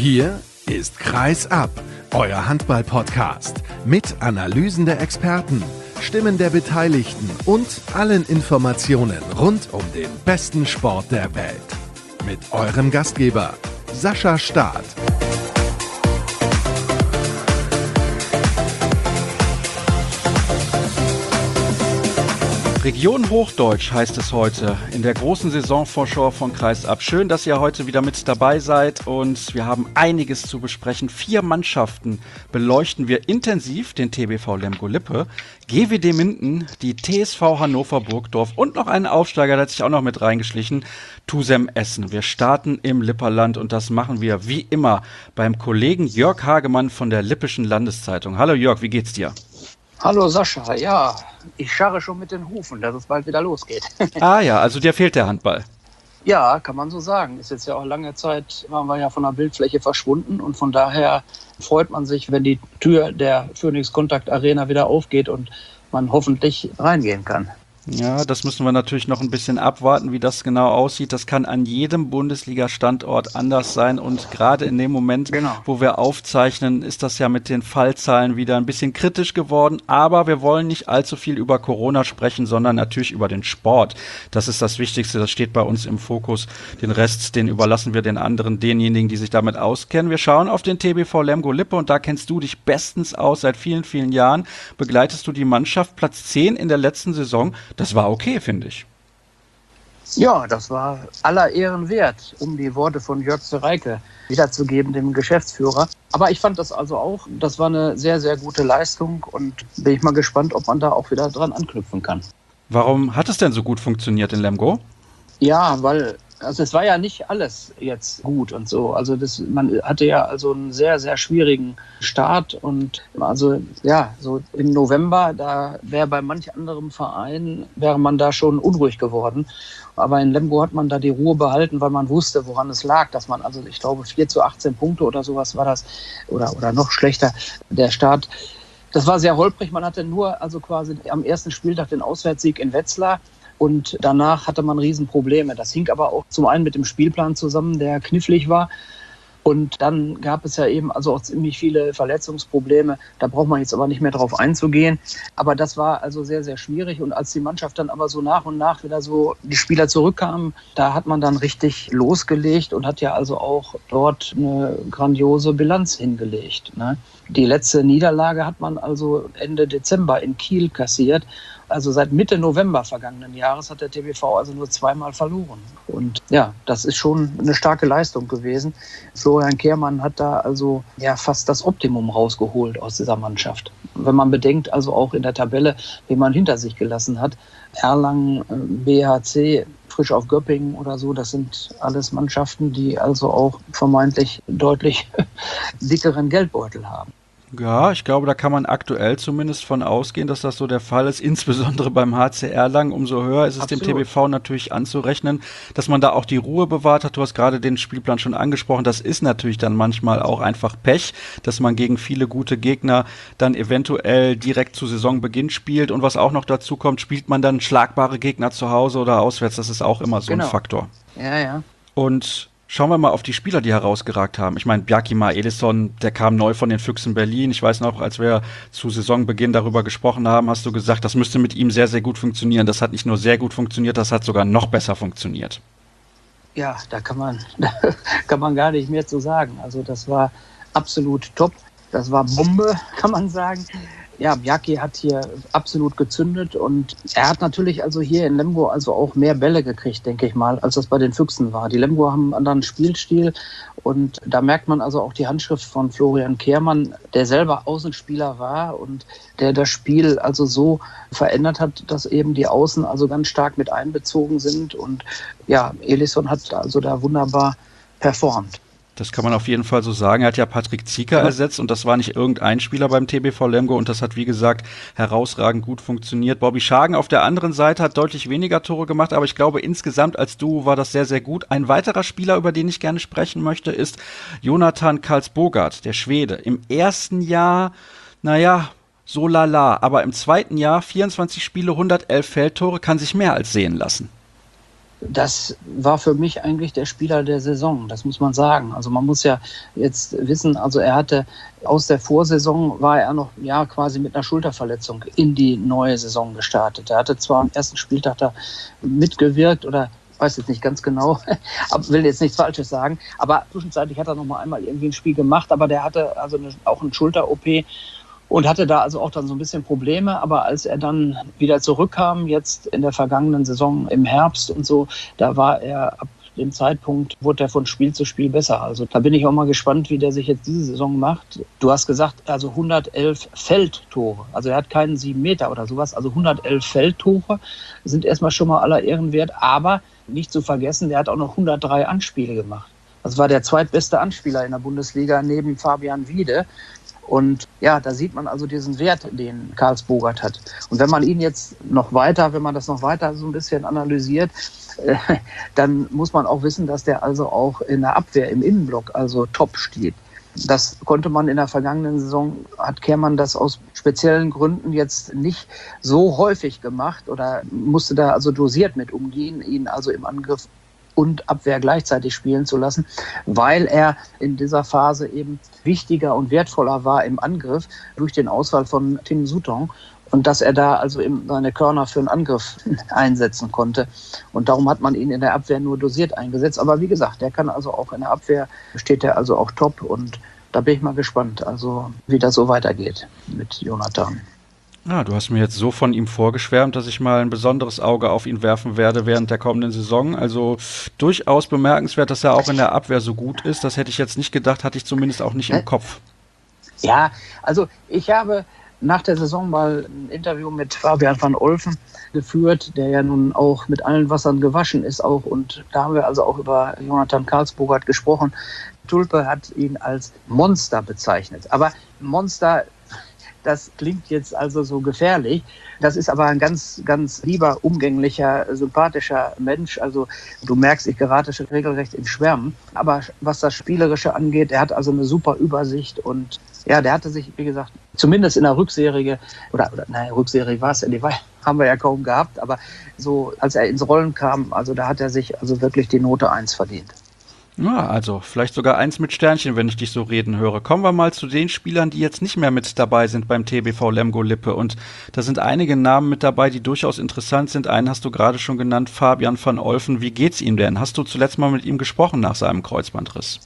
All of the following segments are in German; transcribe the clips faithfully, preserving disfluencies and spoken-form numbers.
Hier ist Kreis ab, euer Handball-Podcast mit Analysen der Experten, Stimmen der Beteiligten und allen Informationen rund um den besten Sport der Welt. Mit eurem Gastgeber Sascha Staat. Region Hochdeutsch heißt es heute in der großen Saisonvorschau von Kreis ab. Schön, dass ihr heute wieder mit dabei seid und wir haben einiges zu besprechen. Vier Mannschaften beleuchten wir intensiv, den T B V Lemgo-Lippe, G W D Minden, die T S V Hannover Burgdorf und noch einen Aufsteiger, der hat sich auch noch mit reingeschlichen, Tusem Essen. Wir starten im Lipperland und das machen wir wie immer beim Kollegen Jörg Hagemann von der Lippischen Landeszeitung. Hallo Jörg, wie geht's dir? Hallo Sascha, ja, ich scharre schon mit den Hufen, dass es bald wieder losgeht. Ah ja, also dir fehlt der Handball. Ja, kann man so sagen. Ist jetzt ja auch lange Zeit, waren wir ja von der Bildfläche verschwunden und von daher freut man sich, wenn die Tür der Phoenix Contact Arena wieder aufgeht und man hoffentlich reingehen kann. Ja, das müssen wir natürlich noch ein bisschen abwarten, wie das genau aussieht. Das kann an jedem Bundesliga-Standort anders sein und gerade in dem Moment, genau, wo wir aufzeichnen, ist das ja mit den Fallzahlen wieder ein bisschen kritisch geworden. Aber wir wollen nicht allzu viel über Corona sprechen, sondern natürlich über den Sport. Das ist das Wichtigste, das steht bei uns im Fokus. Den Rest, den überlassen wir den anderen, denjenigen, die sich damit auskennen. Wir schauen auf den T B V Lemgo-Lippe und da kennst du dich bestens aus. Seit vielen, vielen Jahren begleitest du die Mannschaft. Platz zehn in der letzten Saison. Das war okay, finde ich. Ja, das war aller Ehren wert, um die Worte von Jörg Zereike wiederzugeben, dem Geschäftsführer. Aber ich fand das also auch, das war eine sehr, sehr gute Leistung und bin ich mal gespannt, ob man da auch wieder dran anknüpfen kann. Warum hat es denn so gut funktioniert in Lemgo? Ja, weil also es war ja nicht alles jetzt gut und so. Also das, man hatte ja also einen sehr, sehr schwierigen Start und also ja, so im November, da wäre bei manch anderem Verein, wäre man da schon unruhig geworden. Aber in Lemgo hat man da die Ruhe behalten, weil man wusste, woran es lag, dass man also, ich glaube, vier zu achtzehn Punkte oder sowas war das oder, oder noch schlechter, der Start. Das war sehr holprig. Man hatte nur also quasi am ersten Spieltag den Auswärtssieg in Wetzlar. Und danach hatte man Riesenprobleme. Das hing aber auch zum einen mit dem Spielplan zusammen, der knifflig war. Und dann gab es ja eben also auch ziemlich viele Verletzungsprobleme. Da braucht man jetzt aber nicht mehr drauf einzugehen. Aber das war also sehr, sehr schwierig. Und als die Mannschaft dann aber so nach und nach wieder so die Spieler zurückkamen, da hat man dann richtig losgelegt und hat ja also auch dort eine grandiose Bilanz hingelegt, ne? Die letzte Niederlage hat man also Ende Dezember in Kiel kassiert. Also seit Mitte November vergangenen Jahres hat der T B V also nur zweimal verloren. Und ja, das ist schon eine starke Leistung gewesen. Florian Kehrmann hat da also ja fast das Optimum rausgeholt aus dieser Mannschaft. Wenn man bedenkt, also auch in der Tabelle, wie man hinter sich gelassen hat, Erlangen, B H C, Frisch auf Göppingen oder so, das sind alles Mannschaften, die also auch vermeintlich deutlich dickeren Geldbeutel haben. Ja, ich glaube, da kann man aktuell zumindest von ausgehen, dass das so der Fall ist. Insbesondere beim H C Erlangen. Umso höher ist es Absolut. Dem T B V natürlich anzurechnen, dass man da auch die Ruhe bewahrt hat. Du hast gerade den Spielplan schon angesprochen. Das ist natürlich dann manchmal auch einfach Pech, dass man gegen viele gute Gegner dann eventuell direkt zu Saisonbeginn spielt. Und was auch noch dazu kommt, spielt man dann schlagbare Gegner zu Hause oder auswärts. Das ist auch immer so genau. ein Faktor. Ja, ja. Und schauen wir mal auf die Spieler, die herausgeragt haben. Ich meine, Bjarkimar Elisson, der kam neu von den Füchsen Berlin. Ich weiß noch, als wir zu Saisonbeginn darüber gesprochen haben, hast du gesagt, das müsste mit ihm sehr, sehr gut funktionieren. Das hat nicht nur sehr gut funktioniert, das hat sogar noch besser funktioniert. Ja, da kann man, da kann man gar nicht mehr zu sagen. Also das war absolut top. Das war Bombe, kann man sagen. Ja, Bjarki hat hier absolut gezündet und er hat natürlich also hier in Lemgo also auch mehr Bälle gekriegt, denke ich mal, als das bei den Füchsen war. Die Lemgo haben einen anderen Spielstil und da merkt man also auch die Handschrift von Florian Kehrmann, der selber Außenspieler war und der das Spiel also so verändert hat, dass eben die Außen also ganz stark mit einbezogen sind und ja, Elisson hat also da wunderbar performt. Das kann man auf jeden Fall so sagen. Er hat ja Patrick Zieker ja. ersetzt und das war nicht irgendein Spieler beim T B V Lemgo und das hat, wie gesagt, herausragend gut funktioniert. Bobby Schagen auf der anderen Seite hat deutlich weniger Tore gemacht, aber ich glaube, insgesamt als Duo war das sehr, sehr gut. Ein weiterer Spieler, über den ich gerne sprechen möchte, ist Jonathan Karlsbogart, der Schwede. Im ersten Jahr, naja, so lala, aber im zweiten Jahr vierundzwanzig Spiele, hundertelf Feldtore, kann sich mehr als sehen lassen. das war für mich eigentlich der Spieler der Saison, das muss man sagen. Also man muss ja jetzt wissen, also er hatte aus der Vorsaison war er noch ja quasi mit einer Schulterverletzung in die neue Saison gestartet. Er hatte zwar am ersten Spieltag da mitgewirkt oder weiß jetzt nicht ganz genau, will jetzt nichts Falsches sagen, aber zwischenzeitlich hat er noch mal einmal irgendwie ein Spiel gemacht, aber der hatte also eine, auch eine Schulter-O P und hatte da also auch dann so ein bisschen Probleme, aber als er dann wieder zurückkam, jetzt in der vergangenen Saison im Herbst und so, da war er ab dem Zeitpunkt, wurde er von Spiel zu Spiel besser. Also da bin ich auch mal gespannt, wie der sich jetzt diese Saison macht. Du hast gesagt, also hundertelf Feldtore, also er hat keinen sieben Meter oder sowas, also hundertelf Feldtore sind erstmal schon mal aller Ehren wert, aber nicht zu vergessen, der hat auch noch hundertdrei Anspiele gemacht. Das war der zweitbeste Anspieler in der Bundesliga neben Fabian Wiede. Und ja, da sieht man also diesen Wert, den Karls Bogert hat. Und wenn man ihn jetzt noch weiter, wenn man das noch weiter so ein bisschen analysiert, äh, dann muss man auch wissen, dass der also auch in der Abwehr im Innenblock also top steht. Das konnte man in der vergangenen Saison, hat Kehrmann das aus speziellen Gründen jetzt nicht so häufig gemacht oder musste da also dosiert mit umgehen, ihn also im Angriff und Abwehr gleichzeitig spielen zu lassen, weil er in dieser Phase eben wichtiger und wertvoller war im Angriff durch den Ausfall von Tim Souton und dass er da also eben seine Körner für einen Angriff einsetzen konnte. Und darum hat man ihn in der Abwehr nur dosiert eingesetzt. Aber wie gesagt, der kann also auch in der Abwehr, steht er also auch top und da bin ich mal gespannt, also wie das so weitergeht mit Jonathan. Ja, du hast mir jetzt so von ihm vorgeschwärmt, dass ich mal ein besonderes Auge auf ihn werfen werde während der kommenden Saison. Also durchaus bemerkenswert, dass er auch in der Abwehr so gut ist. Das hätte ich jetzt nicht gedacht, hatte ich zumindest auch nicht im Kopf. Ja, also ich habe nach der Saison mal ein Interview mit Fabian van Olfen geführt, der ja nun auch mit allen Wassern gewaschen ist auch. Und da haben wir also auch über Jonathan Karls Bogert gesprochen. Tulpe hat ihn als Monster bezeichnet. Aber Monster, das klingt jetzt also so gefährlich. Das ist aber ein ganz, ganz lieber, umgänglicher, sympathischer Mensch. Also du merkst, ich gerate schon regelrecht in Schwärmen. Aber was das Spielerische angeht, er hat also eine super Übersicht und ja, der hatte sich, wie gesagt, zumindest in der Rückserie, oder, oder nein, Rückserie war es ja, die war, haben wir ja kaum gehabt, aber so, als er ins Rollen kam, also da hat er sich also wirklich die Note eins verdient. Ja, also vielleicht sogar eins mit Sternchen, wenn ich dich so reden höre. Kommen wir mal zu den Spielern, die jetzt nicht mehr mit dabei sind beim T B V Lemgo-Lippe. Und da sind einige Namen mit dabei, die durchaus interessant sind. Einen hast du gerade schon genannt, Fabian van Olfen. Wie geht's ihm denn? Hast du zuletzt mal mit ihm gesprochen nach seinem Kreuzbandriss?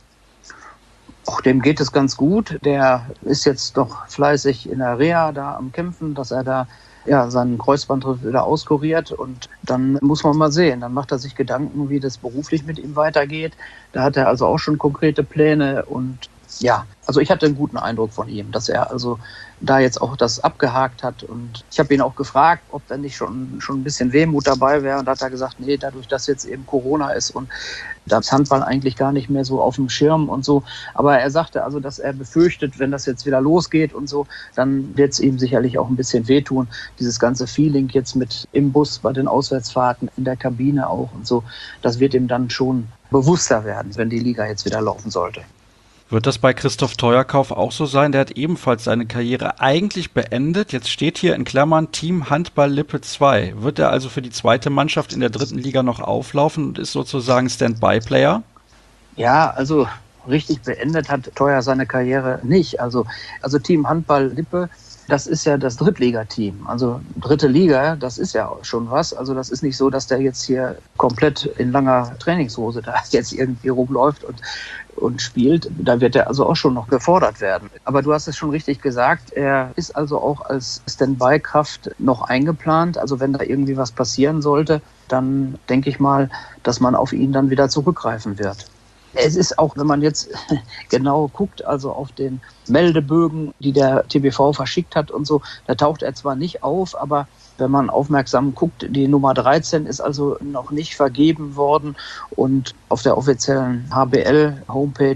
Auch dem geht es ganz gut. Der ist jetzt doch fleißig in der Reha da am Kämpfen, dass er da ja, seinen Kreuzbandriss wieder auskuriert und dann muss man mal sehen. Dann macht er sich Gedanken, wie das beruflich mit ihm weitergeht. Da hat er also auch schon konkrete Pläne und ja, also ich hatte einen guten Eindruck von ihm, dass er also da jetzt auch das abgehakt hat und ich habe ihn auch gefragt, ob da nicht schon, schon ein bisschen Wehmut dabei wäre und da hat er gesagt, nee, dadurch, dass jetzt eben Corona ist und das Handball eigentlich gar nicht mehr so auf dem Schirm und so, aber er sagte also, dass er befürchtet, wenn das jetzt wieder losgeht und so, dann wird es ihm sicherlich auch ein bisschen wehtun, dieses ganze Feeling jetzt mit im Bus, bei den Auswärtsfahrten, in der Kabine auch und so, das wird ihm dann schon bewusster werden, wenn die Liga jetzt wieder laufen sollte. Wird das bei Christoph Teuerkauf auch so sein? Der hat ebenfalls seine Karriere eigentlich beendet. Jetzt steht hier in Klammern Team Handball Lippe zwei. Wird er also für die zweite Mannschaft in der dritten Liga noch auflaufen und ist sozusagen Standby-Player? Ja, also richtig beendet hat Teuer seine Karriere nicht. Also, also Team Handball Lippe, das ist ja das Drittligateam. Also dritte Liga, das ist ja schon was. Also das ist nicht so, dass der jetzt hier komplett in langer Trainingshose da jetzt irgendwie rumläuft und und spielt, da wird er also auch schon noch gefordert werden. Aber du hast es schon richtig gesagt, er ist also auch als Standby-Kraft noch eingeplant. Also wenn da irgendwie was passieren sollte, dann denke ich mal, dass man auf ihn dann wieder zurückgreifen wird. Es ist auch, wenn man jetzt genau guckt, also auf den Meldebögen, die der T B V verschickt hat und so, da taucht er zwar nicht auf, aber wenn man aufmerksam guckt, die Nummer dreizehn ist also noch nicht vergeben worden und auf der offiziellen H B L-Homepage,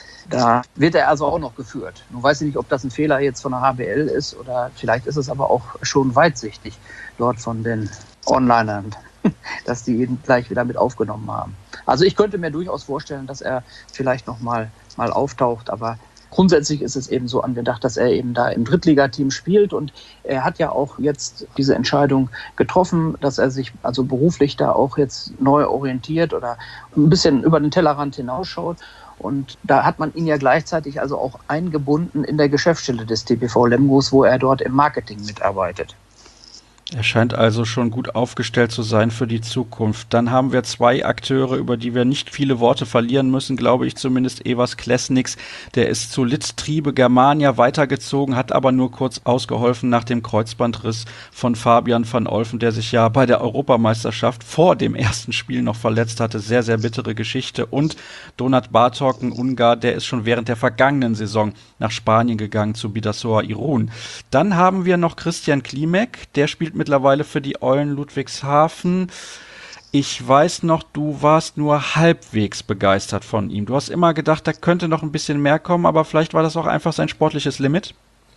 da wird er also auch noch geführt. Nun weiß ich nicht, ob das ein Fehler jetzt von der H B L ist oder vielleicht ist es aber auch schon weitsichtig dort von den Onlinern, dass die ihn gleich wieder mit aufgenommen haben. Also ich könnte mir durchaus vorstellen, dass er vielleicht noch mal, mal auftaucht, aber grundsätzlich ist es eben so angedacht, dass er eben da im Drittligateam spielt und er hat ja auch jetzt diese Entscheidung getroffen, dass er sich also beruflich da auch jetzt neu orientiert oder ein bisschen über den Tellerrand hinausschaut. Und da hat man ihn ja gleichzeitig also auch eingebunden in der Geschäftsstelle des T P V Lemgos, wo er dort im Marketing mitarbeitet. Er scheint also schon gut aufgestellt zu sein für die Zukunft. Dann haben wir zwei Akteure, über die wir nicht viele Worte verlieren müssen, glaube ich zumindest. Evers Klesniks, der ist zu Lit Triebe Germania weitergezogen, hat aber nur kurz ausgeholfen nach dem Kreuzbandriss von Fabian van Olfen, der sich ja bei der Europameisterschaft vor dem ersten Spiel noch verletzt hatte. Sehr, sehr bittere Geschichte. Und Donat Bartok, ein Ungar, der ist schon während der vergangenen Saison nach Spanien gegangen zu Bidasoa Irun. Dann haben wir noch Christian Klimek, der spielt mittlerweile für die Eulen Ludwigshafen. Ich weiß noch, du warst nur halbwegs begeistert von ihm. Du hast immer gedacht, da könnte noch ein bisschen mehr kommen, aber vielleicht war das auch einfach sein sportliches Limit?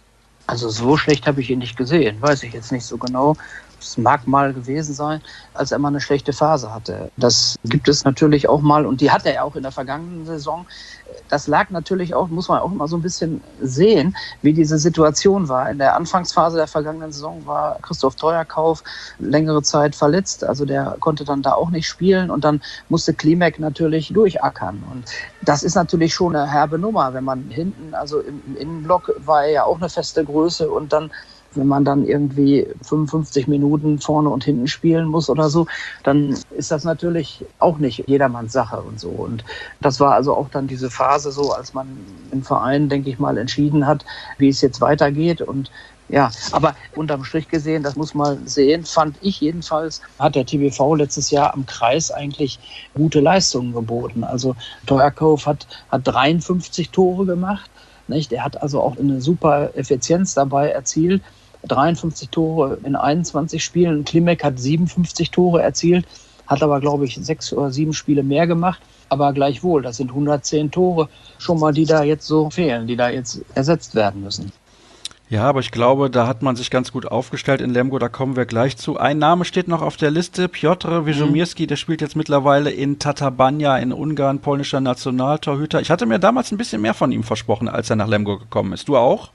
Also so schlecht habe ich ihn nicht gesehen, weiß ich jetzt nicht so genau. Es mag mal gewesen sein, als er mal eine schlechte Phase hatte. Das gibt es natürlich auch mal und die hatte er auch in der vergangenen Saison. Das lag natürlich auch, muss man auch immer so ein bisschen sehen, wie diese Situation war. In der Anfangsphase der vergangenen Saison war Christoph Teuerkauf längere Zeit verletzt. Also der konnte dann da auch nicht spielen und dann musste Klimek natürlich durchackern. Und das ist natürlich schon eine herbe Nummer, wenn man hinten, also im Innenblock war er ja auch eine feste Größe und dann wenn man dann irgendwie fünfundfünfzig Minuten vorne und hinten spielen muss oder so, dann ist das natürlich auch nicht jedermanns Sache und so. Und das war also auch dann diese Phase so, als man im Verein, denke ich mal, entschieden hat, wie es jetzt weitergeht. Und ja, aber unterm Strich gesehen, das muss man sehen, fand ich jedenfalls, hat der T B V letztes Jahr am Kreis eigentlich gute Leistungen geboten. Also Teuerkauf hat, hat dreiundfünfzig Tore gemacht. Nicht? Er hat also auch eine super Effizienz dabei erzielt. dreiundfünfzig Tore in einundzwanzig Spielen. Klimek hat siebenundfünfzig Tore erzielt, hat aber, glaube ich, sechs oder sieben Spiele mehr gemacht. Aber gleichwohl, das sind hundertzehn Tore schon mal, die da jetzt so fehlen, die da jetzt ersetzt werden müssen. Ja, aber ich glaube, da hat man sich ganz gut aufgestellt in Lemgo, da kommen wir gleich zu. Ein Name steht noch auf der Liste, Piotr Wyżomierski, der spielt jetzt mittlerweile in Tatabánya in Ungarn, polnischer Nationaltorhüter. Ich hatte mir damals ein bisschen mehr von ihm versprochen, als er nach Lemgo gekommen ist. Du auch?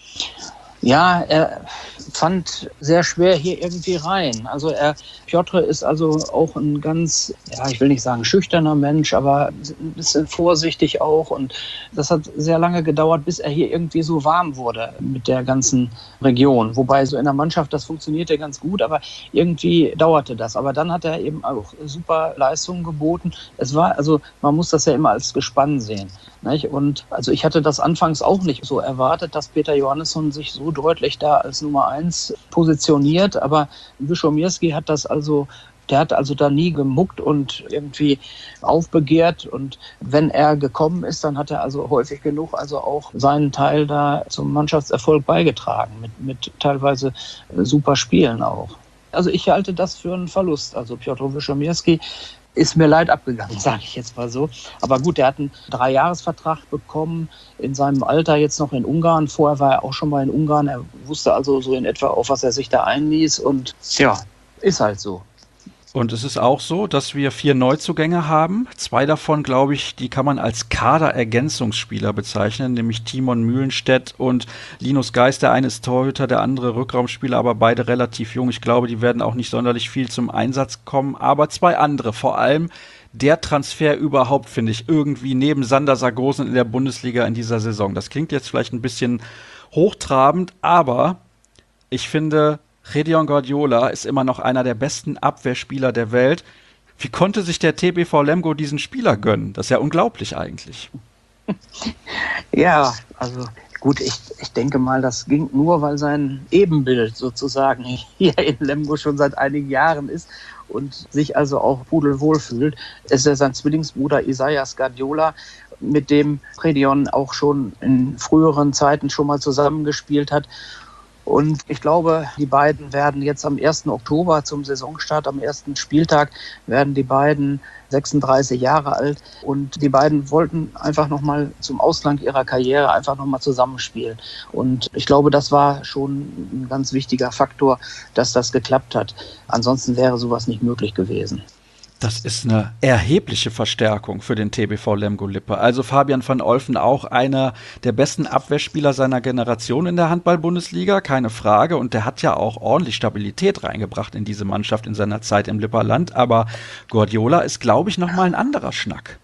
Ja, er fand sehr schwer hier irgendwie rein. Also er, Piotr ist also auch ein ganz, ja, ich will nicht sagen schüchterner Mensch, aber ein bisschen vorsichtig auch. Und das hat sehr lange gedauert, bis er hier irgendwie so warm wurde mit der ganzen Region. Wobei so in der Mannschaft, das funktionierte ganz gut, aber irgendwie dauerte das. Aber dann hat er eben auch super Leistungen geboten. Es war, also man muss das ja immer als Gespann sehen. Nicht? Und also ich hatte das anfangs auch nicht so erwartet, dass Peter Johannesson sich so deutlich da als Nummer eins positioniert, aber Wyżomierski hat das also, der hat also da nie gemuckt und irgendwie aufbegehrt und wenn er gekommen ist, dann hat er also häufig genug also auch seinen Teil da zum Mannschaftserfolg beigetragen, mit, mit teilweise super Spielen auch. Also ich halte das für einen Verlust, also Piotr Wyżomierski ist mir leid abgegangen, sage ich jetzt mal so. Aber gut, er hat einen Dreijahresvertrag bekommen, in seinem Alter jetzt noch in Ungarn. Vorher war er auch schon mal in Ungarn. Er wusste also so in etwa, auf was er sich da einließ. Und ja, ist halt so. Und es ist auch so, dass wir vier Neuzugänge haben. Zwei davon, glaube ich, die kann man als Kaderergänzungsspieler bezeichnen, nämlich Timon Mühlenstedt und Linus Geist. Der eine ist Torhüter, der andere Rückraumspieler, aber beide relativ jung. Ich glaube, die werden auch nicht sonderlich viel zum Einsatz kommen. Aber zwei andere, vor allem der Transfer überhaupt, finde ich, irgendwie neben Sander Sargosen in der Bundesliga in dieser Saison. Das klingt jetzt vielleicht ein bisschen hochtrabend, aber ich finde, Redion Guardiola ist immer noch einer der besten Abwehrspieler der Welt. Wie konnte sich der T B V Lemgo diesen Spieler gönnen? Das ist ja unglaublich eigentlich. Ja, also gut, ich, ich denke mal, das ging nur, weil sein Ebenbild sozusagen hier in Lemgo schon seit einigen Jahren ist und sich also auch pudelwohl fühlt. Es ist ja sein Zwillingsbruder Isaias Guardiola, mit dem Redion auch schon in früheren Zeiten schon mal zusammengespielt hat. Und ich glaube, die beiden werden jetzt am ersten Oktober zum Saisonstart, am ersten Spieltag, werden die beiden sechsunddreißig Jahre alt. Und die beiden wollten einfach nochmal zum Ausklang ihrer Karriere einfach nochmal zusammenspielen. Und ich glaube, das war schon ein ganz wichtiger Faktor, dass das geklappt hat. Ansonsten wäre sowas nicht möglich gewesen. Das ist eine erhebliche Verstärkung für den T B V Lemgo-Lippe. Also Fabian van Olfen auch einer der besten Abwehrspieler seiner Generation in der Handball-Bundesliga, keine Frage. Und der hat ja auch ordentlich Stabilität reingebracht in diese Mannschaft in seiner Zeit im Lipperland. Aber Guardiola ist, glaube ich, nochmal ein anderer Schnack.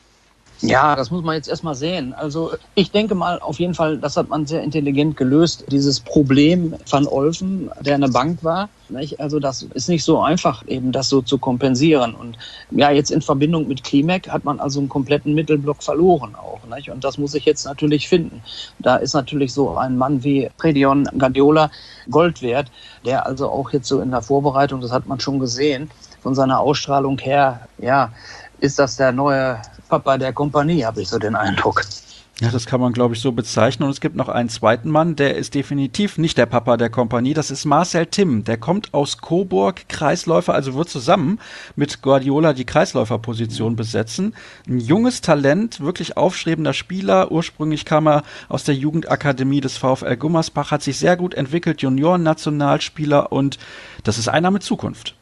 Ja, das muss man jetzt erstmal sehen. Also ich denke mal auf jeden Fall, das hat man sehr intelligent gelöst, dieses Problem Van Olfen, der eine Bank war. Nicht? Also das ist nicht so einfach, eben das so zu kompensieren. Und ja, jetzt in Verbindung mit Klimek hat man also einen kompletten Mittelblock verloren auch. Nicht? Und das muss ich jetzt natürlich finden. Da ist natürlich so ein Mann wie Redion Guardiola Gold wert, der also auch jetzt so in der Vorbereitung, das hat man schon gesehen, von seiner Ausstrahlung her, ja, ist das der neue Papa der Kompanie, habe ich so den Eindruck. Ja, das kann man, glaube ich, so bezeichnen. Und es gibt noch einen zweiten Mann, der ist definitiv nicht der Papa der Kompanie. Das ist Marcel Timm. Der kommt aus Coburg, Kreisläufer, also wird zusammen mit Guardiola die Kreisläuferposition besetzen. Ein junges Talent, wirklich aufstrebender Spieler. Ursprünglich kam er aus der Jugendakademie des VfL Gummersbach, hat sich sehr gut entwickelt, Junioren-Nationalspieler, und das ist einer mit Zukunft.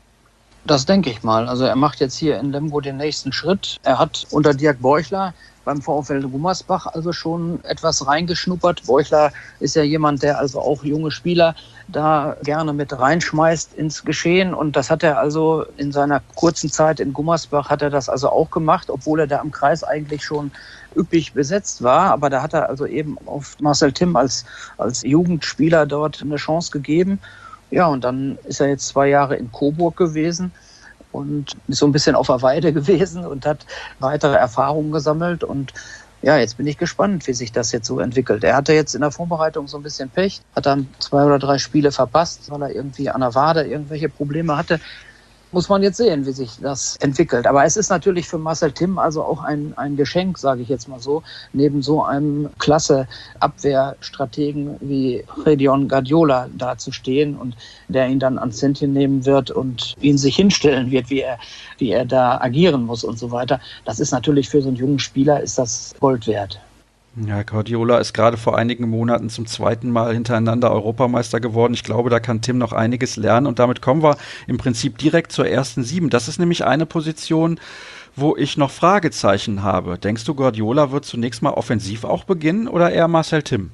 Das denke ich mal. Also er macht jetzt hier in Lemgo den nächsten Schritt. Er hat unter Dirk Beuchler beim VfL Gummersbach also schon etwas reingeschnuppert. Beuchler ist ja jemand, der also auch junge Spieler da gerne mit reinschmeißt ins Geschehen. Und das hat er also in seiner kurzen Zeit in Gummersbach hat er das also auch gemacht, obwohl er da am Kreis eigentlich schon üppig besetzt war. Aber da hat er also eben auf Marcel Timm als, als Jugendspieler dort eine Chance gegeben. Ja, und dann ist er jetzt zwei Jahre in Coburg gewesen und ist so ein bisschen auf der Weide gewesen und hat weitere Erfahrungen gesammelt. Und ja, jetzt bin ich gespannt, wie sich das jetzt so entwickelt. Er hatte jetzt in der Vorbereitung so ein bisschen Pech, hat dann zwei oder drei Spiele verpasst, weil er irgendwie an der Wade irgendwelche Probleme hatte. Muss man jetzt sehen, wie sich das entwickelt. Aber es ist natürlich für Marcel Timm also auch ein, ein Geschenk, sage ich jetzt mal so, neben so einem klasse Abwehrstrategen wie Redion Guardiola dazustehen und der ihn dann ans Zentchen nehmen wird und ihn sich hinstellen wird, wie er, wie er da agieren muss und so weiter. Das ist natürlich für so einen jungen Spieler ist das Gold wert. Ja, Guardiola ist gerade vor einigen Monaten zum zweiten Mal hintereinander Europameister geworden. Ich glaube, da kann Timm noch einiges lernen. Und damit kommen wir im Prinzip direkt zur ersten Sieben. Das ist nämlich eine Position, wo ich noch Fragezeichen habe. Denkst du, Guardiola wird zunächst mal offensiv auch beginnen oder eher Marcel Timm?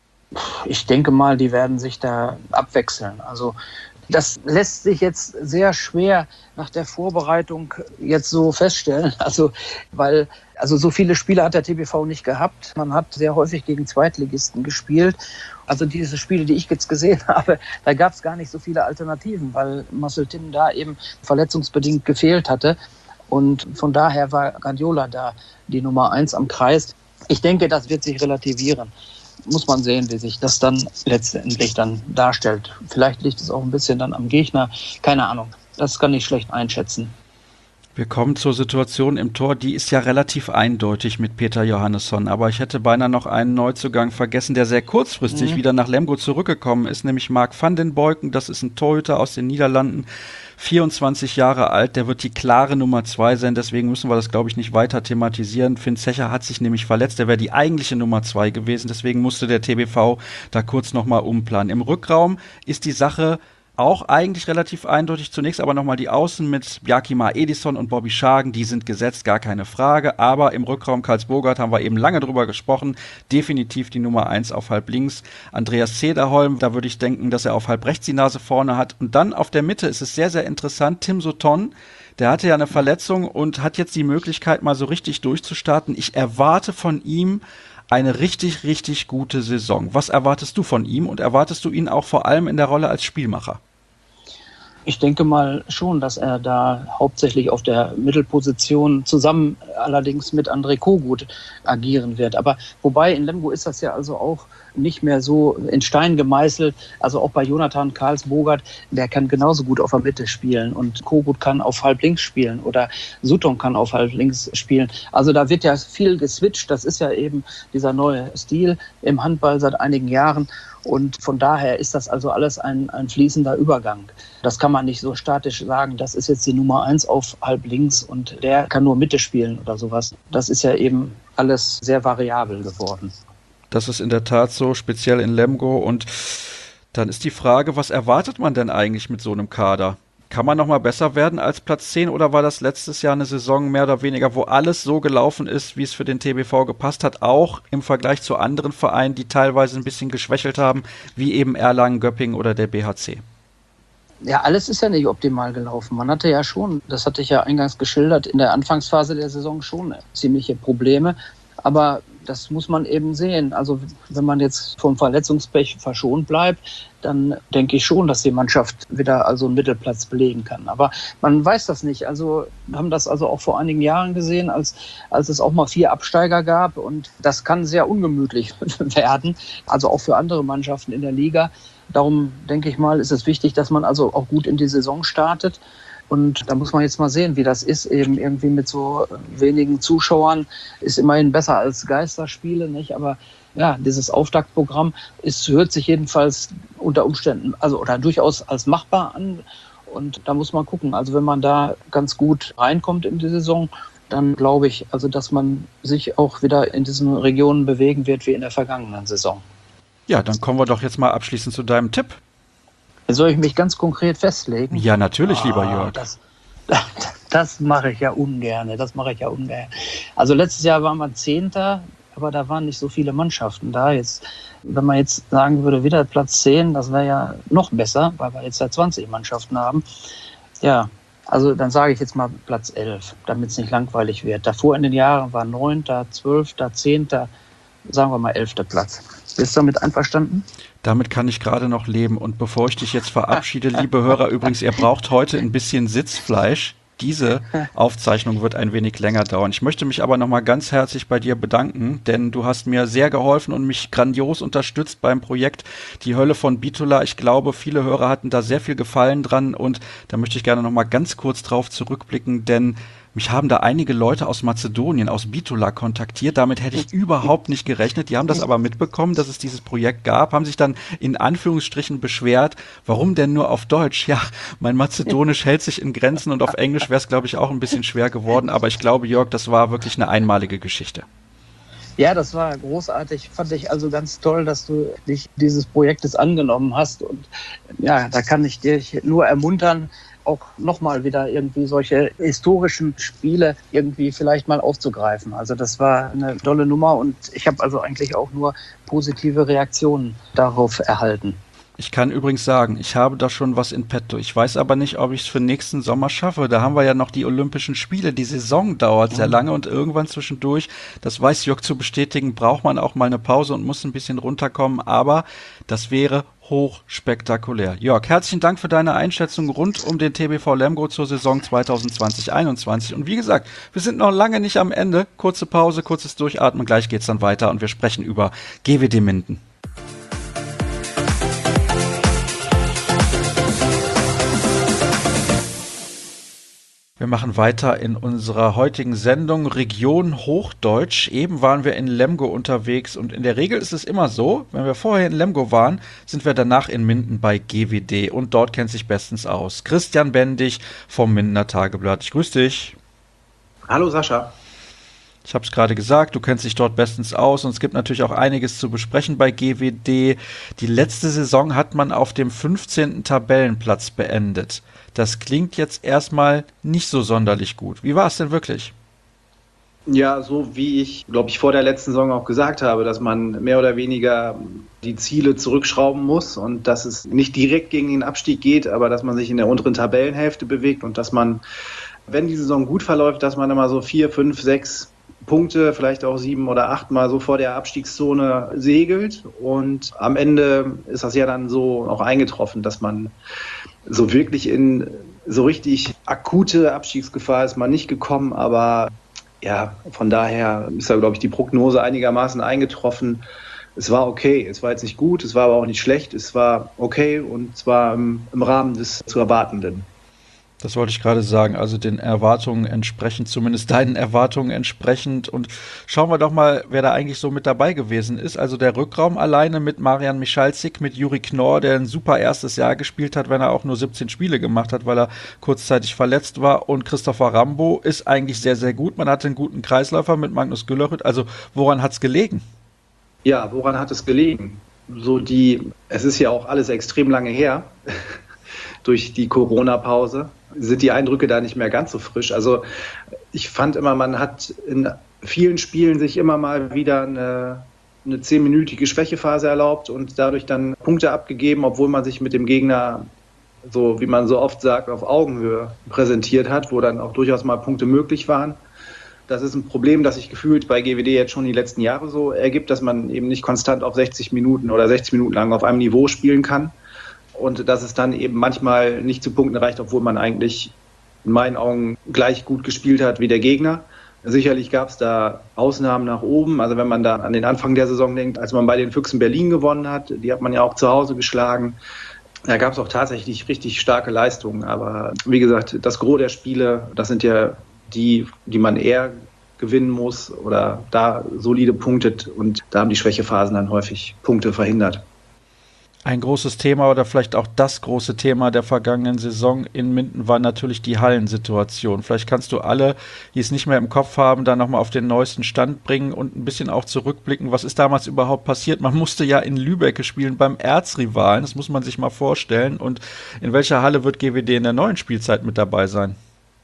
Ich denke mal, die werden sich da abwechseln. Also das lässt sich jetzt sehr schwer nach der Vorbereitung jetzt so feststellen. Also, weil, also so viele Spiele hat der T B V nicht gehabt. Man hat sehr häufig gegen Zweitligisten gespielt. Also diese Spiele, die ich jetzt gesehen habe, da gab es gar nicht so viele Alternativen, weil Marcel Timm da eben verletzungsbedingt gefehlt hatte. Und von daher war Guardiola da die Nummer eins am Kreis. Ich denke, das wird sich relativieren. Muss man sehen, wie sich das dann letztendlich dann darstellt. Vielleicht liegt es auch ein bisschen dann am Gegner. Keine Ahnung. Das kann ich schlecht einschätzen. Wir kommen zur Situation im Tor, die ist ja relativ eindeutig mit Peter Johannesson, aber ich hätte beinahe noch einen Neuzugang vergessen, der sehr kurzfristig mhm. wieder nach Lemgo zurückgekommen ist, nämlich Mark van den Beuken. Das ist ein Torhüter aus den Niederlanden, vierundzwanzig Jahre alt, der wird die klare Nummer zwei sein, deswegen müssen wir das, glaube ich, nicht weiter thematisieren. Finn Zecher hat sich nämlich verletzt, der wäre die eigentliche Nummer zwei gewesen, deswegen musste der T B V da kurz nochmal umplanen. Im Rückraum ist die Sache auch eigentlich relativ eindeutig. Zunächst aber nochmal die Außen mit Bjarkimar Edison und Bobby Schagen, die sind gesetzt, gar keine Frage. Aber im Rückraum Karlsbogart haben wir eben lange drüber gesprochen. Definitiv die Nummer eins auf halb links. Andreas Zederholm, da würde ich denken, dass er auf halb rechts die Nase vorne hat. Und dann auf der Mitte ist es sehr, sehr interessant. Tim Sutton, der hatte ja eine Verletzung und hat jetzt die Möglichkeit, mal so richtig durchzustarten. Ich erwarte von ihm eine richtig, richtig gute Saison. Was erwartest du von ihm und erwartest du ihn auch vor allem in der Rolle als Spielmacher? Ich denke mal schon, dass er da hauptsächlich auf der Mittelposition zusammen allerdings mit André Kogut agieren wird. Aber wobei in Lemgo ist das ja also auch nicht mehr so in Stein gemeißelt. Also auch bei Jonathan Karlsbogart, der kann genauso gut auf der Mitte spielen und Kogut kann auf halb links spielen oder Sutton kann auf halb links spielen. Also da wird ja viel geswitcht. Das ist ja eben dieser neue Stil im Handball seit einigen Jahren. Und von daher ist das also alles ein, ein fließender Übergang. Das kann man nicht so statisch sagen, das ist jetzt die Nummer eins auf halb links und der kann nur Mitte spielen oder sowas. Das ist ja eben alles sehr variabel geworden. Das ist in der Tat so, speziell in Lemgo. Und dann ist die Frage, was erwartet man denn eigentlich mit so einem Kader? Kann man nochmal besser werden als Platz zehn oder war das letztes Jahr eine Saison mehr oder weniger, wo alles so gelaufen ist, wie es für den T B V gepasst hat, auch im Vergleich zu anderen Vereinen, die teilweise ein bisschen geschwächelt haben, wie eben Erlangen, Göppingen oder der B H C? Ja, alles ist ja nicht optimal gelaufen. Man hatte ja schon, das hatte ich ja eingangs geschildert, in der Anfangsphase der Saison schon ziemliche Probleme. Aber das muss man eben sehen. Also wenn man jetzt vom Verletzungspech verschont bleibt, dann denke ich schon, dass die Mannschaft wieder also einen Mittelplatz belegen kann. Aber man weiß das nicht. Also wir haben das also auch vor einigen Jahren gesehen, als, als es auch mal vier Absteiger gab. Und das kann sehr ungemütlich werden, also auch für andere Mannschaften in der Liga. Darum denke ich mal, ist es wichtig, dass man also auch gut in die Saison startet. Und da muss man jetzt mal sehen, wie das ist, eben irgendwie mit so wenigen Zuschauern. Ist immerhin besser als Geisterspiele, nicht? Aber ja, dieses Auftaktprogramm ist, hört sich jedenfalls unter Umständen, also oder durchaus als machbar an. Und da muss man gucken. Also wenn man da ganz gut reinkommt in die Saison, dann glaube ich, also dass man sich auch wieder in diesen Regionen bewegen wird wie in der vergangenen Saison. Ja, dann kommen wir doch jetzt mal abschließend zu deinem Tipp. Soll ich mich ganz konkret festlegen? Ja, natürlich, ah, lieber Jörg. Das, das, das mache ich ja ungern. Das mache ich ja ungern. Also letztes Jahr waren wir Zehnter, aber da waren nicht so viele Mannschaften da. Jetzt, wenn man jetzt sagen würde, wieder Platz zehn, das wäre ja noch besser, weil wir jetzt da zwanzig Mannschaften haben. Ja, also dann sage ich jetzt mal Platz elf, damit es nicht langweilig wird. Davor in den Jahren war neunter, zwölfter, zehnter, sagen wir mal elfter Platz. Bist du damit einverstanden? Damit kann ich gerade noch leben. Und bevor ich dich jetzt verabschiede, liebe Hörer, übrigens, ihr braucht heute ein bisschen Sitzfleisch. Diese Aufzeichnung wird ein wenig länger dauern. Ich möchte mich aber nochmal ganz herzlich bei dir bedanken, denn du hast mir sehr geholfen und mich grandios unterstützt beim Projekt Die Hölle von Bitola. Ich glaube, viele Hörer hatten da sehr viel Gefallen dran und da möchte ich gerne nochmal ganz kurz drauf zurückblicken, denn mich haben da einige Leute aus Mazedonien, aus Bitola kontaktiert. Damit hätte ich überhaupt nicht gerechnet. Die haben das aber mitbekommen, dass es dieses Projekt gab, haben sich dann in Anführungsstrichen beschwert. Warum denn nur auf Deutsch? Ja, mein Mazedonisch hält sich in Grenzen und auf Englisch wäre es, glaube ich, auch ein bisschen schwer geworden. Aber ich glaube, Jörg, das war wirklich eine einmalige Geschichte. Ja, das war großartig. Fand ich also ganz toll, dass du dich dieses Projektes angenommen hast. Und ja, da kann ich dich nur ermuntern, auch nochmal wieder irgendwie solche historischen Spiele irgendwie vielleicht mal aufzugreifen. Also das war eine tolle Nummer und ich habe also eigentlich auch nur positive Reaktionen darauf erhalten. Ich kann übrigens sagen, ich habe da schon was in petto. Ich weiß aber nicht, ob ich es für nächsten Sommer schaffe. Da haben wir ja noch die Olympischen Spiele. Die Saison dauert sehr lange und irgendwann zwischendurch, das weiß Jörg zu bestätigen, braucht man auch mal eine Pause und muss ein bisschen runterkommen. Aber das wäre hochspektakulär. Jörg, herzlichen Dank für deine Einschätzung rund um den T B V Lemgo zur Saison zwanzig zwanzig einundzwanzig. Und wie gesagt, wir sind noch lange nicht am Ende. Kurze Pause, kurzes Durchatmen. Gleich geht's dann weiter und wir sprechen über G W D Minden. Wir machen weiter in unserer heutigen Sendung Region Hochdeutsch. Eben waren wir in Lemgo unterwegs und in der Regel ist es immer so, wenn wir vorher in Lemgo waren, sind wir danach in Minden bei G W D und dort kennt sich bestens aus Christian Bendig vom Mindener Tageblatt. Ich grüße dich. Hallo Sascha. Ich habe es gerade gesagt, du kennst dich dort bestens aus und es gibt natürlich auch einiges zu besprechen bei G W D. Die letzte Saison hat man auf dem fünfzehnten Tabellenplatz beendet. Das klingt jetzt erstmal nicht so sonderlich gut. Wie war es denn wirklich? Ja, so wie ich, glaube ich, vor der letzten Saison auch gesagt habe, dass man mehr oder weniger die Ziele zurückschrauben muss und dass es nicht direkt gegen den Abstieg geht, aber dass man sich in der unteren Tabellenhälfte bewegt und dass man, wenn die Saison gut verläuft, dass man immer so vier, fünf, sechs Punkte, vielleicht auch sieben oder acht Mal so vor der Abstiegszone segelt. Und am Ende ist das ja dann so auch eingetroffen, dass man so wirklich in so richtig akute Abstiegsgefahr ist man nicht gekommen. Aber ja, von daher ist da, glaube ich, die Prognose einigermaßen eingetroffen. Es war okay, es war jetzt nicht gut, es war aber auch nicht schlecht, es war okay und zwar im, im Rahmen des zu Erwartenden. Das wollte ich gerade sagen, also den Erwartungen entsprechend, zumindest deinen Erwartungen entsprechend. Und schauen wir doch mal, wer da eigentlich so mit dabei gewesen ist. Also der Rückraum alleine mit Marian Michalzik, mit Juri Knorr, der ein super erstes Jahr gespielt hat, wenn er auch nur siebzehn Spiele gemacht hat, weil er kurzzeitig verletzt war. Und Christopher Rambo ist eigentlich sehr, sehr gut. Man hatte einen guten Kreisläufer mit Magnus Güllerud. Also woran hat es gelegen? Ja, woran hat es gelegen? So die, es ist ja auch alles extrem lange her. durch die Corona-Pause, sind die Eindrücke da nicht mehr ganz so frisch. Also ich fand immer, man hat in vielen Spielen sich immer mal wieder eine, eine zehnminütige Schwächephase erlaubt und dadurch dann Punkte abgegeben, obwohl man sich mit dem Gegner, so wie man so oft sagt, auf Augenhöhe präsentiert hat, wo dann auch durchaus mal Punkte möglich waren. Das ist ein Problem, das sich gefühlt bei G W D jetzt schon die letzten Jahre so ergibt, dass man eben nicht konstant auf sechzig Minuten oder sechzig Minuten lang auf einem Niveau spielen kann und dass es dann eben manchmal nicht zu Punkten reicht, obwohl man eigentlich in meinen Augen gleich gut gespielt hat wie der Gegner. Sicherlich gab es da Ausnahmen nach oben, also wenn man da an den Anfang der Saison denkt, als man bei den Füchsen Berlin gewonnen hat, die hat man ja auch zu Hause geschlagen. Da gab es auch tatsächlich richtig starke Leistungen, aber wie gesagt, das Gros der Spiele, das sind ja die, die man eher gewinnen muss oder da solide punktet und da haben die Schwächephasen dann häufig Punkte verhindert. Ein großes Thema oder vielleicht auch das große Thema der vergangenen Saison in Minden war natürlich die Hallensituation. Vielleicht kannst du alle, die es nicht mehr im Kopf haben, da nochmal auf den neuesten Stand bringen und ein bisschen auch zurückblicken. Was ist damals überhaupt passiert? Man musste ja in Lübeck spielen beim Erzrivalen, das muss man sich mal vorstellen. Und in welcher Halle wird G W D in der neuen Spielzeit mit dabei sein?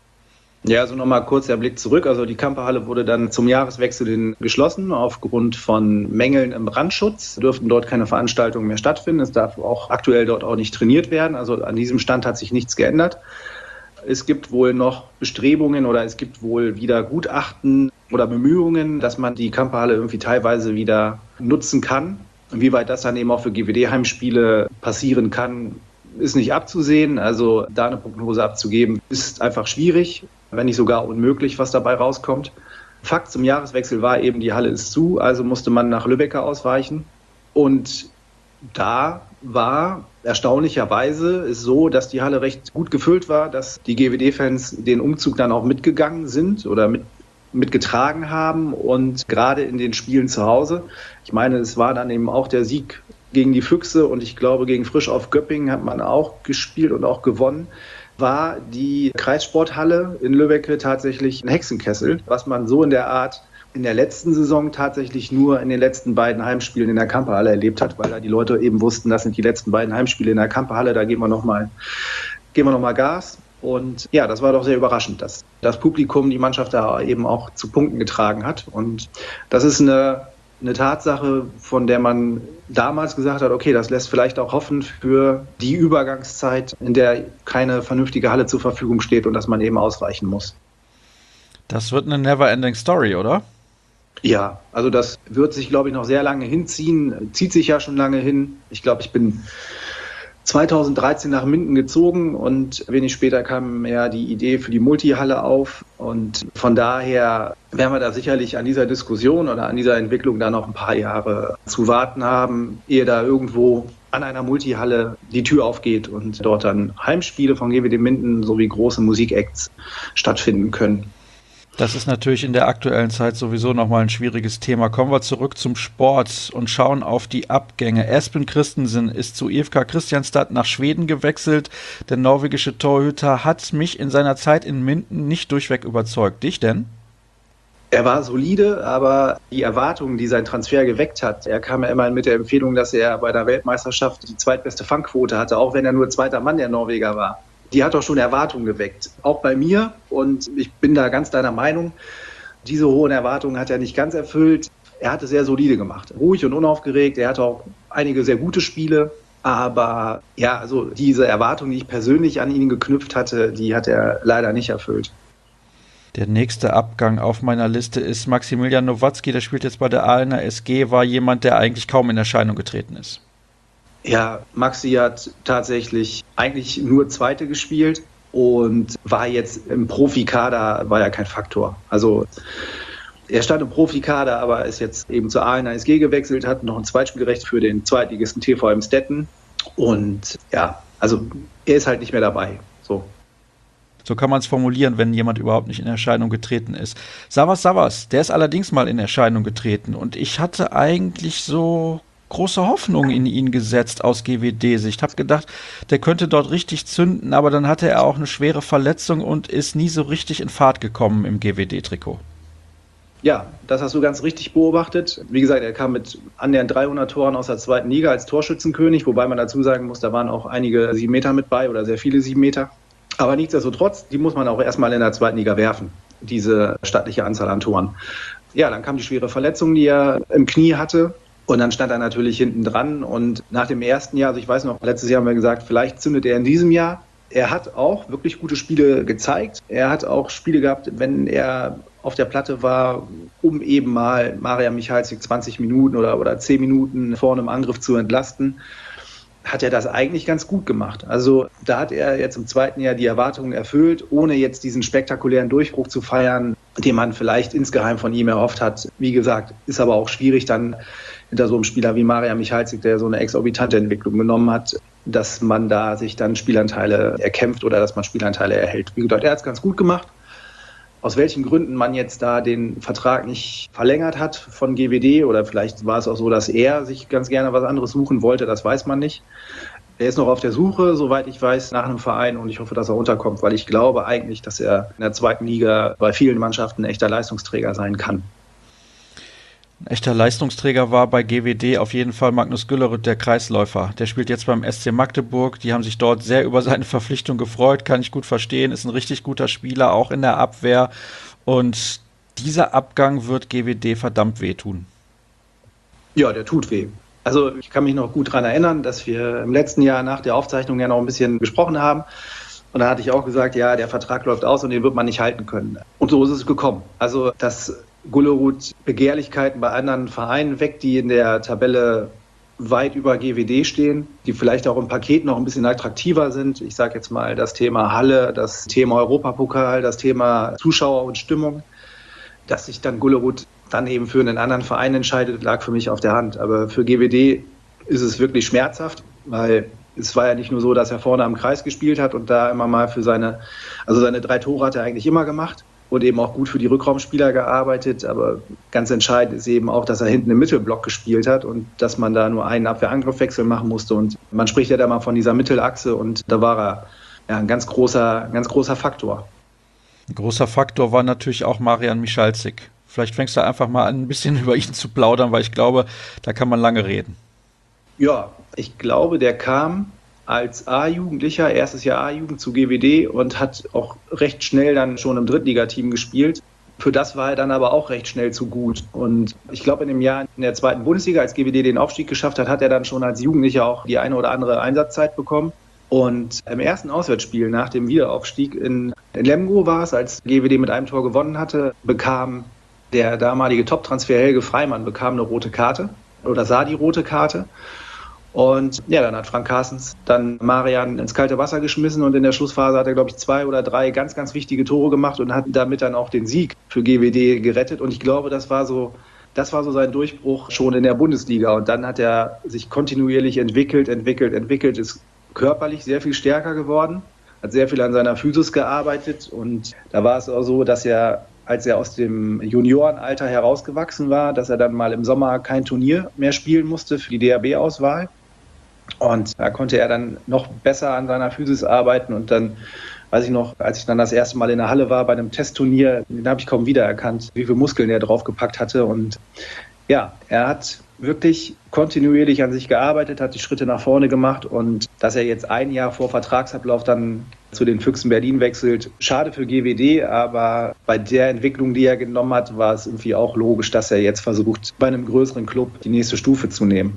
Ja, also nochmal kurz der Blick zurück. Also die Kamperhalle wurde dann zum Jahreswechsel hin geschlossen. Aufgrund von Mängeln im Brandschutz dürften dort keine Veranstaltungen mehr stattfinden. Es darf auch aktuell dort auch nicht trainiert werden. Also an diesem Stand hat sich nichts geändert. Es gibt wohl noch Bestrebungen oder es gibt wohl wieder Gutachten oder Bemühungen, dass man die Kamperhalle irgendwie teilweise wieder nutzen kann. Inwieweit das dann eben auch für G W D-Heimspiele passieren kann, ist nicht abzusehen. Also da eine Prognose abzugeben, ist einfach schwierig, wenn nicht sogar unmöglich, was dabei rauskommt. Fakt zum Jahreswechsel war eben, die Halle ist zu, also musste man nach Lübecker ausweichen. Und da war erstaunlicherweise es so, dass die Halle recht gut gefüllt war, dass die G W D-Fans den Umzug dann auch mitgegangen sind oder mit, mitgetragen haben und gerade in den Spielen zu Hause. Ich meine, es war dann eben auch der Sieg gegen die Füchse und ich glaube, gegen Frisch auf Göppingen hat man auch gespielt und auch gewonnen. War die Kreissporthalle in Lübbecke tatsächlich ein Hexenkessel, was man so in der Art in der letzten Saison tatsächlich nur in den letzten beiden Heimspielen in der Kamperhalle erlebt hat, weil da die Leute eben wussten, das sind die letzten beiden Heimspiele in der Kamperhalle, da geben wir nochmal geben wir noch mal Gas. Und ja, das war doch sehr überraschend, dass das Publikum die Mannschaft da eben auch zu Punkten getragen hat. Und das ist eine, eine Tatsache, von der man damals gesagt hat, okay, das lässt vielleicht auch hoffen für die Übergangszeit, in der keine vernünftige Halle zur Verfügung steht und dass man eben ausweichen muss. Das wird eine never-ending Story, oder? Ja, also das wird sich, glaube ich, noch sehr lange hinziehen, zieht sich ja schon lange hin. Ich glaube, ich bin zweitausenddreizehn nach Minden gezogen und wenig später kam ja die Idee für die Multihalle auf und von daher werden wir da sicherlich an dieser Diskussion oder an dieser Entwicklung da noch ein paar Jahre zu warten haben, ehe da irgendwo an einer Multihalle die Tür aufgeht und dort dann Heimspiele von G W D Minden sowie große Musikacts stattfinden können. Das ist natürlich in der aktuellen Zeit sowieso nochmal ein schwieriges Thema. Kommen wir zurück zum Sport und schauen auf die Abgänge. Espen Christensen ist zu I F K Kristianstad nach Schweden gewechselt. Der norwegische Torhüter hat mich in seiner Zeit in Minden nicht durchweg überzeugt. Dich denn? Er war solide, aber die Erwartungen, die sein Transfer geweckt hat, er kam ja immerhin mit der Empfehlung, dass er bei der Weltmeisterschaft die zweitbeste Fangquote hatte, auch wenn er nur zweiter Mann der Norweger war. Die hat doch schon Erwartungen geweckt, auch bei mir. Und ich bin da ganz deiner Meinung, diese hohen Erwartungen hat er nicht ganz erfüllt. Er hat es sehr solide gemacht, ruhig und unaufgeregt. Er hatte auch einige sehr gute Spiele. Aber ja, also diese Erwartungen, die ich persönlich an ihn geknüpft hatte, die hat er leider nicht erfüllt. Der nächste Abgang auf meiner Liste ist Maximilian Nowatzki. Der spielt jetzt bei der Aalener S G, war jemand, der eigentlich kaum in Erscheinung getreten ist. Ja, Maxi hat tatsächlich eigentlich nur Zweite gespielt und war jetzt im Profikader, war ja kein Faktor. Also er stand im Profikader, aber ist jetzt eben zur Aalener S G gewechselt, hat noch ein Zweitspielrecht für den Zweitligisten T V Emstetten und ja, also er ist halt nicht mehr dabei. So. So kann man es formulieren, wenn jemand überhaupt nicht in Erscheinung getreten ist. Savas Savas, der ist allerdings mal in Erscheinung getreten und ich hatte eigentlich so große Hoffnung in ihn gesetzt aus G W D-Sicht. Ich habe gedacht, der könnte dort richtig zünden, aber dann hatte er auch eine schwere Verletzung und ist nie so richtig in Fahrt gekommen im G W D-Trikot. Ja, das hast du ganz richtig beobachtet. Wie gesagt, er kam mit annähernd dreihundert Toren aus der zweiten Liga als Torschützenkönig, wobei man dazu sagen muss, da waren auch einige sieben Meter mit bei oder sehr viele sieben Meter. Aber nichtsdestotrotz, die muss man auch erstmal in der zweiten Liga werfen, diese stattliche Anzahl an Toren. Ja, dann kam die schwere Verletzung, die er im Knie hatte. Und dann stand er natürlich hinten dran. Und nach dem ersten Jahr, also ich weiß noch, letztes Jahr haben wir gesagt, vielleicht zündet er in diesem Jahr. Er hat auch wirklich gute Spiele gezeigt. Er hat auch Spiele gehabt, wenn er auf der Platte war, um eben mal Marian Michalzik zwanzig Minuten oder, oder zehn Minuten vorne im Angriff zu entlasten, hat er das eigentlich ganz gut gemacht. Also da hat er jetzt im zweiten Jahr die Erwartungen erfüllt, ohne jetzt diesen spektakulären Durchbruch zu feiern, den man vielleicht insgeheim von ihm erhofft hat. Wie gesagt, ist aber auch schwierig dann hinter so einem Spieler wie Marian Michalzik, der so eine exorbitante Entwicklung genommen hat, dass man da sich dann Spielanteile erkämpft oder dass man Spielanteile erhält. Wie gesagt, er hat es ganz gut gemacht. Aus welchen Gründen man jetzt da den Vertrag nicht verlängert hat von G W D oder vielleicht war es auch so, dass er sich ganz gerne was anderes suchen wollte, das weiß man nicht. Er ist noch auf der Suche, soweit ich weiß, nach einem Verein und ich hoffe, dass er unterkommt, weil ich glaube eigentlich, dass er in der zweiten Liga bei vielen Mannschaften ein echter Leistungsträger sein kann. Ein echter Leistungsträger war bei G W D auf jeden Fall Magnus Güllerud, der Kreisläufer. Der spielt jetzt beim S C Magdeburg. Die haben sich dort sehr über seine Verpflichtung gefreut, kann ich gut verstehen. Ist ein richtig guter Spieler, auch in der Abwehr. Und dieser Abgang wird G W D verdammt wehtun. Ja, der tut weh. Also ich kann mich noch gut daran erinnern, dass wir im letzten Jahr nach der Aufzeichnung ja noch ein bisschen gesprochen haben. Und da hatte ich auch gesagt, ja, der Vertrag läuft aus und den wird man nicht halten können. Und so ist es gekommen. Also das Güllerud Begehrlichkeiten bei anderen Vereinen weg, die in der Tabelle weit über G W D stehen, die vielleicht auch im Paket noch ein bisschen attraktiver sind. Ich sage jetzt mal das Thema Halle, das Thema Europapokal, das Thema Zuschauer und Stimmung. Dass sich dann Güllerud dann eben für einen anderen Verein entscheidet, lag für mich auf der Hand. Aber für G W D ist es wirklich schmerzhaft, weil es war ja nicht nur so, dass er vorne am Kreis gespielt hat und da immer mal für seine, also seine drei Tore hat er eigentlich immer gemacht. Und eben auch gut für die Rückraumspieler gearbeitet. Aber ganz entscheidend ist eben auch, dass er hinten im Mittelblock gespielt hat und dass man da nur einen Abwehr-Angriff-Wechsel machen musste. Und man spricht ja da mal von dieser Mittelachse und da war er ja, ein ganz großer, ganz großer Faktor. Ein großer Faktor war natürlich auch Marian Michalzik. Vielleicht fängst du einfach mal an, ein bisschen über ihn zu plaudern, weil ich glaube, da kann man lange reden. Ja, ich glaube, der kam als A-Jugendlicher, erstes Jahr A-Jugend zu G W D und hat auch recht schnell dann schon im Drittligateam gespielt. Für das war er dann aber auch recht schnell zu gut. Und ich glaube, in dem Jahr in der zweiten Bundesliga, als G W D den Aufstieg geschafft hat, hat er dann schon als Jugendlicher auch die eine oder andere Einsatzzeit bekommen. Und im ersten Auswärtsspiel nach dem Wiederaufstieg in, in Lemgo war es, als G W D mit einem Tor gewonnen hatte, bekam der damalige Top-Transfer Helge Freimann bekam eine rote Karte oder sah die rote Karte. Und ja, dann hat Frank Carstens dann Marian ins kalte Wasser geschmissen und in der Schlussphase hat er, glaube ich, zwei oder drei ganz, ganz wichtige Tore gemacht und hat damit dann auch den Sieg für G W D gerettet. Und ich glaube, das war so, das war so sein Durchbruch schon in der Bundesliga. Und dann hat er sich kontinuierlich entwickelt, entwickelt, entwickelt, ist körperlich sehr viel stärker geworden, hat sehr viel an seiner Physis gearbeitet. Und da war es auch so, dass er, als er aus dem Juniorenalter herausgewachsen war, dass er dann mal im Sommer kein Turnier mehr spielen musste für die D H B-Auswahl. Und da konnte er dann noch besser an seiner Physis arbeiten. Und dann, weiß ich noch, als ich dann das erste Mal in der Halle war bei einem Testturnier, den habe ich kaum wiedererkannt, wie viele Muskeln er draufgepackt hatte. Und ja, er hat wirklich kontinuierlich an sich gearbeitet, hat die Schritte nach vorne gemacht. Und dass er jetzt ein Jahr vor Vertragsablauf dann zu den Füchsen Berlin wechselt, schade für G W D. Aber bei der Entwicklung, die er genommen hat, war es irgendwie auch logisch, dass er jetzt versucht, bei einem größeren Club die nächste Stufe zu nehmen.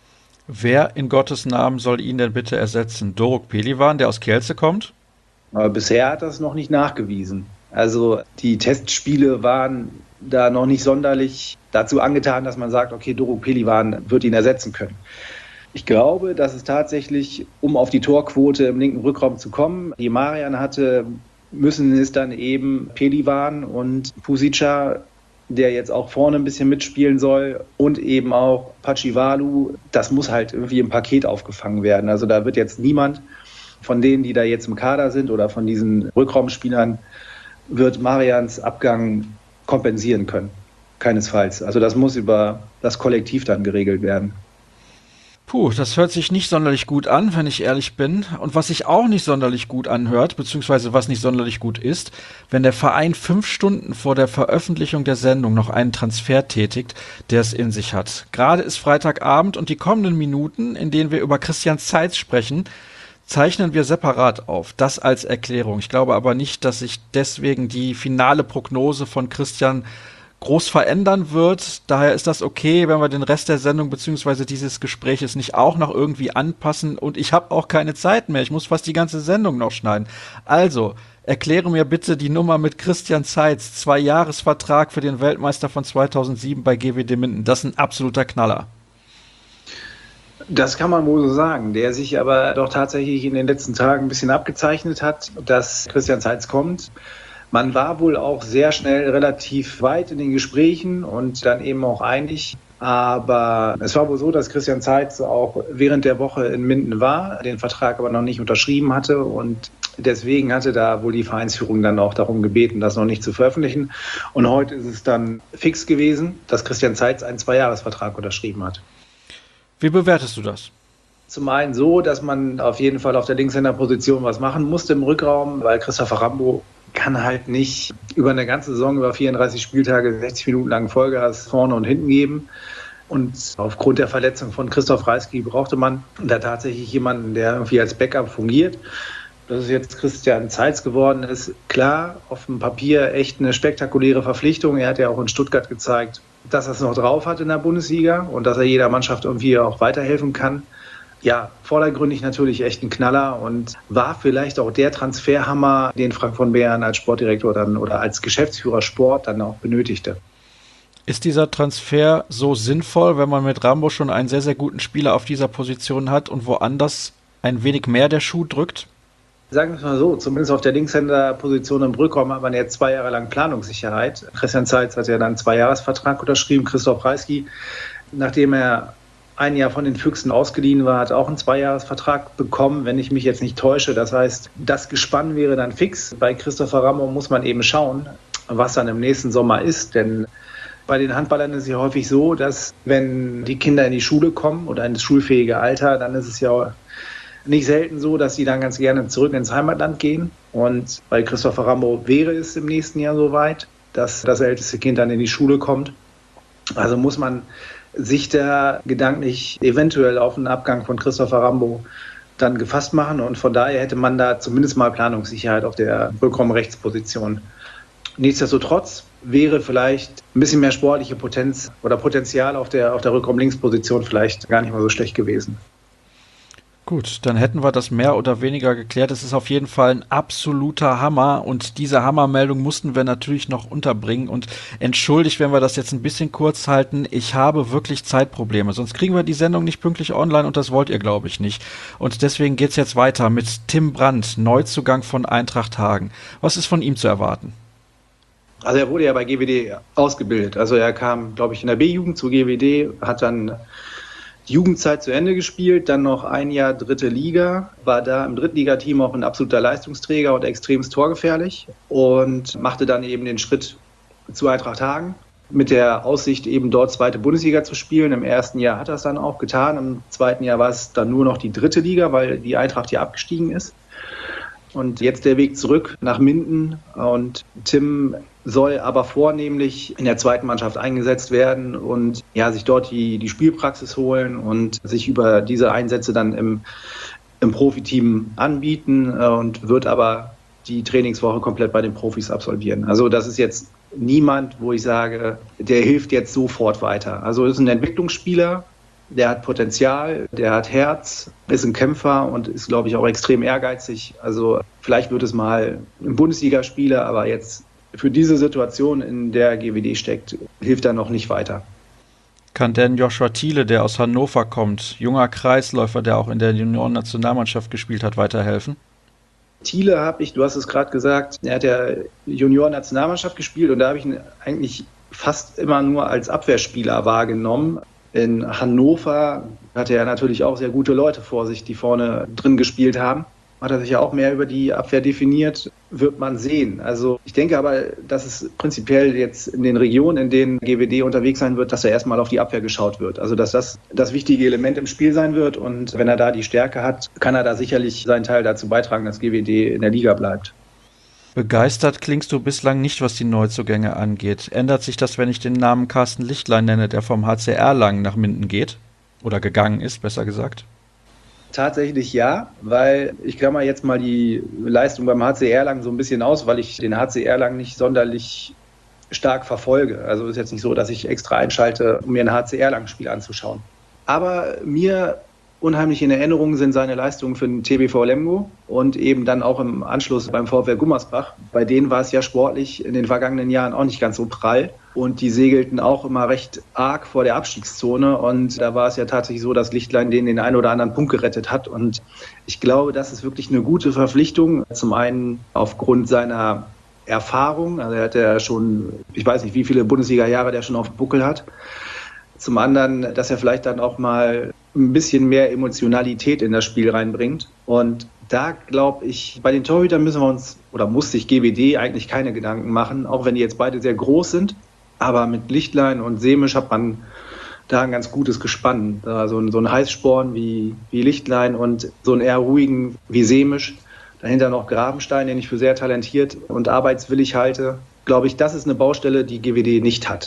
Wer in Gottes Namen soll ihn denn bitte ersetzen? Doruk Pelivan, der aus Kielce kommt? Aber bisher hat er es noch nicht nachgewiesen. Also die Testspiele waren da noch nicht sonderlich dazu angetan, dass man sagt, okay, Doruk Pelivan wird ihn ersetzen können. Ich glaube, dass es tatsächlich, um auf die Torquote im linken Rückraum zu kommen, die Marian hatte, müssen es dann eben Pelivan und Pusica, der jetzt auch vorne ein bisschen mitspielen soll, und eben auch Pachivalu, das muss halt irgendwie im Paket aufgefangen werden. Also da wird jetzt niemand von denen, die da jetzt im Kader sind oder von diesen Rückraumspielern, wird Marians Abgang kompensieren können. Keinesfalls. Also das muss über das Kollektiv dann geregelt werden. Puh, das hört sich nicht sonderlich gut an, wenn ich ehrlich bin. Und was sich auch nicht sonderlich gut anhört, beziehungsweise was nicht sonderlich gut ist, wenn der Verein fünf Stunden vor der Veröffentlichung der Sendung noch einen Transfer tätigt, der es in sich hat. Gerade ist Freitagabend und die kommenden Minuten, in denen wir über Christian Zeitz sprechen, zeichnen wir separat auf. Das als Erklärung. Ich glaube aber nicht, dass sich deswegen die finale Prognose von Christian groß verändern wird. Daher ist das okay, wenn wir den Rest der Sendung bzw. dieses Gespräches nicht auch noch irgendwie anpassen. Und ich habe auch keine Zeit mehr. Ich muss fast die ganze Sendung noch schneiden. Also, erkläre mir bitte die Nummer mit Christian Zeitz. Zwei-Jahres-Vertrag für den Weltmeister von zweitausendsieben bei G W D Minden. Das ist ein absoluter Knaller. Das kann man wohl so sagen, der sich aber doch tatsächlich in den letzten Tagen ein bisschen abgezeichnet hat, dass Christian Zeitz kommt. Man war wohl auch sehr schnell relativ weit in den Gesprächen und dann eben auch einig. Aber es war wohl so, dass Christian Zeitz auch während der Woche in Minden war, den Vertrag aber noch nicht unterschrieben hatte. Und deswegen hatte da wohl die Vereinsführung dann auch darum gebeten, das noch nicht zu veröffentlichen. Und heute ist es dann fix gewesen, dass Christian Zeitz einen Zweijahresvertrag unterschrieben hat. Wie bewertest du das? Zum einen so, dass man auf jeden Fall auf der Linkshänderposition was machen musste im Rückraum, weil Christopher Rambo kann halt nicht über eine ganze Saison, über vierunddreißig Spieltage, sechzig Minuten lang Vollgas vorne und hinten geben. Und aufgrund der Verletzung von Christoph Reisky brauchte man da tatsächlich jemanden, der irgendwie als Backup fungiert. Dass es jetzt Christian Zeitz geworden ist, klar, auf dem Papier echt eine spektakuläre Verpflichtung. Er hat ja auch in Stuttgart gezeigt, dass er es noch drauf hat in der Bundesliga und dass er jeder Mannschaft irgendwie auch weiterhelfen kann. Ja, vordergründig natürlich echt ein Knaller und war vielleicht auch der Transferhammer, den Frank von Behren als Sportdirektor dann oder als Geschäftsführer Sport dann auch benötigte. Ist dieser Transfer so sinnvoll, wenn man mit Rambo schon einen sehr, sehr guten Spieler auf dieser Position hat und woanders ein wenig mehr der Schuh drückt? Sagen wir es mal so, zumindest auf der Linkshänderposition im Rückraum hat man jetzt zwei Jahre lang Planungssicherheit. Christian Zeitz hat ja dann einen Zweijahresvertrag unterschrieben, Christoph Reisky, nachdem er ein Jahr von den Füchsen ausgeliehen war, hat auch einen Zweijahresvertrag bekommen, wenn ich mich jetzt nicht täusche. Das heißt, das Gespann wäre dann fix. Bei Christopher Rambo muss man eben schauen, was dann im nächsten Sommer ist. Denn bei den Handballern ist es ja häufig so, dass wenn die Kinder in die Schule kommen oder ins schulfähige Alter, dann ist es ja nicht selten so, dass sie dann ganz gerne zurück ins Heimatland gehen. Und bei Christopher Rambo wäre es im nächsten Jahr soweit, dass das älteste Kind dann in die Schule kommt. Also muss man sich da gedanklich eventuell auf einen Abgang von Christopher Rambo dann gefasst machen. Und von daher hätte man da zumindest mal Planungssicherheit auf der Rückraumrechtsposition. Nichtsdestotrotz wäre vielleicht ein bisschen mehr sportliche Potenz oder Potenzial auf der, auf der Rückraumlinksposition vielleicht gar nicht mal so schlecht gewesen. Gut, dann hätten wir das mehr oder weniger geklärt. Es ist auf jeden Fall ein absoluter Hammer und diese Hammermeldung mussten wir natürlich noch unterbringen und entschuldigt, wenn wir das jetzt ein bisschen kurz halten. Ich habe wirklich Zeitprobleme, sonst kriegen wir die Sendung nicht pünktlich online und das wollt ihr, glaube ich, nicht. Und deswegen geht's jetzt weiter mit Tim Brandt, Neuzugang von Eintracht Hagen. Was ist von ihm zu erwarten? Also er wurde ja bei G W D ausgebildet. Also er kam, glaube ich, in der B-Jugend zu G W D, hat dann die Jugendzeit zu Ende gespielt, dann noch ein Jahr dritte Liga, war da im Drittligateam auch ein absoluter Leistungsträger und extremst torgefährlich und machte dann eben den Schritt zu Eintracht Hagen mit der Aussicht, eben dort zweite Bundesliga zu spielen. Im ersten Jahr hat er es dann auch getan, im zweiten Jahr war es dann nur noch die dritte Liga, weil die Eintracht hier abgestiegen ist. Und jetzt der Weg zurück nach Minden und Tim soll aber vornehmlich in der zweiten Mannschaft eingesetzt werden und ja, sich dort die, die Spielpraxis holen und sich über diese Einsätze dann im, im Profiteam anbieten und wird aber die Trainingswoche komplett bei den Profis absolvieren. Also das ist jetzt niemand, wo ich sage, der hilft jetzt sofort weiter. Also ist ein Entwicklungsspieler, der hat Potenzial, der hat Herz, ist ein Kämpfer und ist, glaube ich, auch extrem ehrgeizig. Also vielleicht wird es mal ein Bundesligaspieler, aber jetzt für diese Situation, in der G W D steckt, hilft er noch nicht weiter. Kann denn Joshua Thiele, der aus Hannover kommt, junger Kreisläufer, der auch in der Junioren-Nationalmannschaft gespielt hat, weiterhelfen? Thiele habe ich, du hast es gerade gesagt, er hat ja Junioren-Nationalmannschaft gespielt und da habe ich ihn eigentlich fast immer nur als Abwehrspieler wahrgenommen. In Hannover hatte er natürlich auch sehr gute Leute vor sich, die vorne drin gespielt haben. hat er sich ja auch mehr über die Abwehr definiert, wird man sehen. Also ich denke aber, dass es prinzipiell jetzt in den Regionen, in denen G W D unterwegs sein wird, dass er erstmal auf die Abwehr geschaut wird. Also dass das das wichtige Element im Spiel sein wird und wenn er da die Stärke hat, kann er da sicherlich seinen Teil dazu beitragen, dass G W D in der Liga bleibt. Begeistert klingst du bislang nicht, was die Neuzugänge angeht. Ändert sich das, wenn ich den Namen Carsten Lichtlein nenne, der vom H C Erlangen nach Minden geht? Oder gegangen ist, besser gesagt? Tatsächlich ja, weil ich klammer jetzt mal die Leistung beim H C Erlangen so ein bisschen aus, weil ich den H C Erlangen nicht sonderlich stark verfolge. Also ist jetzt nicht so, dass ich extra einschalte, um mir ein H C Erlangen-Spiel anzuschauen. Aber mir unheimlich in Erinnerung sind seine Leistungen für den T B V Lemgo und eben dann auch im Anschluss beim VfL Gummersbach. Bei denen war es ja sportlich in den vergangenen Jahren auch nicht ganz so prall. Und die segelten auch immer recht arg vor der Abstiegszone. Und da war es ja tatsächlich so, dass Lichtlein denen den einen oder anderen Punkt gerettet hat. Und ich glaube, das ist wirklich eine gute Verpflichtung. Zum einen aufgrund seiner Erfahrung. Also er hat ja schon, ich weiß nicht, wie viele Bundesliga-Jahre der schon auf dem Buckel hat. Zum anderen, dass er vielleicht dann auch mal ein bisschen mehr Emotionalität in das Spiel reinbringt. Und da glaube ich, bei den Torhütern müssen wir uns, oder muss sich G W D eigentlich keine Gedanken machen, auch wenn die jetzt beide sehr groß sind. Aber mit Lichtlein und Semisch hat man da ein ganz gutes Gespann. So ein, so ein Heißsporn wie, wie Lichtlein und so einen eher ruhigen wie Semisch. Dahinter noch Grabenstein, den ich für sehr talentiert und arbeitswillig halte. Glaube ich, das ist eine Baustelle, die G W D nicht hat.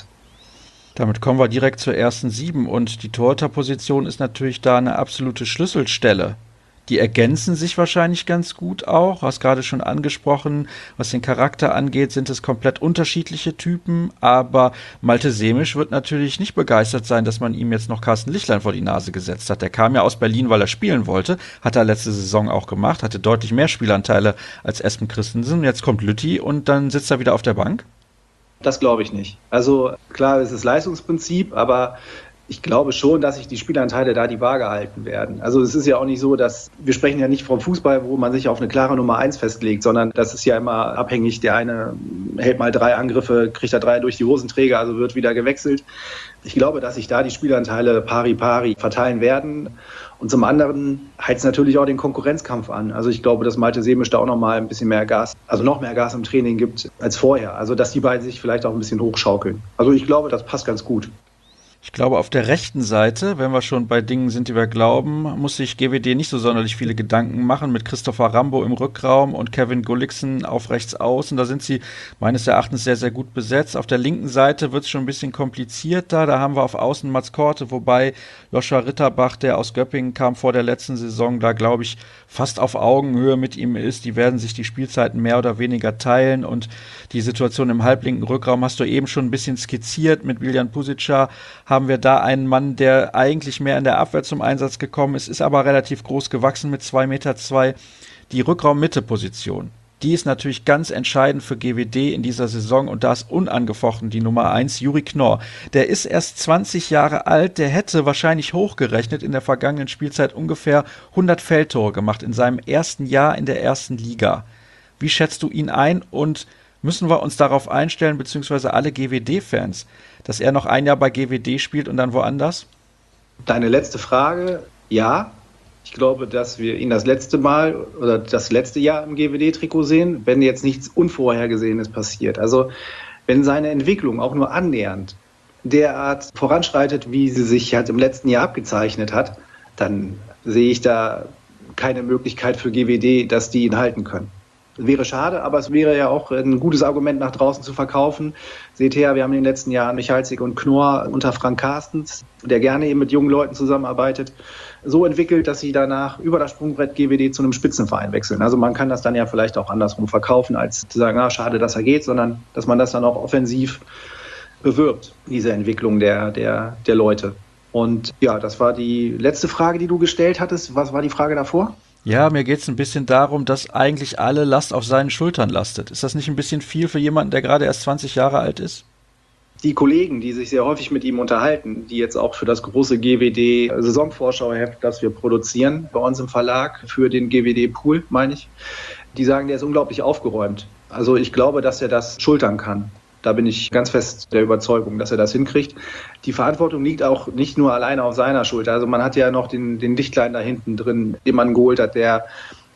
Damit kommen wir direkt zur ersten Sieben und die Torhüterposition ist natürlich da eine absolute Schlüsselstelle. Die ergänzen sich wahrscheinlich ganz gut auch. Du hast gerade schon angesprochen, was den Charakter angeht, sind es komplett unterschiedliche Typen. Aber Malte Semisch wird natürlich nicht begeistert sein, dass man ihm jetzt noch Carsten Lichtlein vor die Nase gesetzt hat. Der kam ja aus Berlin, weil er spielen wollte. Hat er letzte Saison auch gemacht, hatte deutlich mehr Spielanteile als Espen Christensen. Jetzt kommt Lütti und dann sitzt er wieder auf der Bank. Das glaube ich nicht. Also klar, es ist Leistungsprinzip, aber ich glaube schon, dass sich die Spielanteile da die Waage halten werden. Also es ist ja auch nicht so, dass, wir sprechen ja nicht vom Fußball, wo man sich auf eine klare Nummer eins festlegt, sondern das ist ja immer abhängig. Der eine hält mal drei Angriffe, kriegt er drei durch die Hosenträger, also wird wieder gewechselt. Ich glaube, dass sich da die Spielanteile pari pari verteilen werden. Und zum anderen heizt natürlich auch den Konkurrenzkampf an. Also ich glaube, dass Malte Semisch da auch noch mal ein bisschen mehr Gas, also noch mehr Gas im Training gibt als vorher. Also dass die beiden sich vielleicht auch ein bisschen hochschaukeln. Also ich glaube, das passt ganz gut. Ich glaube, auf der rechten Seite, wenn wir schon bei Dingen sind, die wir glauben, muss sich G W D nicht so sonderlich viele Gedanken machen mit Christopher Rambo im Rückraum und Kevin Gulliksen auf rechts außen. Da sind sie meines Erachtens sehr, sehr gut besetzt. Auf der linken Seite wird es schon ein bisschen komplizierter. Da haben wir auf Außen Mats Korte, wobei Joscha Ritterbach, der aus Göppingen kam vor der letzten Saison, da glaube ich fast auf Augenhöhe mit ihm ist. Die werden sich die Spielzeiten mehr oder weniger teilen und die Situation im halblinken Rückraum hast du eben schon ein bisschen skizziert. Mit Viljan Pusica haben wir da einen Mann, der eigentlich mehr in der Abwehr zum Einsatz gekommen ist, ist aber relativ groß gewachsen mit zwei Meter zwei. Die Rückraum-Mitte-Position, die ist natürlich ganz entscheidend für G W D in dieser Saison und da ist unangefochten die Nummer eins, Juri Knorr. Der ist erst zwanzig Jahre alt, der hätte wahrscheinlich hochgerechnet in der vergangenen Spielzeit ungefähr hundert Feldtore gemacht in seinem ersten Jahr in der ersten Liga. Wie schätzt du ihn ein und müssen wir uns darauf einstellen, beziehungsweise alle G W D-Fans, dass er noch ein Jahr bei G W D spielt und dann woanders? Deine letzte Frage, ja. Ich glaube, dass wir ihn das letzte Mal oder das letzte Jahr im G W D-Trikot sehen, wenn jetzt nichts Unvorhergesehenes passiert. Also wenn seine Entwicklung auch nur annähernd derart voranschreitet, wie sie sich halt im letzten Jahr abgezeichnet hat, dann sehe ich da keine Möglichkeit für G W D, dass die ihn halten können. Wäre schade, aber es wäre ja auch ein gutes Argument, nach draußen zu verkaufen. Seht her, wir haben in den letzten Jahren Michalzik und Knorr unter Frank Carstens, der gerne eben mit jungen Leuten zusammenarbeitet, so entwickelt, dass sie danach über das Sprungbrett G W D zu einem Spitzenverein wechseln. Also man kann das dann ja vielleicht auch andersrum verkaufen, als zu sagen, ah, schade, dass er geht, sondern dass man das dann auch offensiv bewirbt, diese Entwicklung der, der, der Leute. Und ja, das war die letzte Frage, die du gestellt hattest. Was war die Frage davor? Ja, mir geht es ein bisschen darum, dass eigentlich alle Last auf seinen Schultern lastet. Ist das nicht ein bisschen viel für jemanden, der gerade erst zwanzig Jahre alt ist? Die Kollegen, die sich sehr häufig mit ihm unterhalten, die jetzt auch für das große G W D-Saisonvorschauheft, das wir produzieren, bei uns im Verlag, für den G W D-Pool, meine ich, die sagen, der ist unglaublich aufgeräumt. Also ich glaube, dass er das schultern kann. Da bin ich ganz fest der Überzeugung, dass er das hinkriegt. Die Verantwortung liegt auch nicht nur alleine auf seiner Schulter. Also man hat ja noch den, den Lichtlein da hinten drin, den man geholt hat, der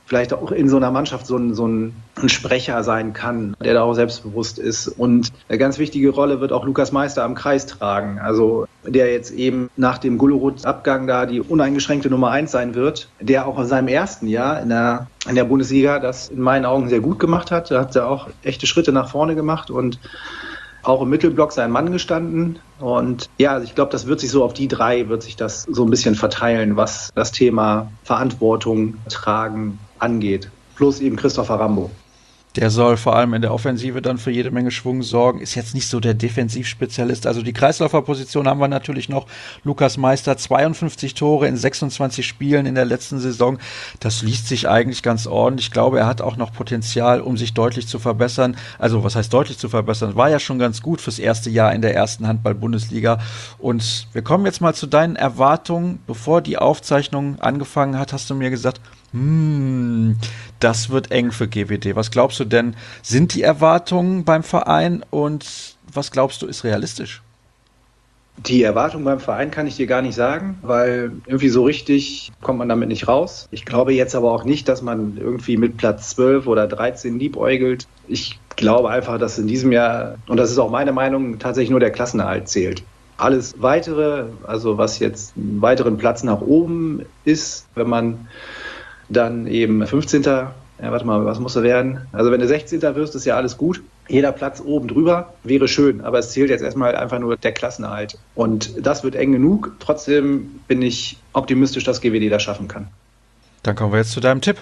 vielleicht auch in so einer Mannschaft so ein, so ein, ein Sprecher sein kann, der da auch selbstbewusst ist. Und eine ganz wichtige Rolle wird auch Lukas Meister am Kreis tragen. Also der jetzt eben nach dem Gullerud-Abgang da die uneingeschränkte Nummer eins sein wird, der auch in seinem ersten Jahr in der, in der Bundesliga das in meinen Augen sehr gut gemacht hat. Da hat er auch echte Schritte nach vorne gemacht und auch im Mittelblock sein Mann gestanden. Und ja, ich glaube, das wird sich so auf die drei, wird sich das so ein bisschen verteilen, was das Thema Verantwortung tragen angeht. Plus eben Christopher Rambo. Der soll vor allem in der Offensive dann für jede Menge Schwung sorgen. Ist jetzt nicht so der Defensivspezialist. Also die Kreisläuferposition haben wir natürlich noch. Lukas Meister, zweiundfünfzig Tore in sechsundzwanzig Spielen in der letzten Saison. Das liest sich eigentlich ganz ordentlich. Ich glaube, er hat auch noch Potenzial, um sich deutlich zu verbessern. Also was heißt deutlich zu verbessern? War ja schon ganz gut fürs erste Jahr in der ersten Handball-Bundesliga. Und wir kommen jetzt mal zu deinen Erwartungen. Bevor die Aufzeichnung angefangen hat, hast du mir gesagt, Hm, das wird eng für G W D. Was glaubst du denn, sind die Erwartungen beim Verein und was glaubst du ist realistisch? Die Erwartungen beim Verein kann ich dir gar nicht sagen, weil irgendwie so richtig kommt man damit nicht raus. Ich glaube jetzt aber auch nicht, dass man irgendwie mit Platz zwölf oder dreizehn liebäugelt. Ich glaube einfach, dass in diesem Jahr, und das ist auch meine Meinung, tatsächlich nur der Klassenerhalt zählt. Alles Weitere, also was jetzt einen weiteren Platz nach oben ist, wenn man dann eben fünfzehnter Ja, warte mal, was muss er werden? Also wenn du sechzehnter wirst, ist ja alles gut. Jeder Platz oben drüber wäre schön, aber es zählt jetzt erstmal einfach nur der Klassenerhalt. Und das wird eng genug. Trotzdem bin ich optimistisch, dass G W D das schaffen kann. Dann kommen wir jetzt zu deinem Tipp.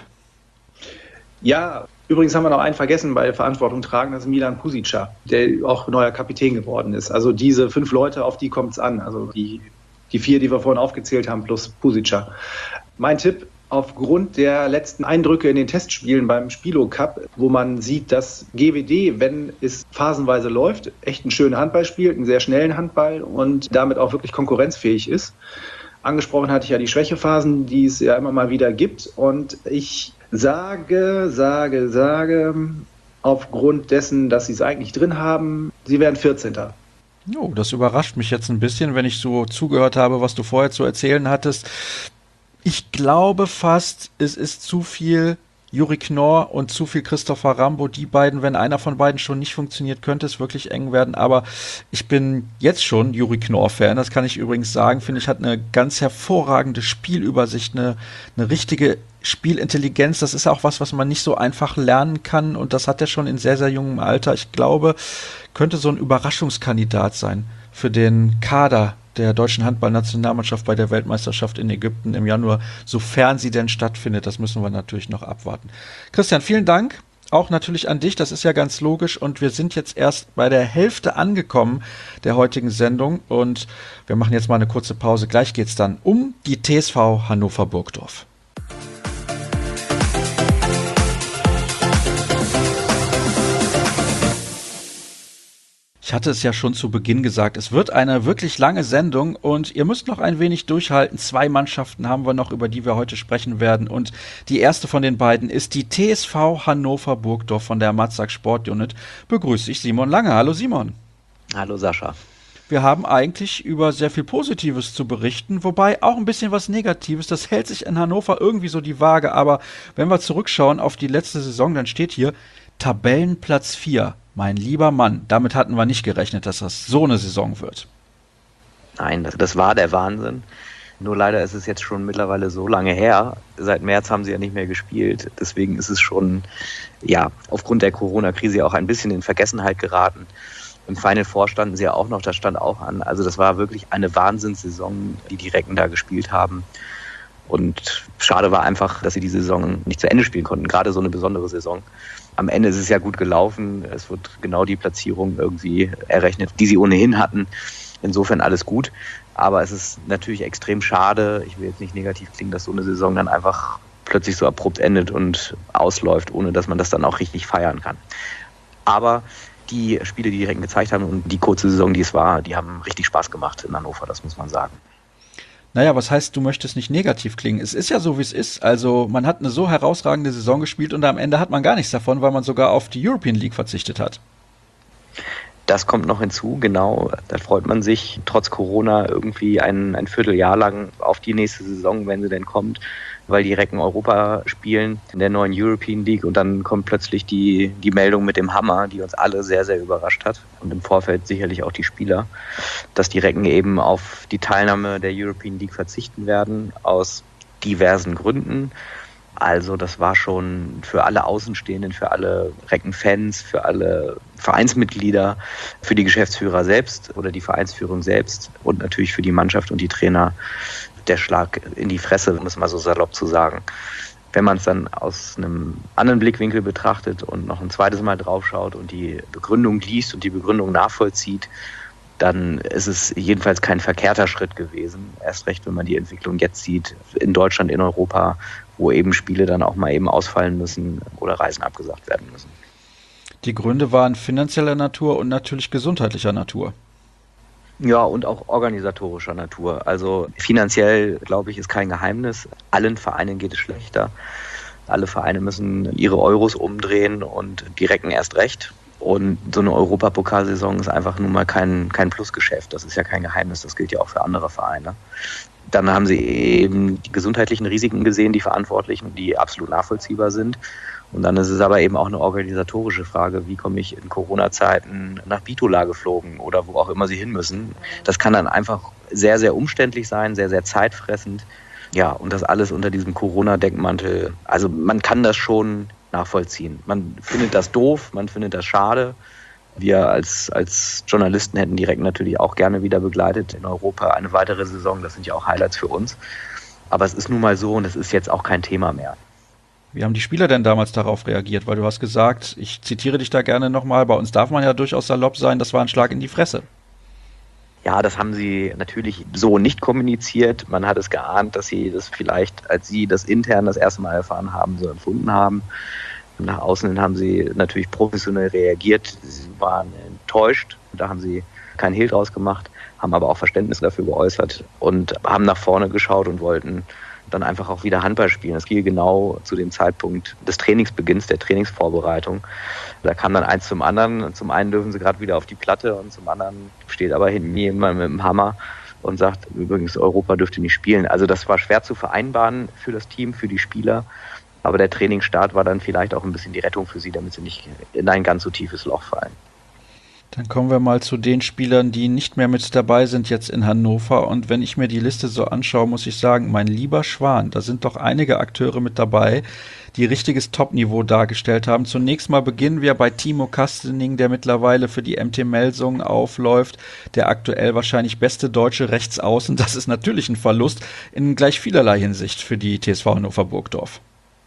Ja, übrigens haben wir noch einen vergessen bei der Verantwortung tragen, das ist Milan Pusica, der auch neuer Kapitän geworden ist. Also diese fünf Leute, auf die kommt es an. Also die, die vier, die wir vorhin aufgezählt haben, plus Pusica. Mein Tipp: Aufgrund der letzten Eindrücke in den Testspielen beim Spilo Cup, wo man sieht, dass G W D, wenn es phasenweise läuft, echt einen schönen Handball spielt, einen sehr schnellen Handball und damit auch wirklich konkurrenzfähig ist. Angesprochen hatte ich ja die Schwächephasen, die es ja immer mal wieder gibt. Und ich sage, sage, sage, aufgrund dessen, dass sie es eigentlich drin haben, sie werden vierzehnter Oh, das überrascht mich jetzt ein bisschen, wenn ich so zugehört habe, was du vorher zu erzählen hattest. Ich glaube fast, es ist zu viel Juri Knorr und zu viel Christopher Rambo. Die beiden, wenn einer von beiden schon nicht funktioniert, könnte es wirklich eng werden. Aber ich bin jetzt schon Juri Knorr-Fan. Das kann ich übrigens sagen. Finde ich, hat eine ganz hervorragende Spielübersicht, eine, eine richtige Spielintelligenz. Das ist auch was, was man nicht so einfach lernen kann. Und das hat er schon in sehr, sehr jungem Alter. Ich glaube, könnte so ein Überraschungskandidat sein für den Kader der deutschen Handballnationalmannschaft bei der Weltmeisterschaft in Ägypten im Januar, sofern sie denn stattfindet. Das müssen wir natürlich noch abwarten. Christian, vielen Dank. Auch natürlich an dich, das ist ja ganz logisch. Und wir sind jetzt erst bei der Hälfte angekommen der heutigen Sendung. Und wir machen jetzt mal eine kurze Pause. Gleich geht es dann um die T S V Hannover-Burgdorf. Ich hatte es ja schon zu Beginn gesagt, es wird eine wirklich lange Sendung und ihr müsst noch ein wenig durchhalten. Zwei Mannschaften haben wir noch, über die wir heute sprechen werden. Und die erste von den beiden ist die T S V Hannover-Burgdorf von der Matzak Sportunit. Begrüße ich Simon Lange. Hallo Simon. Hallo Sascha. Wir haben eigentlich über sehr viel Positives zu berichten, wobei auch ein bisschen was Negatives. Das hält sich in Hannover irgendwie so die Waage. Aber wenn wir zurückschauen auf die letzte Saison, dann steht hier Tabellenplatz vier. Mein lieber Mann, damit hatten wir nicht gerechnet, dass das so eine Saison wird. Nein, das, das war der Wahnsinn. Nur leider ist es jetzt schon mittlerweile so lange her. Seit März haben sie ja nicht mehr gespielt. Deswegen ist es schon, ja, aufgrund der Corona-Krise auch ein bisschen in Vergessenheit geraten. Im Final Four standen sie ja auch noch, das stand auch an. Also das war wirklich eine Wahnsinnssaison, die die Recken da gespielt haben. Und schade war einfach, dass sie die Saison nicht zu Ende spielen konnten. Gerade so eine besondere Saison. Am Ende ist es ja gut gelaufen. Es wird genau die Platzierung irgendwie errechnet, die sie ohnehin hatten. Insofern alles gut. Aber es ist natürlich extrem schade. Ich will jetzt nicht negativ klingen, dass so eine Saison dann einfach plötzlich so abrupt endet und ausläuft, ohne dass man das dann auch richtig feiern kann. Aber die Spiele, die die Recken gezeigt haben und die kurze Saison, die es war, die haben richtig Spaß gemacht in Hannover, das muss man sagen. Naja, was heißt, du möchtest nicht negativ klingen? Es ist ja so, wie es ist. Also man hat eine so herausragende Saison gespielt und am Ende hat man gar nichts davon, weil man sogar auf die European League verzichtet hat. Das kommt noch hinzu, genau. Da freut man sich trotz Corona irgendwie ein, ein Vierteljahr lang auf die nächste Saison, wenn sie denn kommt. weil die Recken Europa spielen in der neuen European League und dann kommt plötzlich die, die Meldung mit dem Hammer, die uns alle sehr, sehr überrascht hat und im Vorfeld sicherlich auch die Spieler, dass die Recken eben auf die Teilnahme der European League verzichten werden aus diversen Gründen. Also das war schon für alle Außenstehenden, für alle Recken-Fans, für alle Vereinsmitglieder, für die Geschäftsführer selbst oder die Vereinsführung selbst und natürlich für die Mannschaft und die Trainer der Schlag in die Fresse, um es mal so salopp zu sagen. Wenn man es dann aus einem anderen Blickwinkel betrachtet und noch ein zweites Mal draufschaut und die Begründung liest und die Begründung nachvollzieht, dann ist es jedenfalls kein verkehrter Schritt gewesen. Erst recht, wenn man die Entwicklung jetzt sieht, in Deutschland, in Europa, wo eben Spiele dann auch mal eben ausfallen müssen oder Reisen abgesagt werden müssen. Die Gründe waren finanzieller Natur und natürlich gesundheitlicher Natur. Ja, und auch organisatorischer Natur. Also finanziell, glaube ich, ist kein Geheimnis. Allen Vereinen geht es schlechter. Alle Vereine müssen ihre Euros umdrehen und die Recken erst recht. Und so eine Europapokalsaison ist einfach nun mal kein, kein Plusgeschäft. Das ist ja kein Geheimnis, das gilt ja auch für andere Vereine. Dann haben sie eben die gesundheitlichen Risiken gesehen, die Verantwortlichen, die absolut nachvollziehbar sind. Und dann ist es aber eben auch eine organisatorische Frage, wie komme ich in Corona-Zeiten nach Bitola geflogen oder wo auch immer sie hin müssen. Das kann dann einfach sehr, sehr umständlich sein, sehr, sehr zeitfressend. Ja, und das alles unter diesem Corona-Deckmantel. Also man kann das schon nachvollziehen. Man findet das doof, man findet das schade. Wir als, als Journalisten hätten direkt natürlich auch gerne wieder begleitet in Europa eine weitere Saison. Das sind ja auch Highlights für uns. Aber es ist nun mal so und es ist jetzt auch kein Thema mehr. Wie haben die Spieler denn damals darauf reagiert? Weil du hast gesagt, ich zitiere dich da gerne nochmal, bei uns darf man ja durchaus salopp sein, das war ein Schlag in die Fresse. Ja, das haben sie natürlich so nicht kommuniziert. Man hat es geahnt, dass sie das vielleicht, als sie das intern das erste Mal erfahren haben, so empfunden haben. Nach außen hin haben sie natürlich professionell reagiert. Sie waren enttäuscht. Da haben sie keinen Hehl draus gemacht, haben aber auch Verständnis dafür geäußert und haben nach vorne geschaut und wollten dann einfach auch wieder Handball spielen. Das ging genau zu dem Zeitpunkt des Trainingsbeginns, der Trainingsvorbereitung. Da kam dann eins zum anderen. Zum einen dürfen sie gerade wieder auf die Platte und zum anderen steht aber hinten jemand mit dem Hammer und sagt, übrigens, Europa dürfte nicht spielen. Also das war schwer zu vereinbaren für das Team, für die Spieler. Aber der Trainingsstart war dann vielleicht auch ein bisschen die Rettung für sie, damit sie nicht in ein ganz so tiefes Loch fallen. Dann kommen wir mal zu den Spielern, die nicht mehr mit dabei sind jetzt in Hannover. Und wenn ich mir die Liste so anschaue, muss ich sagen, mein lieber Schwan, da sind doch einige Akteure mit dabei, die richtiges Topniveau dargestellt haben. Zunächst mal beginnen wir bei Timo Kastening, der mittlerweile für die M T Melsungen aufläuft, der aktuell wahrscheinlich beste deutsche Rechtsaußen. Das ist natürlich ein Verlust in gleich vielerlei Hinsicht für die T S V Hannover Burgdorf.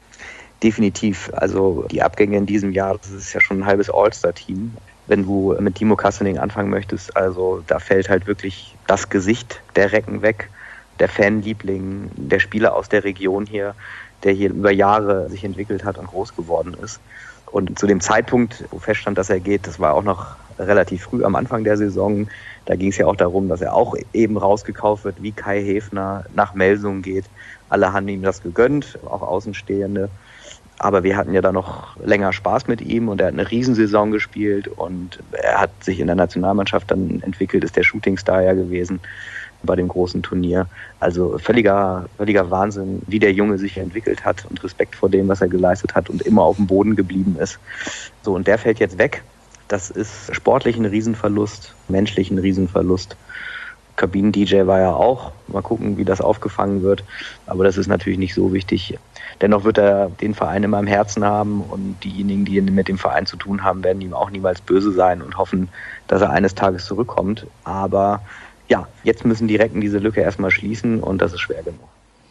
Definitiv. Also die Abgänge in diesem Jahr, das ist ja schon ein halbes All-Star-Team. Wenn du mit Timo Kastening anfangen möchtest, also da fällt halt wirklich das Gesicht der Recken weg, der Fanliebling, der Spieler aus der Region hier, der hier über Jahre sich entwickelt hat und groß geworden ist. Und zu dem Zeitpunkt, wo feststand, dass er geht, das war auch noch relativ früh am Anfang der Saison. Da ging es ja auch darum, dass er auch eben rausgekauft wird, wie Kai Häfner nach Melsungen geht. Alle haben ihm das gegönnt, auch Außenstehende. Aber wir hatten ja da noch länger Spaß mit ihm und er hat eine Riesensaison gespielt und er hat sich in der Nationalmannschaft dann entwickelt, ist der Shootingstar ja gewesen bei dem großen Turnier. Also völliger, völliger Wahnsinn, wie der Junge sich entwickelt hat und Respekt vor dem, was er geleistet hat und immer auf dem Boden geblieben ist. So, und der fällt jetzt weg. Das ist sportlich ein Riesenverlust, menschlich ein Riesenverlust. Kabinen-D J war ja auch. Mal gucken, wie das aufgefangen wird. Aber das ist natürlich nicht so wichtig. Dennoch wird er den Verein immer im Herzen haben und diejenigen, die mit dem Verein zu tun haben, werden ihm auch niemals böse sein und hoffen, dass er eines Tages zurückkommt. Aber ja, jetzt müssen die Recken diese Lücke erstmal schließen und das ist schwer genug.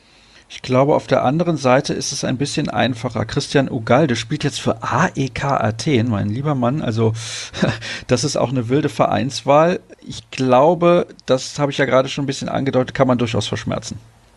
Ich glaube, auf der anderen Seite ist es ein bisschen einfacher. Christian Ugalde spielt jetzt für A E K Athen, mein lieber Mann. Also das ist auch eine wilde Vereinswahl. Ich glaube, das habe ich ja gerade schon ein bisschen angedeutet, kann man durchaus verschmerzen.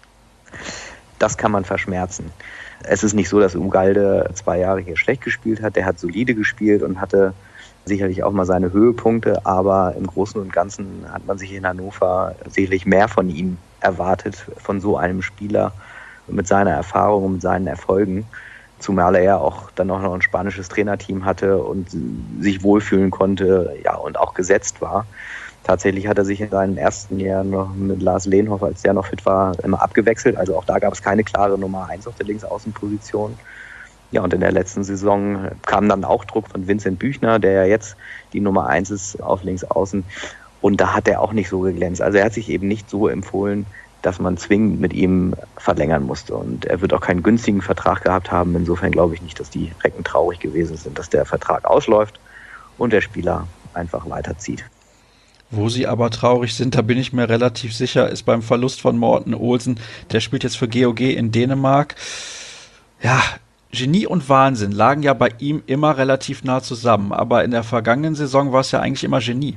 Das kann man verschmerzen. Es ist nicht so, dass Ugalde zwei Jahre hier schlecht gespielt hat. Der hat solide gespielt und hatte sicherlich auch mal seine Höhepunkte. Aber im Großen und Ganzen hat man sich in Hannover sicherlich mehr von ihm erwartet, von so einem Spieler mit seiner Erfahrung und mit seinen Erfolgen. Zumal er ja auch dann auch noch ein spanisches Trainerteam hatte und sich wohlfühlen konnte, ja, und auch gesetzt war. Tatsächlich hat er sich in seinen ersten Jahren noch mit Lars Lehnhoff, als der noch fit war, immer abgewechselt. Also auch da gab es keine klare Nummer eins auf der Linksaußenposition. Ja, und in der letzten Saison kam dann auch Druck von Vincent Büchner, der ja jetzt die Nummer eins ist auf Linksaußen. Und da hat er auch nicht so geglänzt. Also er hat sich eben nicht so empfohlen, dass man zwingend mit ihm verlängern musste. Und er wird auch keinen günstigen Vertrag gehabt haben. Insofern glaube ich nicht, dass die Recken traurig gewesen sind, dass der Vertrag ausläuft und der Spieler einfach weiterzieht. Wo sie aber traurig sind, da bin ich mir relativ sicher, ist beim Verlust von Morten Olsen. Der spielt jetzt für G O G in Dänemark. Ja, Genie und Wahnsinn lagen ja bei ihm immer relativ nah zusammen. Aber in der vergangenen Saison war es ja eigentlich immer Genie.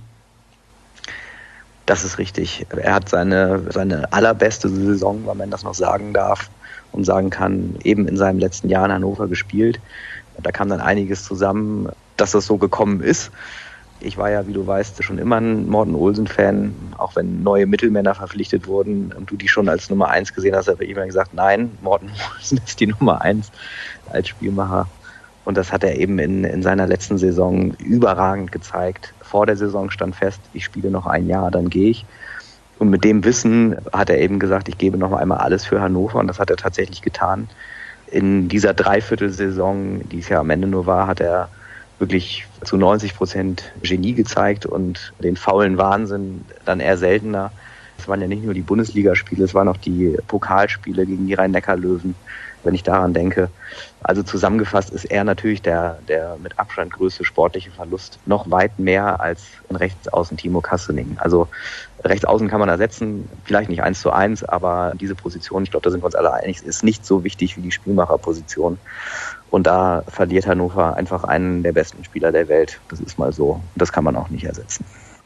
Das ist richtig. Er hat seine, seine allerbeste Saison, wenn man das noch sagen darf und sagen kann, eben in seinem letzten Jahr in Hannover gespielt. Da kam dann einiges zusammen, dass das so gekommen ist. Ich war ja, wie du weißt, schon immer ein Morten Olsen-Fan, auch wenn neue Mittelmänner verpflichtet wurden und du die schon als Nummer eins gesehen hast, habe ich immer gesagt, nein, Morten Olsen ist die Nummer eins als Spielmacher. Und das hat er eben in, in seiner letzten Saison überragend gezeigt. Vor der Saison stand fest, ich spiele noch ein Jahr, dann gehe ich. Und mit dem Wissen hat er eben gesagt, ich gebe noch einmal alles für Hannover und das hat er tatsächlich getan. In dieser Dreiviertelsaison, die es ja am Ende nur war, hat er wirklich zu neunzig Prozent Genie gezeigt und den faulen Wahnsinn dann eher seltener. Es waren ja nicht nur die Bundesligaspiele, es waren auch die Pokalspiele gegen die Rhein-Neckar-Löwen, wenn ich daran denke. Also zusammengefasst ist er natürlich der, der mit Abstand größte sportliche Verlust. Noch weit mehr als ein Rechtsaußen Timo Kassening. Also Rechtsaußen kann man ersetzen, vielleicht nicht eins zu eins, aber diese Position, ich glaube, da sind wir uns alle einig, ist nicht so wichtig wie die Spielmacherposition. Und da verliert Hannover einfach einen der besten Spieler der Welt. Das ist mal so. Das kann man auch nicht ersetzen.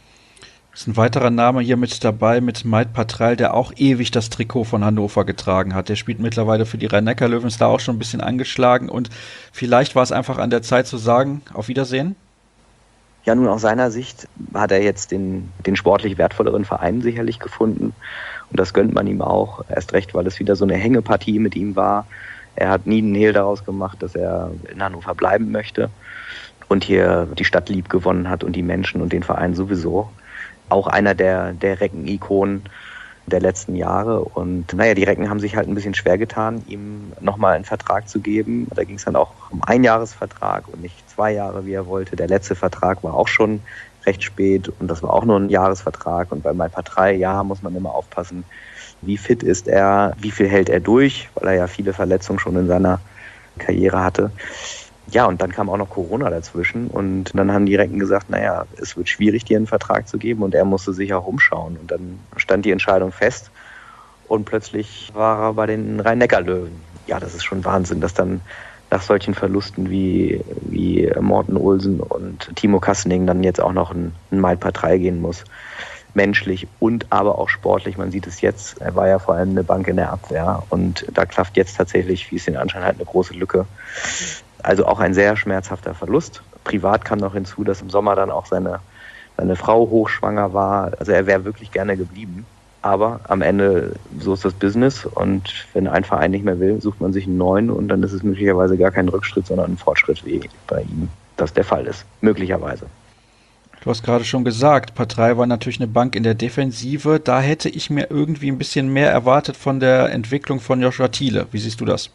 Ist ein weiterer Name hier mit dabei, mit Maid Patral, der auch ewig das Trikot von Hannover getragen hat. Der spielt mittlerweile für die Rhein-Neckar-Löwen, ist da auch schon ein bisschen angeschlagen. Und vielleicht war es einfach an der Zeit zu sagen, auf Wiedersehen? Ja, nun aus seiner Sicht hat er jetzt den, den sportlich wertvolleren Verein sicherlich gefunden. Und das gönnt man ihm auch. Erst recht, weil es wieder so eine Hängepartie mit ihm war. Er hat nie einen Hehl daraus gemacht, dass er in Hannover bleiben möchte und hier die Stadt lieb gewonnen hat und die Menschen und den Verein sowieso. Auch einer der, der Recken-Ikonen der letzten Jahre. Und naja, die Recken haben sich halt ein bisschen schwer getan, ihm nochmal einen Vertrag zu geben. Da ging es dann auch um Einjahresvertrag und nicht zwei Jahre, wie er wollte. Der letzte Vertrag war auch schon recht spät und das war auch nur ein Jahresvertrag. Und bei Maid Patral, ja, muss man immer aufpassen, wie fit ist er, wie viel hält er durch, weil er ja viele Verletzungen schon in seiner Karriere hatte. Ja, und dann kam auch noch Corona dazwischen und dann haben die Recken gesagt, naja, es wird schwierig, dir einen Vertrag zu geben und er musste sich auch umschauen. Und dann stand die Entscheidung fest und plötzlich war er bei den Rhein-Neckar-Löwen. Ja, das ist schon Wahnsinn, dass dann nach solchen Verlusten wie, wie Morten Olsen und Timo Kassening dann jetzt auch noch ein, ein Maid Patral gehen muss. Menschlich und aber auch sportlich. Man sieht es jetzt, er war ja vor allem eine Bank in der Abwehr und da klafft jetzt tatsächlich, wie es den Anschein hat, eine große Lücke. Also auch ein sehr schmerzhafter Verlust. Privat kam noch hinzu, dass im Sommer dann auch seine, seine Frau hochschwanger war. Also er wäre wirklich gerne geblieben. Aber am Ende, so ist das Business und wenn ein Verein nicht mehr will, sucht man sich einen neuen und dann ist es möglicherweise gar kein Rückschritt, sondern ein Fortschritt, wie bei ihm das der Fall ist. Möglicherweise. Du hast gerade schon gesagt, Patral war natürlich eine Bank in der Defensive. Da hätte ich mir irgendwie ein bisschen mehr erwartet von der Entwicklung von Joshua Thiele. Wie siehst du das?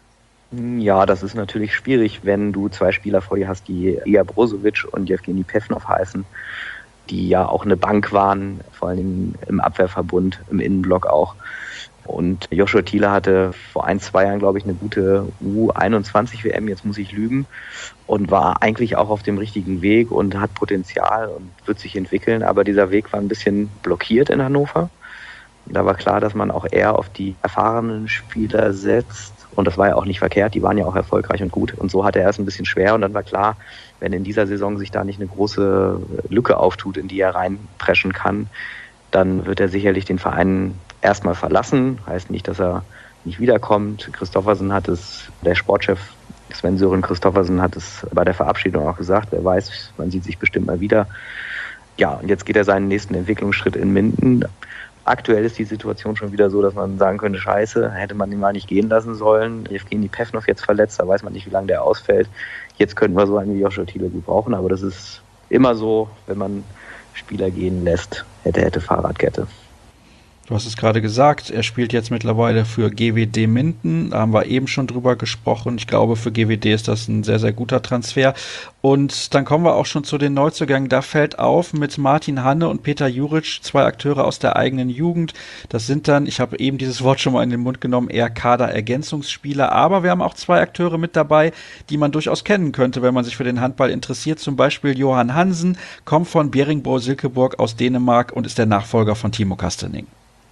Ja, das ist natürlich schwierig, wenn du zwei Spieler vor dir hast, die Ilja Brozovic und Jewgeni Pevnov heißen, die ja auch eine Bank waren, vor allen Dingen im Abwehrverbund, im Innenblock auch. Und Joshua Thiele hatte vor ein, zwei Jahren, glaube ich, eine gute U einundzwanzig W M, jetzt muss ich lügen, und war eigentlich auch auf dem richtigen Weg und hat Potenzial und wird sich entwickeln. Aber dieser Weg war ein bisschen blockiert in Hannover. Da war klar, dass man auch eher auf die erfahrenen Spieler setzt. Und das war ja auch nicht verkehrt, die waren ja auch erfolgreich und gut. Und so hatte er es ein bisschen schwer. Und dann war klar, wenn in dieser Saison sich da nicht eine große Lücke auftut, in die er reinpreschen kann, dann wird er sicherlich den Verein erstmal verlassen. Heißt nicht, dass er nicht wiederkommt. Christoffersen hat es, der Sportchef Sven-Sören Christoffersen hat es bei der Verabschiedung auch gesagt. Wer weiß, man sieht sich bestimmt mal wieder. Ja, und jetzt geht er seinen nächsten Entwicklungsschritt in Minden. Aktuell ist die Situation schon wieder so, dass man sagen könnte, scheiße, hätte man ihn mal nicht gehen lassen sollen. Jewgeni Pevnov jetzt verletzt, da weiß man nicht, wie lange der ausfällt. Jetzt könnten wir so einen wie Joshua Thiele gebrauchen, aber das ist immer so, wenn man Spieler gehen lässt, hätte, hätte Fahrradkette. Du hast es gerade gesagt, er spielt jetzt mittlerweile für G W D Minden, da haben wir eben schon drüber gesprochen. Ich glaube, für G W D ist das ein sehr, sehr guter Transfer. Und dann kommen wir auch schon zu den Neuzugängen. Da fällt auf mit Martin Hanne und Peter Juric, zwei Akteure aus der eigenen Jugend. Das sind dann, ich habe eben dieses Wort schon mal in den Mund genommen, eher Kaderergänzungsspieler. Aber wir haben auch zwei Akteure mit dabei, die man durchaus kennen könnte, wenn man sich für den Handball interessiert. Zum Beispiel Johan Hansen, kommt von Bjerringbro-Silkeborg aus Dänemark und ist der Nachfolger von Timo Kastening.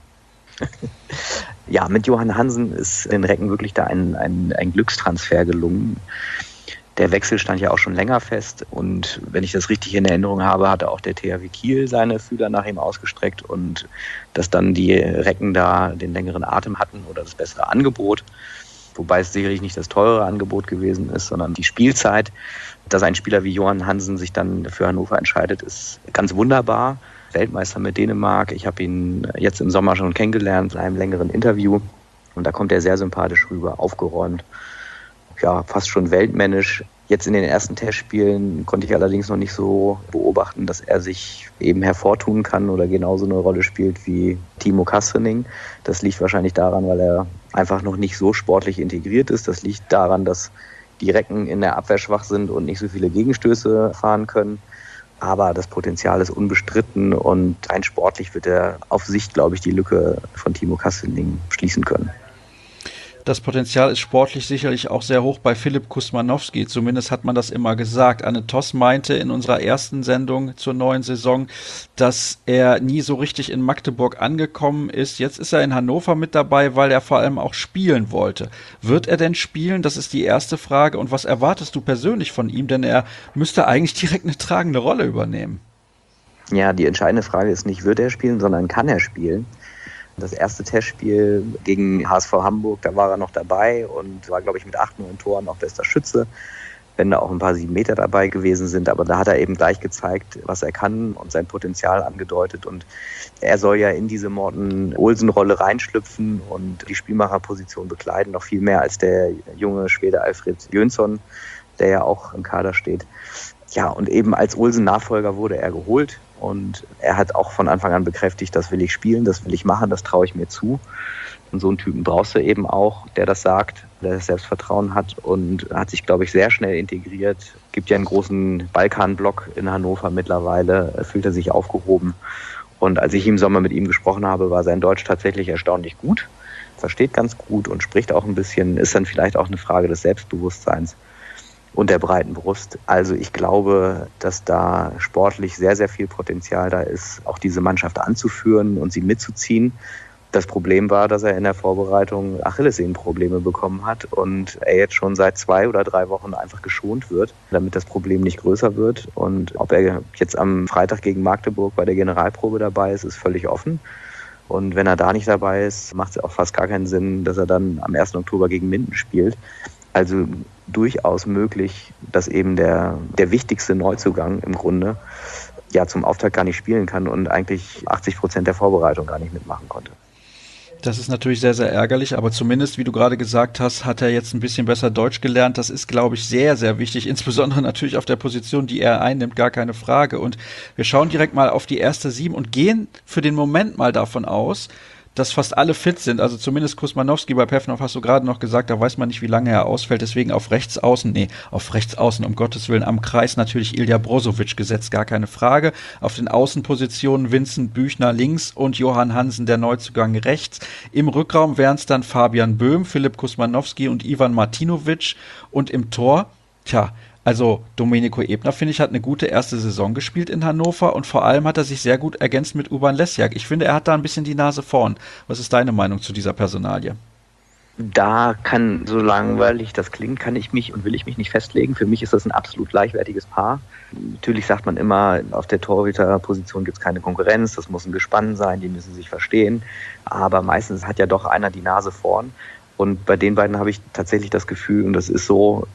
Ja, mit Johan Hansen ist den Recken wirklich da ein, ein, ein Glückstransfer gelungen. Der Wechsel stand ja auch schon länger fest und wenn ich das richtig in Erinnerung habe, hatte auch der T H W Kiel seine Fühler nach ihm ausgestreckt und dass dann die Recken da den längeren Atem hatten oder das bessere Angebot, wobei es sicherlich nicht das teure Angebot gewesen ist, sondern die Spielzeit. Dass ein Spieler wie Johan Hansen sich dann für Hannover entscheidet, ist ganz wunderbar. Weltmeister mit Dänemark. Ich habe ihn jetzt im Sommer schon kennengelernt in einem längeren Interview und da kommt er sehr sympathisch rüber, aufgeräumt, ja, fast schon weltmännisch. Jetzt in den ersten Testspielen konnte ich allerdings noch nicht so beobachten, dass er sich eben hervortun kann oder genauso eine Rolle spielt wie Timo Kastening. Das liegt wahrscheinlich daran, weil er einfach noch nicht so sportlich integriert ist. Das liegt daran, dass die Recken in der Abwehr schwach sind und nicht so viele Gegenstöße fahren können. Aber das Potenzial ist unbestritten und rein sportlich wird er auf Sicht, glaube ich, die Lücke von Timo Kastening schließen können. Das Potenzial ist sportlich sicherlich auch sehr hoch bei Philipp Kusmanowski. Zumindest hat man das immer gesagt. Anne Toss meinte in unserer ersten Sendung zur neuen Saison, dass er nie so richtig in Magdeburg angekommen ist. Jetzt ist er in Hannover mit dabei, weil er vor allem auch spielen wollte. Wird er denn spielen? Das ist die erste Frage. Und was erwartest du persönlich von ihm? Denn er müsste eigentlich direkt eine tragende Rolle übernehmen. Ja, die entscheidende Frage ist nicht, wird er spielen, sondern kann er spielen? Das erste Testspiel gegen H S V Hamburg, da war er noch dabei und war, glaube ich, mit acht, neun Toren auch bester Schütze, wenn da auch ein paar sieben Meter dabei gewesen sind. Aber da hat er eben gleich gezeigt, was er kann und sein Potenzial angedeutet. Und er soll ja in diese Morten-Olsen-Rolle reinschlüpfen und die Spielmacherposition bekleiden, noch viel mehr als der junge Schwede Alfred Jönsson, der ja auch im Kader steht. Ja, und eben als Olsen-Nachfolger wurde er geholt. Und er hat auch von Anfang an bekräftigt, das will ich spielen, das will ich machen, das traue ich mir zu. Und so einen Typen brauchst du eben auch, der das sagt, der das Selbstvertrauen hat und hat sich, glaube ich, sehr schnell integriert. Gibt ja einen großen Balkan-Block in Hannover mittlerweile, fühlt er sich aufgehoben. Und als ich im Sommer mit ihm gesprochen habe, war sein Deutsch tatsächlich erstaunlich gut, versteht ganz gut und spricht auch ein bisschen, ist dann vielleicht auch eine Frage des Selbstbewusstseins und der breiten Brust. Also ich glaube, dass da sportlich sehr, sehr viel Potenzial da ist, auch diese Mannschaft anzuführen und sie mitzuziehen. Das Problem war, dass er in der Vorbereitung Achillessehnenprobleme bekommen hat und er jetzt schon seit zwei oder drei Wochen einfach geschont wird, damit das Problem nicht größer wird. Und ob er jetzt am Freitag gegen Magdeburg bei der Generalprobe dabei ist, ist völlig offen. Und wenn er da nicht dabei ist, macht es auch fast gar keinen Sinn, dass er dann am ersten Oktober gegen Minden spielt. Also durchaus möglich, dass eben der, der wichtigste Neuzugang im Grunde ja zum Auftakt gar nicht spielen kann und eigentlich achtzig Prozent der Vorbereitung gar nicht mitmachen konnte. Das ist natürlich sehr, sehr ärgerlich, aber zumindest, wie du gerade gesagt hast, hat er jetzt ein bisschen besser Deutsch gelernt. Das ist, glaube ich, sehr, sehr wichtig, insbesondere natürlich auf der Position, die er einnimmt, gar keine Frage. Und wir schauen direkt mal auf die erste Sieben und gehen für den Moment mal davon aus, dass fast alle fit sind, also zumindest Kusmanowski. Bei Pevnov hast du gerade noch gesagt, da weiß man nicht, wie lange er ausfällt, deswegen auf rechts außen, nee, auf rechts außen, um Gottes Willen, am Kreis natürlich Ilja Brozovic gesetzt, gar keine Frage. Auf den Außenpositionen Vincent Büchner links und Johann Hansen, der Neuzugang, rechts. Im Rückraum wären es dann Fabian Böhm, Philipp Kusmanowski und Ivan Martinovic und im Tor, tja, also Domenico Ebner, finde ich, hat eine gute erste Saison gespielt in Hannover und vor allem hat er sich sehr gut ergänzt mit Urban Lesjak. Ich finde, er hat da ein bisschen die Nase vorn. Was ist deine Meinung zu dieser Personalie? Da kann, so langweilig das klingt, kann ich mich und will ich mich nicht festlegen. Für mich ist das ein absolut gleichwertiges Paar. Natürlich sagt man immer, auf der Torhüterposition gibt es keine Konkurrenz, das muss ein Gespann sein, die müssen sich verstehen. Aber meistens hat ja doch einer die Nase vorn. Und bei den beiden habe ich tatsächlich das Gefühl, und das ist so,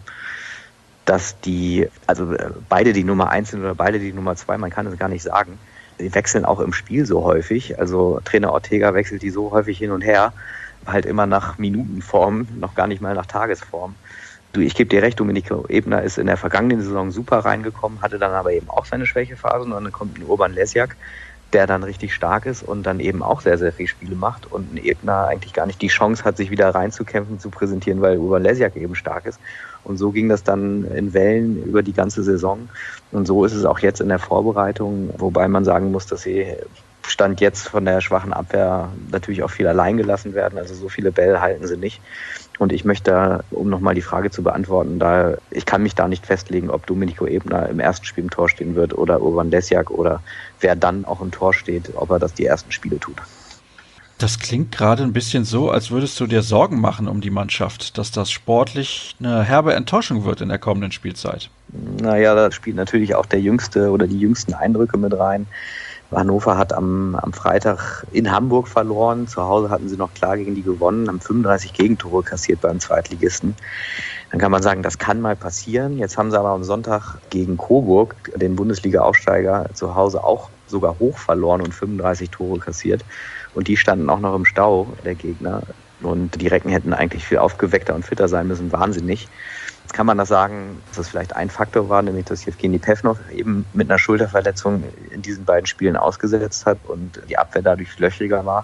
dass die, also beide die Nummer eins sind oder beide die Nummer zwei, man kann es gar nicht sagen. Die wechseln auch im Spiel so häufig. Also Trainer Ortega wechselt die so häufig hin und her, halt immer nach Minutenform, noch gar nicht mal nach Tagesform. Du, ich gebe dir recht, Domenico Ebner ist in der vergangenen Saison super reingekommen, hatte dann aber eben auch seine Schwächephasen und dann kommt ein Urban Lesjak, der dann richtig stark ist und dann eben auch sehr, sehr viele Spiele macht und ein Ebner eigentlich gar nicht die Chance hat, sich wieder reinzukämpfen, zu präsentieren, weil Urban Lesjak eben stark ist. Und so ging das dann in Wellen über die ganze Saison. Und so ist es auch jetzt in der Vorbereitung, wobei man sagen muss, dass sie Stand jetzt von der schwachen Abwehr natürlich auch viel allein gelassen werden. Also so viele Bälle halten sie nicht. Und ich möchte da, um nochmal die Frage zu beantworten, da ich kann mich da nicht festlegen, ob Domenico Ebner im ersten Spiel im Tor stehen wird oder Urban Lesjak oder wer dann auch im Tor steht, ob er das die ersten Spiele tut. Das klingt gerade ein bisschen so, als würdest du dir Sorgen machen um die Mannschaft, dass das sportlich eine herbe Enttäuschung wird in der kommenden Spielzeit. Naja, da spielt natürlich auch der jüngste oder die jüngsten Eindrücke mit rein. Hannover hat am, am Freitag in Hamburg verloren. Zu Hause hatten sie noch klar gegen die gewonnen, haben fünfunddreißig Gegentore kassiert beim Zweitligisten. Dann kann man sagen, das kann mal passieren. Jetzt haben sie aber am Sonntag gegen Coburg, den Bundesliga-Aufsteiger, zu Hause auch sogar hoch verloren und fünfunddreißig Tore kassiert. Und die standen auch noch im Stau, der Gegner. Und die Recken hätten eigentlich viel aufgeweckter und fitter sein müssen. Wahnsinnig. Jetzt kann man das sagen, dass das vielleicht ein Faktor war, nämlich dass Jewgeni Pevnov eben mit einer Schulterverletzung in diesen beiden Spielen ausgesetzt hat und die Abwehr dadurch löchriger war.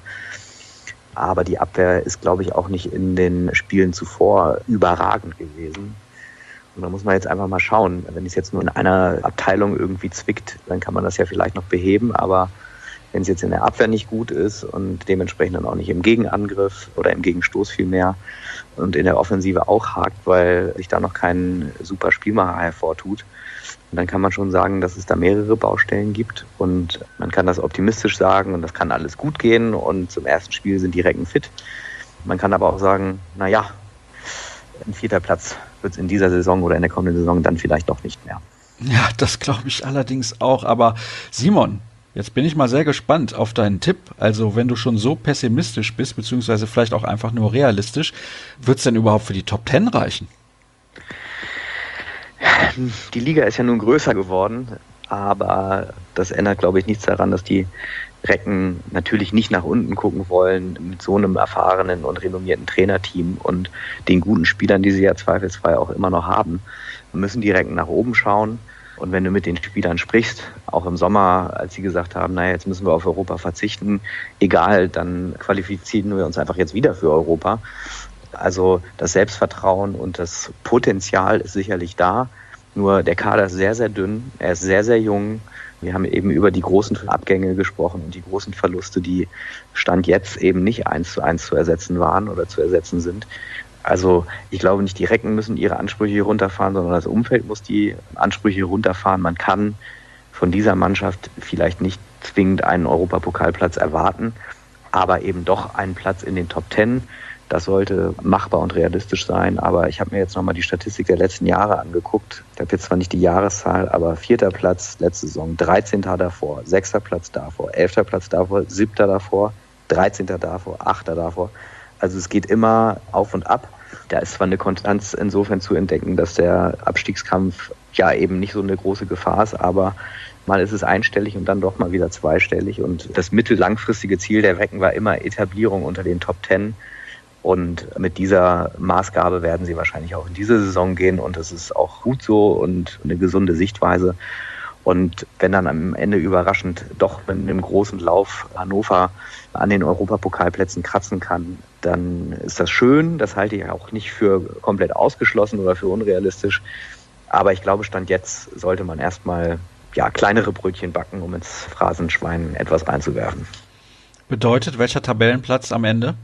Aber die Abwehr ist, glaube ich, auch nicht in den Spielen zuvor überragend gewesen. Und da muss man jetzt einfach mal schauen. Wenn es jetzt nur in einer Abteilung irgendwie zwickt, dann kann man das ja vielleicht noch beheben. Aber wenn es jetzt in der Abwehr nicht gut ist und dementsprechend dann auch nicht im Gegenangriff oder im Gegenstoß vielmehr und in der Offensive auch hakt, weil sich da noch kein super Spielmacher hervortut, und dann kann man schon sagen, dass es da mehrere Baustellen gibt und man kann das optimistisch sagen und das kann alles gut gehen und zum ersten Spiel sind die Recken fit. Man kann aber auch sagen, naja, ein vierter Platz wird es in dieser Saison oder in der kommenden Saison dann vielleicht doch nicht mehr. Ja, das glaube ich allerdings auch, aber Simon, jetzt bin ich mal sehr gespannt auf deinen Tipp. Also wenn du schon so pessimistisch bist, beziehungsweise vielleicht auch einfach nur realistisch, wird es denn überhaupt für die Top Ten reichen? Die Liga ist ja nun größer geworden, aber das ändert, glaube ich, nichts daran, dass die Recken natürlich nicht nach unten gucken wollen mit so einem erfahrenen und renommierten Trainerteam und den guten Spielern, die sie ja zweifelsfrei auch immer noch haben. Müssen die Recken nach oben schauen. Und wenn du mit den Spielern sprichst, auch im Sommer, als sie gesagt haben, naja, jetzt müssen wir auf Europa verzichten, egal, dann qualifizieren wir uns einfach jetzt wieder für Europa. Also das Selbstvertrauen und das Potenzial ist sicherlich da. Nur der Kader ist sehr, sehr dünn, er ist sehr, sehr jung. Wir haben eben über die großen Abgänge gesprochen und die großen Verluste, die Stand jetzt eben nicht eins zu eins zu ersetzen waren oder zu ersetzen sind. Also ich glaube nicht, die Recken müssen ihre Ansprüche runterfahren, sondern das Umfeld muss die Ansprüche runterfahren. Man kann von dieser Mannschaft vielleicht nicht zwingend einen Europapokalplatz erwarten, aber eben doch einen Platz in den Top Ten. Das sollte machbar und realistisch sein. Aber ich habe mir jetzt nochmal die Statistik der letzten Jahre angeguckt. Ich habe jetzt zwar nicht die Jahreszahl, aber vierter Platz letzte Saison, dreizehnter davor, sechster Platz davor, elfter Platz davor, siebter davor, dreizehnter davor, achter davor. Also es geht immer auf und ab. Da ist zwar eine Konstanz insofern zu entdecken, dass der Abstiegskampf ja eben nicht so eine große Gefahr ist, aber mal ist es einstellig und dann doch mal wieder zweistellig. Und das mittel-langfristige Ziel der Recken war immer Etablierung unter den Top Ten. Und mit dieser Maßgabe werden sie wahrscheinlich auch in diese Saison gehen. Und das ist auch gut so und eine gesunde Sichtweise. Und wenn dann am Ende überraschend doch mit einem großen Lauf Hannover an den Europapokalplätzen kratzen kann, dann ist das schön. Das halte ich auch nicht für komplett ausgeschlossen oder für unrealistisch. Aber ich glaube, Stand jetzt sollte man erstmal ja, kleinere Brötchen backen, um ins Phrasenschwein etwas reinzuwerfen. Bedeutet welcher Tabellenplatz am Ende?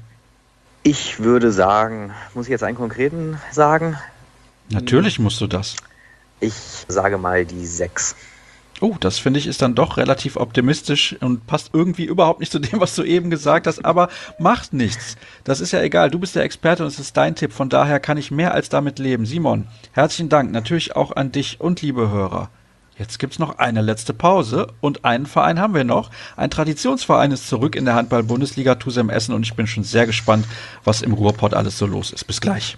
Ich würde sagen, muss ich jetzt einen konkreten sagen? Natürlich musst du das. Ich sage mal die sechs. Oh, das finde ich ist dann doch relativ optimistisch und passt irgendwie überhaupt nicht zu dem, was du eben gesagt hast, aber macht nichts. Das ist ja egal, du bist der Experte und es ist dein Tipp, von daher kann ich mehr als damit leben. Simon, herzlichen Dank natürlich auch an dich und liebe Hörer. Jetzt gibt's noch eine letzte Pause und einen Verein haben wir noch. Ein Traditionsverein ist zurück in der Handball-Bundesliga, Tusem Essen, und ich bin schon sehr gespannt, was im Ruhrpott alles so los ist. Bis gleich.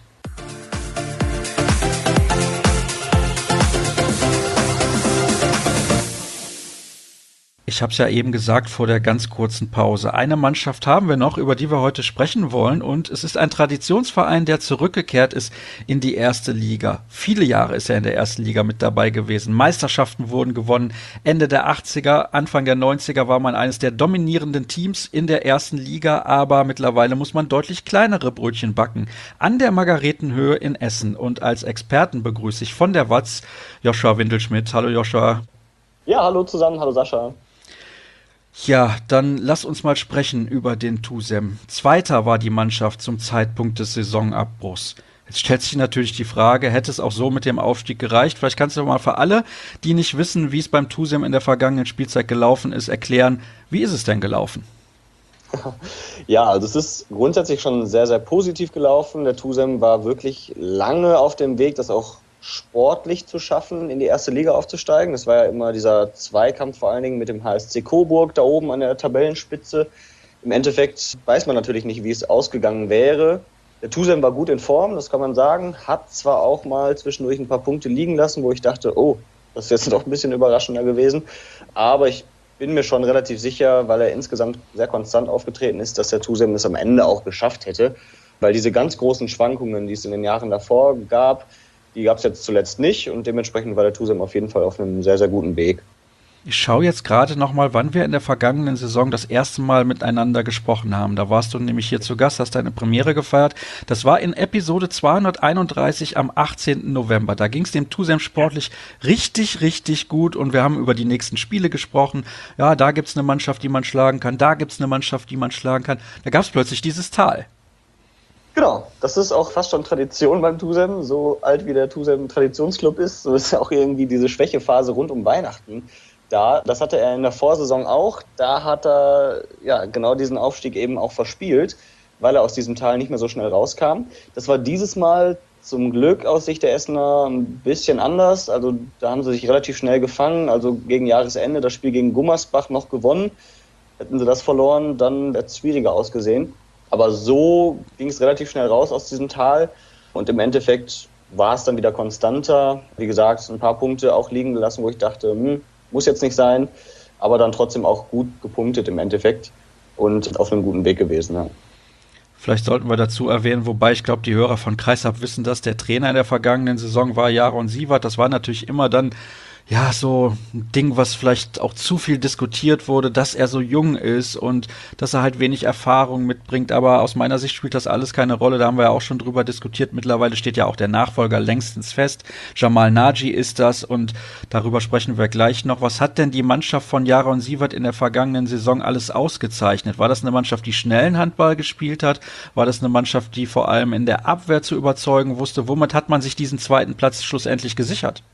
Ich habe es ja eben gesagt vor der ganz kurzen Pause. Eine Mannschaft haben wir noch, über die wir heute sprechen wollen. Und es ist ein Traditionsverein, der zurückgekehrt ist in die erste Liga. Viele Jahre ist er in der ersten Liga mit dabei gewesen. Meisterschaften wurden gewonnen. Ende der achtziger, Anfang der neunziger war man eines der dominierenden Teams in der ersten Liga. Aber mittlerweile muss man deutlich kleinere Brötchen backen. An der Margaretenhöhe in Essen. Und als Experten begrüße ich von der Watz Joshua Windelschmidt. Hallo Joshua. Ja, hallo zusammen. Hallo Sascha. Ja, dann lass uns mal sprechen über den TuSem. Zweiter war die Mannschaft zum Zeitpunkt des Saisonabbruchs. Jetzt stellt sich natürlich die Frage, hätte es auch so mit dem Aufstieg gereicht? Vielleicht kannst du mal für alle, die nicht wissen, wie es beim TuSem in der vergangenen Spielzeit gelaufen ist, erklären, wie ist es denn gelaufen? Ja, also es ist grundsätzlich schon sehr, sehr positiv gelaufen. Der TuSem war wirklich lange auf dem Weg, das auch sportlich zu schaffen, in die erste Liga aufzusteigen. Das war ja immer dieser Zweikampf vor allen Dingen mit dem H S C Coburg da oben an der Tabellenspitze. Im Endeffekt weiß man natürlich nicht, wie es ausgegangen wäre. Der TuSem war gut in Form, das kann man sagen, hat zwar auch mal zwischendurch ein paar Punkte liegen lassen, wo ich dachte, oh, das ist jetzt doch ein bisschen überraschender gewesen, aber ich bin mir schon relativ sicher, weil er insgesamt sehr konstant aufgetreten ist, dass der TuSem es am Ende auch geschafft hätte, weil diese ganz großen Schwankungen, die es in den Jahren davor gab, die gab es jetzt zuletzt nicht und dementsprechend war der TuSem auf jeden Fall auf einem sehr, sehr guten Weg. Ich schaue jetzt gerade nochmal, wann wir in der vergangenen Saison das erste Mal miteinander gesprochen haben. Da warst du nämlich hier zu Gast, hast deine Premiere gefeiert. Das war in Episode zweihunderteinunddreißig am achtzehnten November. Da ging es dem TuSem sportlich richtig, richtig gut und wir haben über die nächsten Spiele gesprochen. Ja, da gibt es eine Mannschaft, die man schlagen kann, da gibt es eine Mannschaft, die man schlagen kann. Da gab es plötzlich dieses Tal. Genau, das ist auch fast schon Tradition beim TuSem, so alt wie der TuSem Traditionsclub ist, so ist ja auch irgendwie diese Schwächephase rund um Weihnachten da. Das hatte er in der Vorsaison auch, da hat er ja genau diesen Aufstieg eben auch verspielt, weil er aus diesem Tal nicht mehr so schnell rauskam. Das war dieses Mal zum Glück aus Sicht der Essener ein bisschen anders, also da haben sie sich relativ schnell gefangen, also gegen Jahresende das Spiel gegen Gummersbach noch gewonnen. Hätten sie das verloren, dann wäre es schwieriger ausgesehen. Aber so ging es relativ schnell raus aus diesem Tal und im Endeffekt war es dann wieder konstanter. Wie gesagt, ein paar Punkte auch liegen gelassen, wo ich dachte, hm, muss jetzt nicht sein, aber dann trotzdem auch gut gepunktet im Endeffekt und auf einem guten Weg gewesen. Ja. Vielleicht sollten wir dazu erwähnen, wobei ich glaube, die Hörer von Kreisab wissen das, der Trainer in der vergangenen Saison war Jaron Siewert. Das war natürlich immer dann ja, so ein Ding, was vielleicht auch zu viel diskutiert wurde, dass er so jung ist und dass er halt wenig Erfahrung mitbringt, aber aus meiner Sicht spielt das alles keine Rolle, da haben wir ja auch schon drüber diskutiert, mittlerweile steht ja auch der Nachfolger längstens fest, Jamal Naji ist das und darüber sprechen wir gleich noch. Was hat denn die Mannschaft von Jaron Siewert in der vergangenen Saison alles ausgezeichnet? War das eine Mannschaft, die schnellen Handball gespielt hat? War das eine Mannschaft, die vor allem in der Abwehr zu überzeugen wusste? Womit hat man sich diesen zweiten Platz schlussendlich gesichert?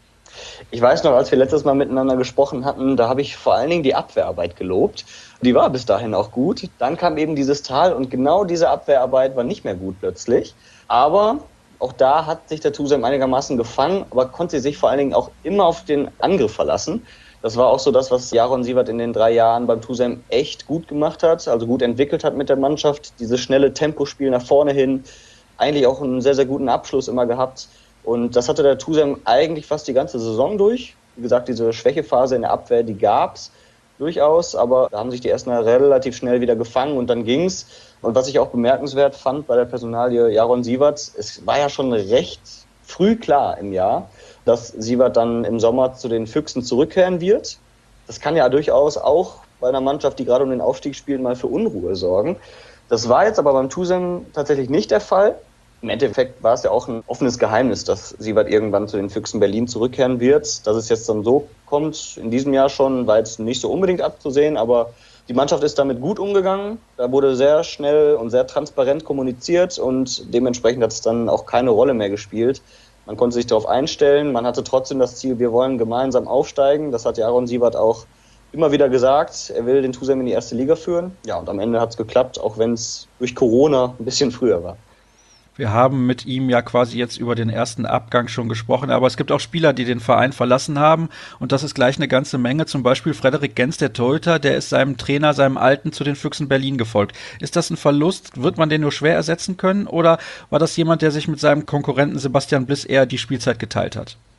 Ich weiß noch, als wir letztes Mal miteinander gesprochen hatten, da habe ich vor allen Dingen die Abwehrarbeit gelobt. Die war bis dahin auch gut. Dann kam eben dieses Tal und genau diese Abwehrarbeit war nicht mehr gut plötzlich. Aber auch da hat sich der TuSem einigermaßen gefangen, aber konnte sich vor allen Dingen auch immer auf den Angriff verlassen. Das war auch so das, was Jaron Siewert in den drei Jahren beim TuSem echt gut gemacht hat, also gut entwickelt hat mit der Mannschaft. Dieses schnelle Tempospiel nach vorne hin, eigentlich auch einen sehr, sehr guten Abschluss immer gehabt. Und das hatte der TuSem eigentlich fast die ganze Saison durch. Wie gesagt, diese Schwächephase in der Abwehr, die gab's durchaus, aber da haben sich die Essener relativ schnell wieder gefangen und dann ging's. Und was ich auch bemerkenswert fand bei der Personalie Jaron Siewert, es war ja schon recht früh klar im Jahr, dass Siewert dann im Sommer zu den Füchsen zurückkehren wird. Das kann ja durchaus auch bei einer Mannschaft, die gerade um den Aufstieg spielt, mal für Unruhe sorgen. Das war jetzt aber beim TuSem tatsächlich nicht der Fall. Im Endeffekt war es ja auch ein offenes Geheimnis, dass Siewert irgendwann zu den Füchsen Berlin zurückkehren wird. Dass es jetzt dann so kommt, in diesem Jahr schon, war jetzt nicht so unbedingt abzusehen, aber die Mannschaft ist damit gut umgegangen. Da wurde sehr schnell und sehr transparent kommuniziert und dementsprechend hat es dann auch keine Rolle mehr gespielt. Man konnte sich darauf einstellen, man hatte trotzdem das Ziel, wir wollen gemeinsam aufsteigen. Das hat Jaron Siewert auch immer wieder gesagt, er will den TuSem in die erste Liga führen. Ja, und am Ende hat es geklappt, auch wenn es durch Corona ein bisschen früher war. Wir haben mit ihm ja quasi jetzt über den ersten Abgang schon gesprochen, aber es gibt auch Spieler, die den Verein verlassen haben und das ist gleich eine ganze Menge. Zum Beispiel Frederik Gens, der Torhüter, der ist seinem Trainer, seinem Alten zu den Füchsen Berlin gefolgt. Ist das ein Verlust? Wird man den nur schwer ersetzen können oder war das jemand, der sich mit seinem Konkurrenten Sebastian Bliss eher die Spielzeit geteilt hat?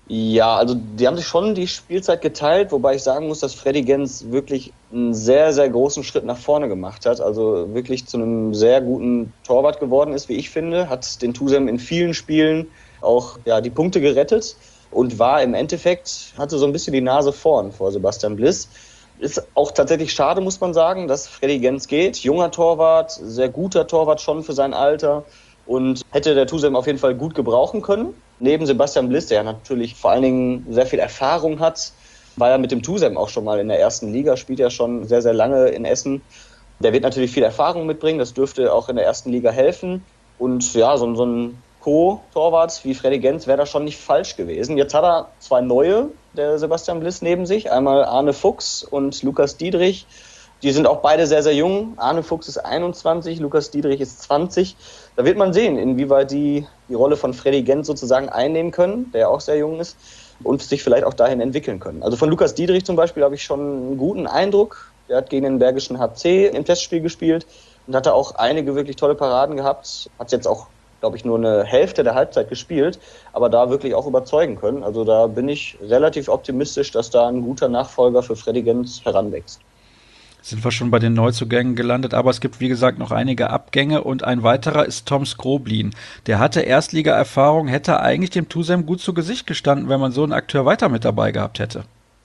Ja, also die haben sich schon die Spielzeit geteilt, wobei ich sagen muss, dass Freddy Gens wirklich einen sehr, sehr großen Schritt nach vorne gemacht hat. Also wirklich zu einem sehr guten Torwart geworden ist, wie ich finde. Hat den Tusem in vielen Spielen auch ja, die Punkte gerettet und war im Endeffekt, hatte so ein bisschen die Nase vorn vor Sebastian Bliss. Ist auch tatsächlich schade, muss man sagen, dass Freddy Gens geht. Junger Torwart, sehr guter Torwart schon für sein Alter. Und hätte der Tusem auf jeden Fall gut gebrauchen können. Neben Sebastian Bliss, der natürlich vor allen Dingen sehr viel Erfahrung hat, war ja mit dem Tusem auch schon mal in der ersten Liga, spielt ja schon sehr, sehr lange in Essen. Der wird natürlich viel Erfahrung mitbringen, das dürfte auch in der ersten Liga helfen. Und ja, so, so ein Co-Torwart wie Freddy Gens wäre da schon nicht falsch gewesen. Jetzt hat er zwei neue, der Sebastian Bliss, neben sich. Einmal Arne Fuchs und Lukas Diedrich. Die sind auch beide sehr, sehr jung. Arne Fuchs ist einundzwanzig, Lukas Diedrich ist zwanzig. Da wird man sehen, inwieweit die die Rolle von Freddy Gens sozusagen einnehmen können, der auch sehr jung ist, und sich vielleicht auch dahin entwickeln können. Also von Lukas Diedrich zum Beispiel habe ich schon einen guten Eindruck. Der hat gegen den Bergischen H C im Testspiel gespielt und hatte auch einige wirklich tolle Paraden gehabt. Hat jetzt auch, glaube ich, nur eine Hälfte der Halbzeit gespielt, aber da wirklich auch überzeugen können. Also da bin ich relativ optimistisch, dass da ein guter Nachfolger für Freddy Gens heranwächst. Sind wir schon bei den Neuzugängen gelandet, aber es gibt, wie gesagt, noch einige Abgänge und ein weiterer ist Tom Skroblin. Der hatte Erstliga-Erfahrung, hätte eigentlich dem Tusem gut zu Gesicht gestanden, wenn man so einen Akteur weiter mit dabei gehabt hätte.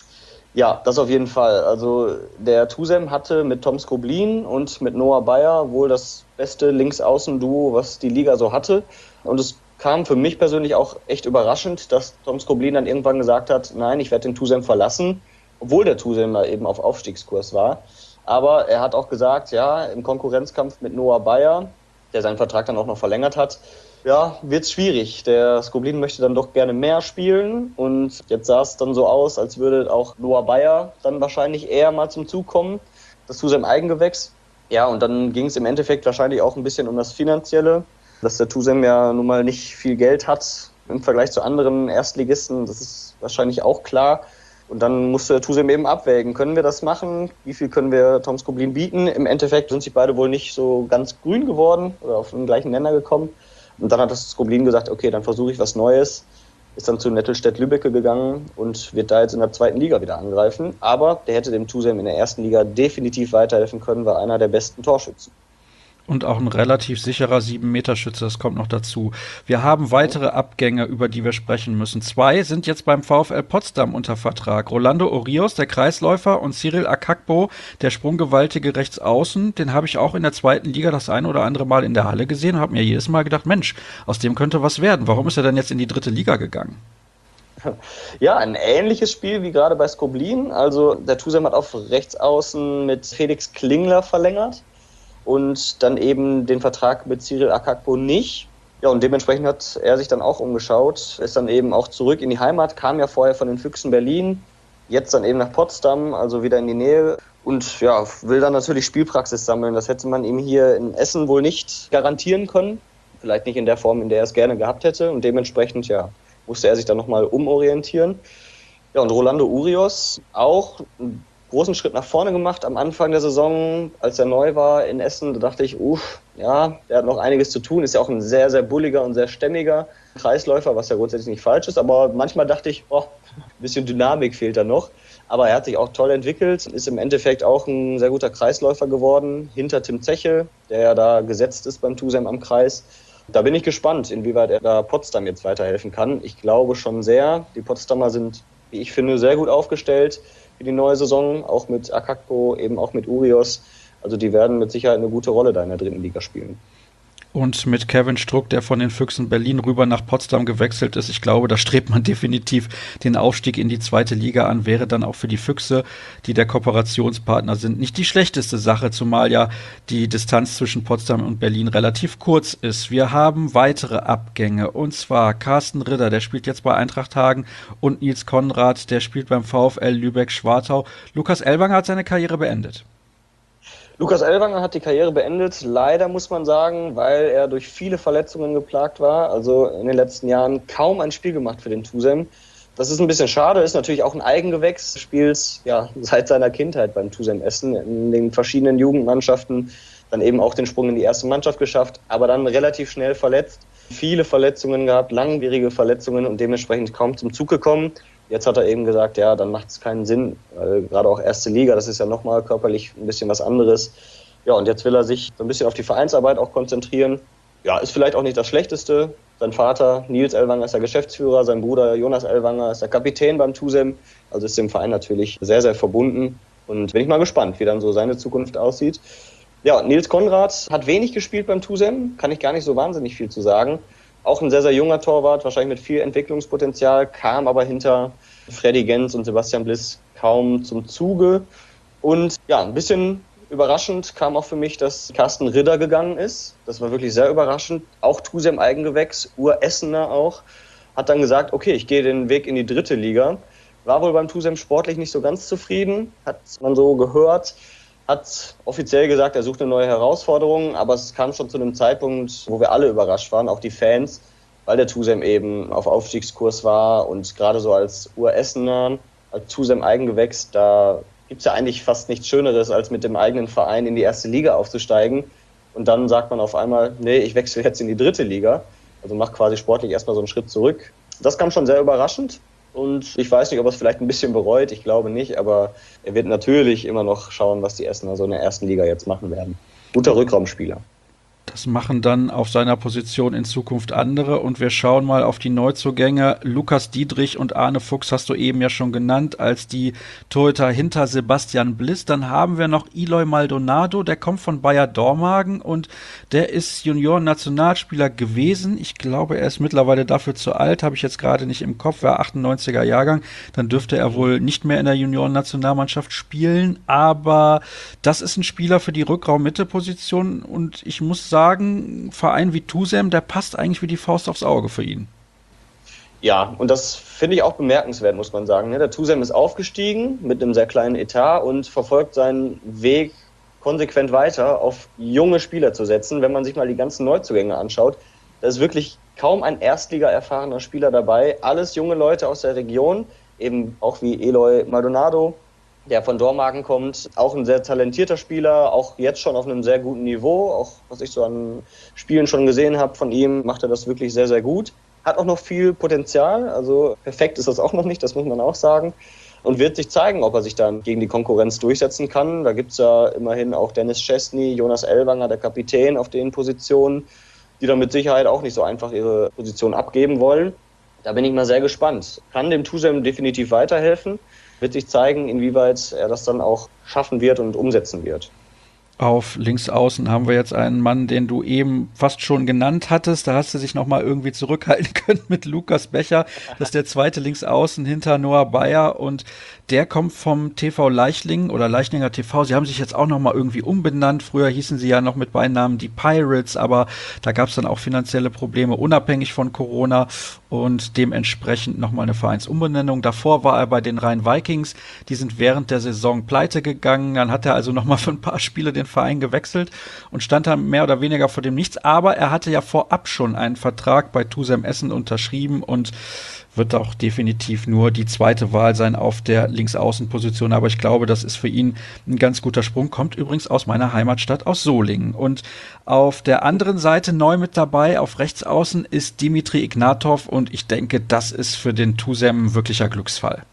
Ja, das auf jeden Fall. Also der Tusem hatte mit Tom Skroblin und mit Noah Bayer wohl das beste Linksaußen-Duo, was die Liga so hatte. Und es kam für mich persönlich auch echt überraschend, dass Tom Skroblin dann irgendwann gesagt hat, nein, ich werde den Tusem verlassen, obwohl der Tusem eben auf Aufstiegskurs war. Aber er hat auch gesagt, ja, im Konkurrenzkampf mit Noah Bayer, der seinen Vertrag dann auch noch verlängert hat, ja, wird's schwierig. Der Skroblin möchte dann doch gerne mehr spielen und jetzt sah es dann so aus, als würde auch Noah Bayer dann wahrscheinlich eher mal zum Zug kommen, das Tusem Eigengewächs. Ja, und dann ging es im Endeffekt wahrscheinlich auch ein bisschen um das Finanzielle, dass der Tusem ja nun mal nicht viel Geld hat im Vergleich zu anderen Erstligisten, das ist wahrscheinlich auch klar. Und dann musste Tusem eben abwägen, können wir das machen, wie viel können wir Tom Skroblin bieten. Im Endeffekt sind sich beide wohl nicht so ganz grün geworden oder auf den gleichen Nenner gekommen. Und dann hat das Skroblin gesagt, okay, dann versuche ich was Neues. Ist dann zu Nettelstedt-Lübbecke gegangen und wird da jetzt in der zweiten Liga wieder angreifen. Aber der hätte dem Tusem in der ersten Liga definitiv weiterhelfen können, war einer der besten Torschützen. Und auch ein relativ sicherer sieben-Meter-Schütze, das kommt noch dazu. Wir haben weitere Abgänge, über die wir sprechen müssen. Zwei sind jetzt beim VfL Potsdam unter Vertrag. Rolando Urios, der Kreisläufer, und Cyril Akakpo, der sprunggewaltige Rechtsaußen. Den habe ich auch in der zweiten Liga das ein oder andere Mal in der Halle gesehen und habe mir jedes Mal gedacht, Mensch, aus dem könnte was werden. Warum ist er denn jetzt in die dritte Liga gegangen? Ja, ein ähnliches Spiel wie gerade bei Skroblin. Also der Tusem hat auf Rechtsaußen mit Felix Klingler verlängert. Und dann eben den Vertrag mit Cyril Akakpo nicht. Ja, und dementsprechend hat er sich dann auch umgeschaut, ist dann eben auch zurück in die Heimat, kam ja vorher von den Füchsen Berlin, jetzt dann eben nach Potsdam, also wieder in die Nähe und ja, will dann natürlich Spielpraxis sammeln. Das hätte man ihm hier in Essen wohl nicht garantieren können, vielleicht nicht in der Form, in der er es gerne gehabt hätte und dementsprechend, ja, musste er sich dann nochmal umorientieren. Ja, und Rolando Urios auch einen großen Schritt nach vorne gemacht am Anfang der Saison, als er neu war in Essen. Da dachte ich, uff, ja, der hat noch einiges zu tun. Ist ja auch ein sehr, sehr bulliger und sehr stämmiger Kreisläufer, was ja grundsätzlich nicht falsch ist. Aber manchmal dachte ich, oh, ein bisschen Dynamik fehlt da noch. Aber er hat sich auch toll entwickelt, ist im Endeffekt auch ein sehr guter Kreisläufer geworden, hinter Tim Zeche, der ja da gesetzt ist beim Tusem am Kreis. Da bin ich gespannt, inwieweit er da Potsdam jetzt weiterhelfen kann. Ich glaube schon sehr. Die Potsdamer sind, wie ich finde, sehr gut aufgestellt für die neue Saison, auch mit Akakpo, eben auch mit Urios. Also die werden mit Sicherheit eine gute Rolle da in der dritten Liga spielen. Und mit Kevin Struck, der von den Füchsen Berlin rüber nach Potsdam gewechselt ist. Ich glaube, da strebt man definitiv den Aufstieg in die zweite Liga an. Wäre dann auch für die Füchse, die der Kooperationspartner sind, nicht die schlechteste Sache, zumal ja die Distanz zwischen Potsdam und Berlin relativ kurz ist. Wir haben weitere Abgänge, und zwar Carsten Ritter, der spielt jetzt bei Eintracht Hagen, und Nils Konrad, der spielt beim VfL Lübeck-Schwartau. Lukas Ellwanger hat seine Karriere beendet. Lukas Ellwanger hat die Karriere beendet, leider muss man sagen, weil er durch viele Verletzungen geplagt war, also in den letzten Jahren kaum ein Spiel gemacht für den Tusem. Das ist ein bisschen schade, ist natürlich auch ein Eigengewächs, spielt ja seit seiner Kindheit beim Tusem Essen in den verschiedenen Jugendmannschaften, dann eben auch den Sprung in die erste Mannschaft geschafft, aber dann relativ schnell verletzt. viele Verletzungen gehabt, langwierige Verletzungen und dementsprechend kaum zum Zug gekommen. Jetzt hat er eben gesagt, ja, dann macht es keinen Sinn, weil gerade auch erste Liga, das ist ja nochmal körperlich ein bisschen was anderes. Ja, und jetzt will er sich so ein bisschen auf die Vereinsarbeit auch konzentrieren. Ja, ist vielleicht auch nicht das Schlechteste. Sein Vater Nils Ellwanger ist der Geschäftsführer, sein Bruder Jonas Ellwanger ist der Kapitän beim TuSem. Also ist dem Verein natürlich sehr, sehr verbunden. Und bin ich mal gespannt, wie dann so seine Zukunft aussieht. Ja, Nils Konrad hat wenig gespielt beim TuSem, kann ich gar nicht so wahnsinnig viel zu sagen. Auch ein sehr, sehr junger Torwart, wahrscheinlich mit viel Entwicklungspotenzial, kam aber hinter Freddy Gens und Sebastian Bliss kaum zum Zuge. Und ja, ein bisschen überraschend kam auch für mich, dass Carsten Ridder gegangen ist. Das war wirklich sehr überraschend. Auch TuSem Eigengewächs, Uressener auch. Hat dann gesagt, okay, ich gehe den Weg in die dritte Liga. War wohl beim TuSem sportlich nicht so ganz zufrieden, hat man so gehört. Hat offiziell gesagt, er sucht eine neue Herausforderung, aber es kam schon zu einem Zeitpunkt, wo wir alle überrascht waren, auch die Fans, weil der TuSem eben auf Aufstiegskurs war und gerade so als Uressener, als TuSem Eigengewächs, da gibt es ja eigentlich fast nichts Schöneres, als mit dem eigenen Verein in die erste Liga aufzusteigen. Und dann sagt man auf einmal, nee, ich wechsle jetzt in die dritte Liga. Also macht quasi sportlich erstmal so einen Schritt zurück. Das kam schon sehr überraschend. Und ich weiß nicht, ob er es vielleicht ein bisschen bereut. Ich glaube nicht. Aber er wird natürlich immer noch schauen, was die Essener so in der ersten Liga jetzt machen werden. Guter Rückraumspieler. Das machen dann auf seiner Position in Zukunft andere und wir schauen mal auf die Neuzugänge. Lukas Diedrich und Arne Fuchs hast du eben ja schon genannt als die Torhüter hinter Sebastian Bliss. Dann haben wir noch Eloy Maldonado, der kommt von Bayer Dormagen und der ist Junioren-Nationalspieler gewesen. Ich glaube, er ist mittlerweile dafür zu alt, habe ich jetzt gerade nicht im Kopf, war achtundneunziger Jahrgang. Dann dürfte er wohl nicht mehr in der Junioren-Nationalmannschaft spielen, aber das ist ein Spieler für die Rückraum-Mitte-Position und ich muss sagen, ein Verein wie TuSem, der passt eigentlich wie die Faust aufs Auge für ihn. Ja, und das finde ich auch bemerkenswert, muss man sagen. Der TuSem ist aufgestiegen mit einem sehr kleinen Etat und verfolgt seinen Weg konsequent weiter, auf junge Spieler zu setzen. Wenn man sich mal die ganzen Neuzugänge anschaut, da ist wirklich kaum ein Erstliga-erfahrener Spieler dabei. Alles junge Leute aus der Region, eben auch wie Eloy Maldonado, der von Dormagen kommt, auch ein sehr talentierter Spieler, auch jetzt schon auf einem sehr guten Niveau, auch was ich so an Spielen schon gesehen habe von ihm, macht er das wirklich sehr, sehr gut. Hat auch noch viel Potenzial, also perfekt ist das auch noch nicht, das muss man auch sagen. Und wird sich zeigen, ob er sich dann gegen die Konkurrenz durchsetzen kann. Da gibt es ja immerhin auch Dennis Chesney, Jonas Ellwanger, der Kapitän auf den Positionen, die dann mit Sicherheit auch nicht so einfach ihre Position abgeben wollen. Da bin ich mal sehr gespannt. Kann dem TuSem definitiv weiterhelfen. Wird sich zeigen, inwieweit er das dann auch schaffen wird und umsetzen wird. Auf Linksaußen haben wir jetzt einen Mann, den du eben fast schon genannt hattest. Da hast du dich nochmal irgendwie zurückhalten können mit Lukas Becher. Das ist der zweite Linksaußen hinter Noah Bayer und der kommt vom T V Leichlingen oder Leichlinger T V. Sie haben sich jetzt auch nochmal irgendwie umbenannt. Früher hießen sie ja noch mit Beinamen die Pirates, aber da gab es dann auch finanzielle Probleme, unabhängig von Corona und dementsprechend nochmal eine Vereinsumbenennung. Davor war er bei den Rhein-Vikings. Die sind während der Saison pleite gegangen. Dann hat er also nochmal für ein paar Spiele den Verein gewechselt und stand da mehr oder weniger vor dem Nichts. Aber er hatte ja vorab schon einen Vertrag bei TuSem Essen unterschrieben und wird auch definitiv nur die zweite Wahl sein auf der Linksaußenposition. Aber ich glaube, das ist für ihn ein ganz guter Sprung. Kommt übrigens aus meiner Heimatstadt, aus Solingen. Und auf der anderen Seite neu mit dabei, auf Rechtsaußen, ist Dimitri Ignatov. Und ich denke, das ist für den TuSem ein wirklicher Glücksfall.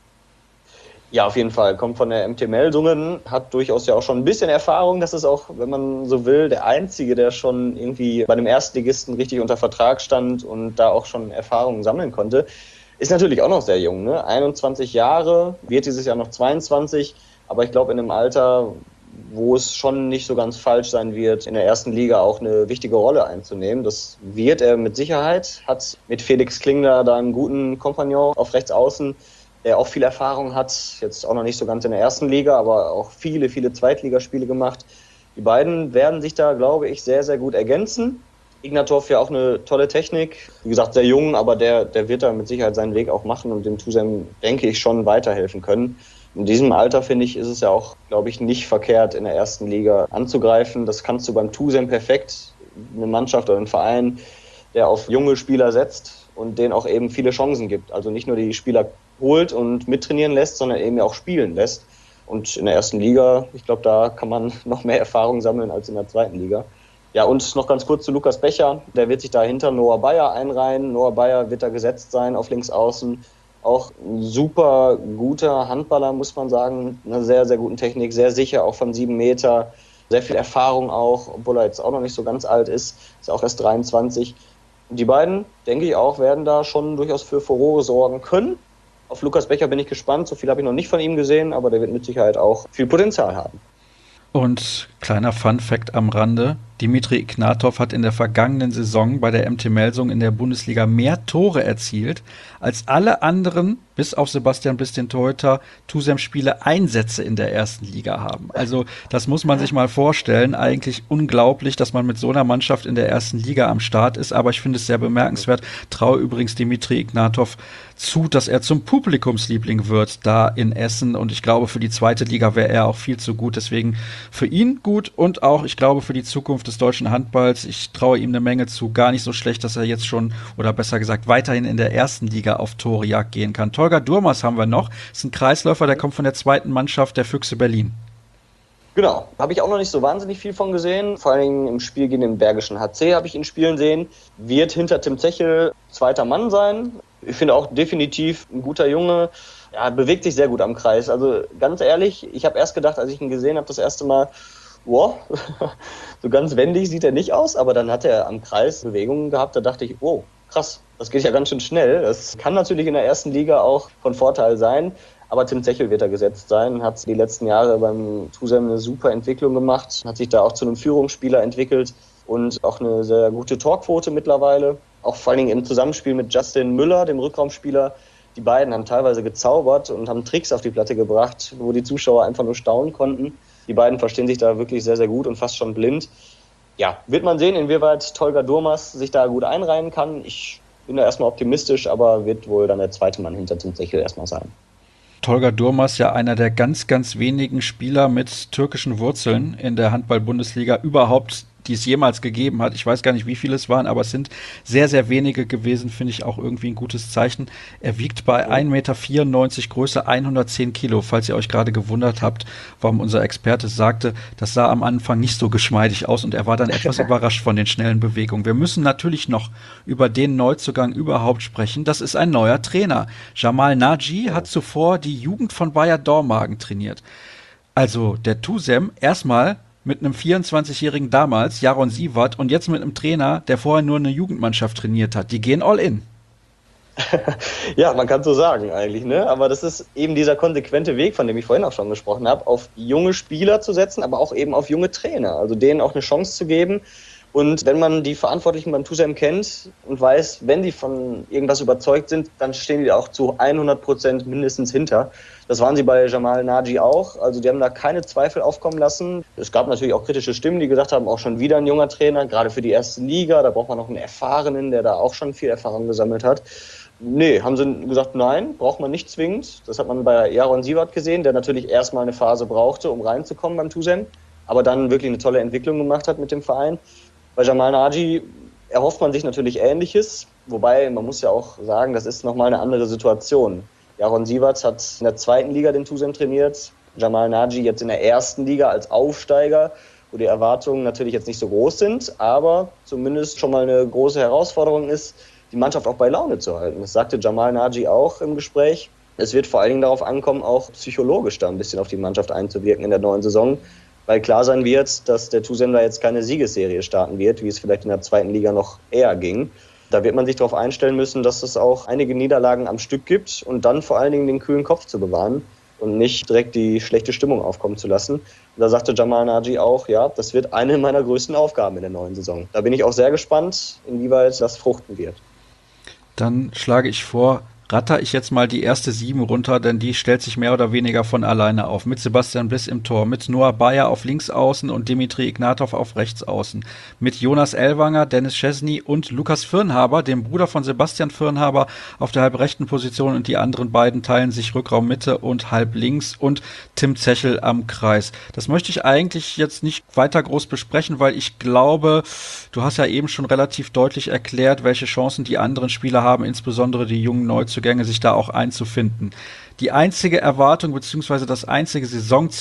Ja, auf jeden Fall. Kommt von der M T Melsungen, hat durchaus ja auch schon ein bisschen Erfahrung. Das ist auch, wenn man so will, der Einzige, der schon irgendwie bei dem Erstligisten richtig unter Vertrag stand und da auch schon Erfahrungen sammeln konnte. Ist natürlich auch noch sehr jung, ne? einundzwanzig Jahre, wird dieses Jahr noch zweiundzwanzig, aber ich glaube in einem Alter, wo es schon nicht so ganz falsch sein wird, in der ersten Liga auch eine wichtige Rolle einzunehmen. Das wird er mit Sicherheit, hat mit Felix Klingler da einen guten Kompagnon auf rechts außen, der auch viel Erfahrung hat, jetzt auch noch nicht so ganz in der ersten Liga, aber auch viele, viele Zweitligaspiele gemacht. Die beiden werden sich da, glaube ich, sehr, sehr gut ergänzen. Ignatov ja auch eine tolle Technik, wie gesagt sehr jung, aber der, der wird da mit Sicherheit seinen Weg auch machen und dem TuSem, denke ich, schon weiterhelfen können. In diesem Alter, finde ich, ist es ja auch, glaube ich, nicht verkehrt, in der ersten Liga anzugreifen. Das kannst du beim TuSem perfekt, eine Mannschaft oder ein Verein, der auf junge Spieler setzt und denen auch eben viele Chancen gibt. Also nicht nur die Spieler holt und mittrainieren lässt, sondern eben auch spielen lässt. Und in der ersten Liga, ich glaube, da kann man noch mehr Erfahrung sammeln als in der zweiten Liga. Ja, und noch ganz kurz zu Lukas Becher. Der wird sich da hinter Noah Bayer einreihen. Noah Bayer wird da gesetzt sein auf links außen. Auch ein super guter Handballer, muss man sagen. Eine sehr, sehr guten Technik, sehr sicher, auch von sieben Meter. Sehr viel Erfahrung auch, obwohl er jetzt auch noch nicht so ganz alt ist. Ist auch erst dreiundzwanzig. Die beiden, denke ich auch, werden da schon durchaus für Furore sorgen können. Auf Lukas Becher bin ich gespannt. So viel habe ich noch nicht von ihm gesehen, aber der wird mit Sicherheit auch viel Potenzial haben. Und kleiner Fun-Fact am Rande: Dimitri Ignatov hat in der vergangenen Saison bei der M T Melsung in der Bundesliga mehr Tore erzielt als alle anderen, bis auf Sebastian Bliss, den Torhüter, Tusem-Spiele Einsätze in der ersten Liga haben. Also das muss man sich mal vorstellen. Eigentlich unglaublich, dass man mit so einer Mannschaft in der ersten Liga am Start ist. Aber ich finde es sehr bemerkenswert. Traue übrigens Dimitri Ignatov zu, dass er zum Publikumsliebling wird da in Essen. Und ich glaube, für die zweite Liga wäre er auch viel zu gut. Deswegen für ihn gut und auch, ich glaube, für die Zukunft des deutschen Handballs. Ich traue ihm eine Menge zu. Gar nicht so schlecht, dass er jetzt schon, oder besser gesagt, weiterhin in der ersten Liga auf Torejagd gehen kann. Tolga Durmaz haben wir noch. Ist ein Kreisläufer, der kommt von der zweiten Mannschaft der Füchse Berlin. Genau, habe ich auch noch nicht so wahnsinnig viel von gesehen. Vor allen Dingen im Spiel gegen den Bergischen H C habe ich ihn spielen sehen. Wird hinter Tim Zechel zweiter Mann sein. Ich finde auch definitiv ein guter Junge. Ja, bewegt sich sehr gut am Kreis. Also ganz ehrlich, ich habe erst gedacht, als ich ihn gesehen habe, das erste Mal, wow, so ganz wendig sieht er nicht aus, aber dann hat er am Kreis Bewegungen gehabt, da dachte ich, wow, krass, das geht ja ganz schön schnell. Das kann natürlich in der ersten Liga auch von Vorteil sein, aber Tim Zechel wird da gesetzt sein, hat die letzten Jahre beim Tusem eine super Entwicklung gemacht, hat sich da auch zu einem Führungsspieler entwickelt und auch eine sehr gute Torquote mittlerweile, auch vor allen Dingen im Zusammenspiel mit Justin Müller, dem Rückraumspieler. Die beiden haben teilweise gezaubert und haben Tricks auf die Platte gebracht, wo die Zuschauer einfach nur staunen konnten. Die beiden verstehen sich da wirklich sehr, sehr gut und fast schon blind. Ja, wird man sehen, inwieweit Tolga Durmaz sich da gut einreihen kann. Ich bin da erstmal optimistisch, aber wird wohl dann der zweite Mann hinter Tim Zechel erstmal sein. Tolga Durmaz, ja einer der ganz, ganz wenigen Spieler mit türkischen Wurzeln in der Handball-Bundesliga überhaupt, die es jemals gegeben hat. Ich weiß gar nicht, wie viele es waren, aber es sind sehr, sehr wenige gewesen, finde ich auch irgendwie ein gutes Zeichen. Er wiegt bei ein Meter vierundneunzig, Größe hundertzehn Kilo, falls ihr euch gerade gewundert habt, warum unser Experte sagte, das sah am Anfang nicht so geschmeidig aus und er war dann etwas überrascht von den schnellen Bewegungen. Wir müssen natürlich noch über den Neuzugang überhaupt sprechen. Das ist ein neuer Trainer. Jamal Naji hat zuvor die Jugend von Bayer Dormagen trainiert. Also der Tusem erstmal mit einem vierundzwanzigjährigen damals, Jaron Siewert, und jetzt mit einem Trainer, der vorher nur eine Jugendmannschaft trainiert hat. Die gehen all in. Ja, man kann so sagen eigentlich, ne? Aber das ist eben dieser konsequente Weg, von dem ich vorhin auch schon gesprochen habe, auf junge Spieler zu setzen, aber auch eben auf junge Trainer, also denen auch eine Chance zu geben. Und wenn man die Verantwortlichen beim Tusem kennt und weiß, wenn die von irgendwas überzeugt sind, dann stehen die auch zu hundert Prozent mindestens hinter. Das waren sie bei Jamal Naji auch. Also die haben da keine Zweifel aufkommen lassen. Es gab natürlich auch kritische Stimmen, die gesagt haben, auch schon wieder ein junger Trainer, gerade für die erste Liga. Da braucht man noch einen Erfahrenen, der da auch schon viel Erfahrung gesammelt hat. Nee, haben sie gesagt, nein, braucht man nicht zwingend. Das hat man bei Jaron Siewert gesehen, der natürlich erstmal eine Phase brauchte, um reinzukommen beim Tusem, aber dann wirklich eine tolle Entwicklung gemacht hat mit dem Verein. Bei Jamal Naji erhofft man sich natürlich Ähnliches, wobei man muss ja auch sagen, das ist nochmal eine andere Situation. Jaron Siewert hat in der zweiten Liga den Tusem trainiert, Jamal Naji jetzt in der ersten Liga als Aufsteiger, wo die Erwartungen natürlich jetzt nicht so groß sind, aber zumindest schon mal eine große Herausforderung ist, die Mannschaft auch bei Laune zu halten. Das sagte Jamal Naji auch im Gespräch. Es wird vor allen Dingen darauf ankommen, auch psychologisch da ein bisschen auf die Mannschaft einzuwirken in der neuen Saison, weil klar sein wird, dass der Tusem da jetzt keine Siegesserie starten wird, wie es vielleicht in der zweiten Liga noch eher ging. Da wird man sich darauf einstellen müssen, dass es auch einige Niederlagen am Stück gibt und dann vor allen Dingen den kühlen Kopf zu bewahren und nicht direkt die schlechte Stimmung aufkommen zu lassen. Und da sagte Jamal Naji auch, ja, das wird eine meiner größten Aufgaben in der neuen Saison. Da bin ich auch sehr gespannt, inwieweit das fruchten wird. Dann schlage ich vor, ratter ich jetzt mal die erste sieben runter, denn die stellt sich mehr oder weniger von alleine auf. Mit Sebastian Bliss im Tor, mit Noah Bayer auf links außen und Dimitri Ignatov auf rechts außen. Mit Jonas Ellwanger, Dennis Szczesny und Lukas Firnhaber, dem Bruder von Sebastian Firnhaber, auf der halbrechten Position, und die anderen beiden teilen sich Rückraum Mitte und halb links, und Tim Zechel am Kreis. Das möchte ich eigentlich jetzt nicht weiter groß besprechen, weil ich glaube, du hast ja eben schon relativ deutlich erklärt, welche Chancen die anderen Spieler haben, insbesondere die jungen Neuzugänge, sich da auch einzufinden. Die einzige Erwartung bzw. das einzige Saisonziel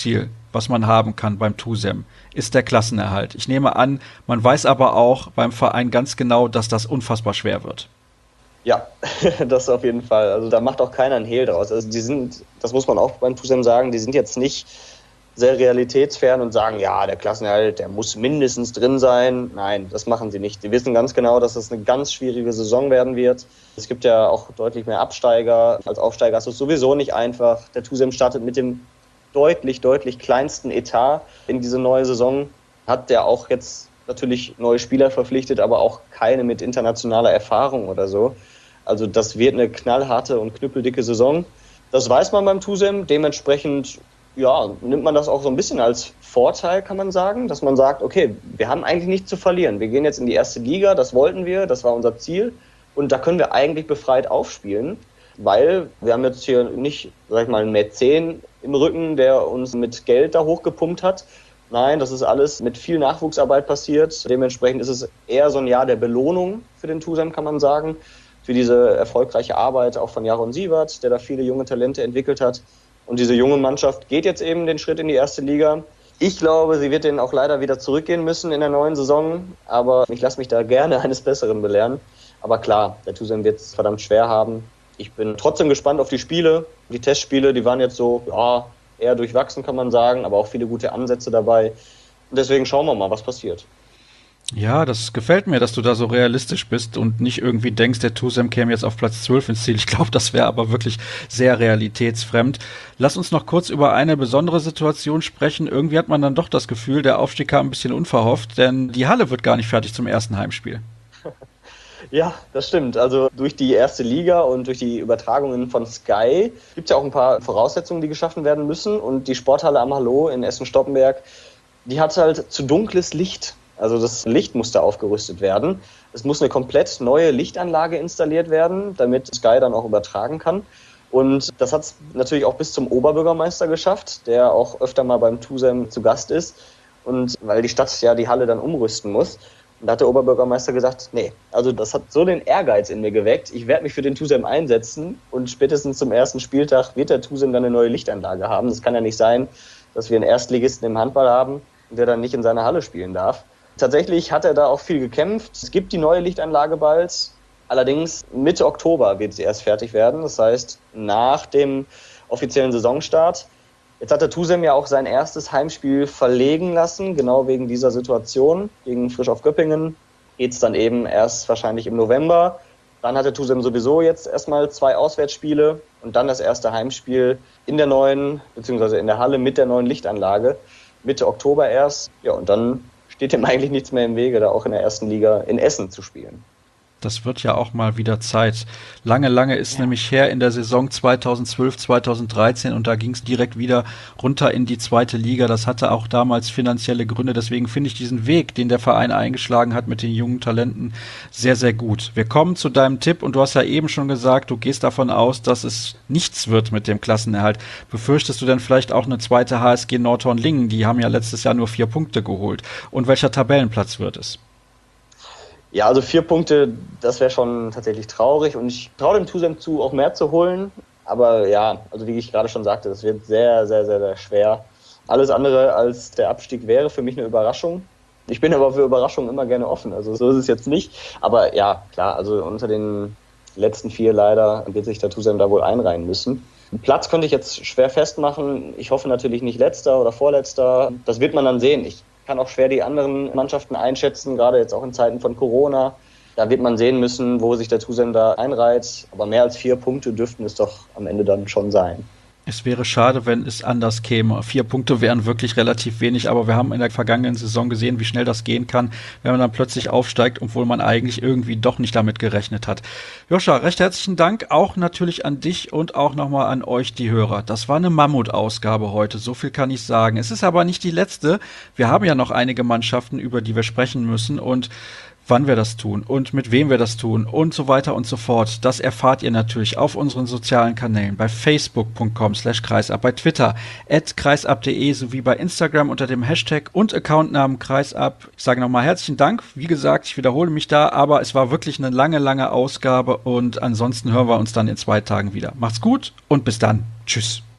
was man haben kann beim TUSEM, ist der Klassenerhalt. Ich nehme an, man weiß aber auch beim Verein ganz genau, dass das unfassbar schwer wird. Ja, das auf jeden Fall. Also da macht auch keiner einen Hehl draus. Also die sind, das muss man auch beim TUSEM sagen, die sind jetzt nicht sehr realitätsfern und sagen, ja, der Klassenerhalt, der muss mindestens drin sein. Nein, das machen sie nicht. Die wissen ganz genau, dass das eine ganz schwierige Saison werden wird. Es gibt ja auch deutlich mehr Absteiger. Als Aufsteiger ist es sowieso nicht einfach. Der TUSEM startet mit dem deutlich, deutlich kleinsten Etat in diese neue Saison. Hat der auch jetzt natürlich neue Spieler verpflichtet, aber auch keine mit internationaler Erfahrung oder so. Also das wird eine knallharte und knüppeldicke Saison. Das weiß man beim TUSEM. Dementsprechend ja, nimmt man das auch so ein bisschen als Vorteil, kann man sagen, dass man sagt, okay, wir haben eigentlich nichts zu verlieren. Wir gehen jetzt in die erste Liga, das wollten wir, das war unser Ziel. Und da können wir eigentlich befreit aufspielen, weil wir haben jetzt hier nicht, sag ich mal, einen Mäzen im Rücken, der uns mit Geld da hochgepumpt hat. Nein, das ist alles mit viel Nachwuchsarbeit passiert. Dementsprechend ist es eher so ein Jahr der Belohnung für den TUSEM, kann man sagen. Für diese erfolgreiche Arbeit auch von Jaron Sievert, der da viele junge Talente entwickelt hat. Und diese junge Mannschaft geht jetzt eben den Schritt in die erste Liga. Ich glaube, sie wird den auch leider wieder zurückgehen müssen in der neuen Saison. Aber ich lasse mich da gerne eines Besseren belehren. Aber klar, der TUSEM wird es verdammt schwer haben. Ich bin trotzdem gespannt auf die Spiele. Die Testspiele, die waren jetzt so, ja, eher durchwachsen, kann man sagen. Aber auch viele gute Ansätze dabei. Und deswegen schauen wir mal, was passiert. Ja, das gefällt mir, dass du da so realistisch bist und nicht irgendwie denkst, der TUSEM käme jetzt auf Platz zwölf ins Ziel. Ich glaube, das wäre aber wirklich sehr realitätsfremd. Lass uns noch kurz über eine besondere Situation sprechen. Irgendwie hat man dann doch das Gefühl, der Aufstieg kam ein bisschen unverhofft, denn die Halle wird gar nicht fertig zum ersten Heimspiel. Ja, das stimmt. Also durch die erste Liga und durch die Übertragungen von Sky gibt es ja auch ein paar Voraussetzungen, die geschaffen werden müssen. Und die Sporthalle am Hallo in Essen-Stoppenberg, die hat halt zu dunkles Licht. Also das Licht musste aufgerüstet werden. Es muss eine komplett neue Lichtanlage installiert werden, damit Sky dann auch übertragen kann. Und das hat es natürlich auch bis zum Oberbürgermeister geschafft, der auch öfter mal beim TUSEM zu Gast ist. Und weil die Stadt ja die Halle dann umrüsten muss. Und da hat der Oberbürgermeister gesagt, nee, also das hat so den Ehrgeiz in mir geweckt. Ich werde mich für den TUSEM einsetzen und spätestens zum ersten Spieltag wird der TUSEM dann eine neue Lichtanlage haben. Das kann ja nicht sein, dass wir einen Erstligisten im Handball haben, der dann nicht in seiner Halle spielen darf. Tatsächlich hat er da auch viel gekämpft. Es gibt die neue Lichtanlage bald. Allerdings Mitte Oktober wird sie erst fertig werden. Das heißt, nach dem offiziellen Saisonstart. Jetzt hat der TUSEM ja auch sein erstes Heimspiel verlegen lassen, genau wegen dieser Situation. Gegen Frisch auf Göppingen geht es dann eben erst wahrscheinlich im November. Dann hat der TUSEM sowieso jetzt erstmal zwei Auswärtsspiele und dann das erste Heimspiel in der neuen, beziehungsweise in der Halle mit der neuen Lichtanlage. Mitte Oktober erst. Ja, und dann steht ihm eigentlich nichts mehr im Wege, da auch in der ersten Liga in Essen zu spielen. Das wird ja auch mal wieder Zeit. Lange, lange ist ja. nämlich her in der Saison zweitausendzwölf, zweitausenddreizehn und da ging es direkt wieder runter in die zweite Liga. Das hatte auch damals finanzielle Gründe. Deswegen finde ich diesen Weg, den der Verein eingeschlagen hat mit den jungen Talenten, sehr, sehr gut. Wir kommen zu deinem Tipp und du hast ja eben schon gesagt, du gehst davon aus, dass es nichts wird mit dem Klassenerhalt. Befürchtest du denn vielleicht auch eine zweite H S G Nordhorn-Lingen? Die haben ja letztes Jahr nur vier Punkte geholt. Und welcher Tabellenplatz wird es? Ja, also vier Punkte, das wäre schon tatsächlich traurig und ich traue dem TUSEM zu, auch mehr zu holen. Aber ja, also wie ich gerade schon sagte, das wird sehr, sehr, sehr, sehr schwer. Alles andere als der Abstieg wäre für mich eine Überraschung. Ich bin aber für Überraschungen immer gerne offen, also so ist es jetzt nicht. Aber ja, klar, also unter den letzten vier leider wird sich der TUSEM da wohl einreihen müssen. Den Platz könnte ich jetzt schwer festmachen. Ich hoffe natürlich nicht letzter oder vorletzter. Das wird man dann sehen. Ich kann auch schwer die anderen Mannschaften einschätzen, gerade jetzt auch in Zeiten von Corona. Da wird man sehen müssen, wo sich der TUSEM da einreiht. Aber mehr als vier Punkte dürften es doch am Ende dann schon sein. Es wäre schade, wenn es anders käme. Vier Punkte wären wirklich relativ wenig, aber wir haben in der vergangenen Saison gesehen, wie schnell das gehen kann, wenn man dann plötzlich aufsteigt, obwohl man eigentlich irgendwie doch nicht damit gerechnet hat. Joscha, recht herzlichen Dank auch natürlich an dich und auch nochmal an euch, die Hörer. Das war eine Mammutausgabe heute, so viel kann ich sagen. Es ist aber nicht die letzte. Wir haben ja noch einige Mannschaften, über die wir sprechen müssen und wann wir das tun und mit wem wir das tun und so weiter und so fort. Das erfahrt ihr natürlich auf unseren sozialen Kanälen, bei facebook punkt com slash kreisab, bei Twitter at kreisab punkt de sowie bei Instagram unter dem Hashtag und Accountnamen kreisab. Ich sage nochmal herzlichen Dank. Wie gesagt, ich wiederhole mich da, aber es war wirklich eine lange, lange Ausgabe und ansonsten hören wir uns dann in zwei Tagen wieder. Macht's gut und bis dann. Tschüss.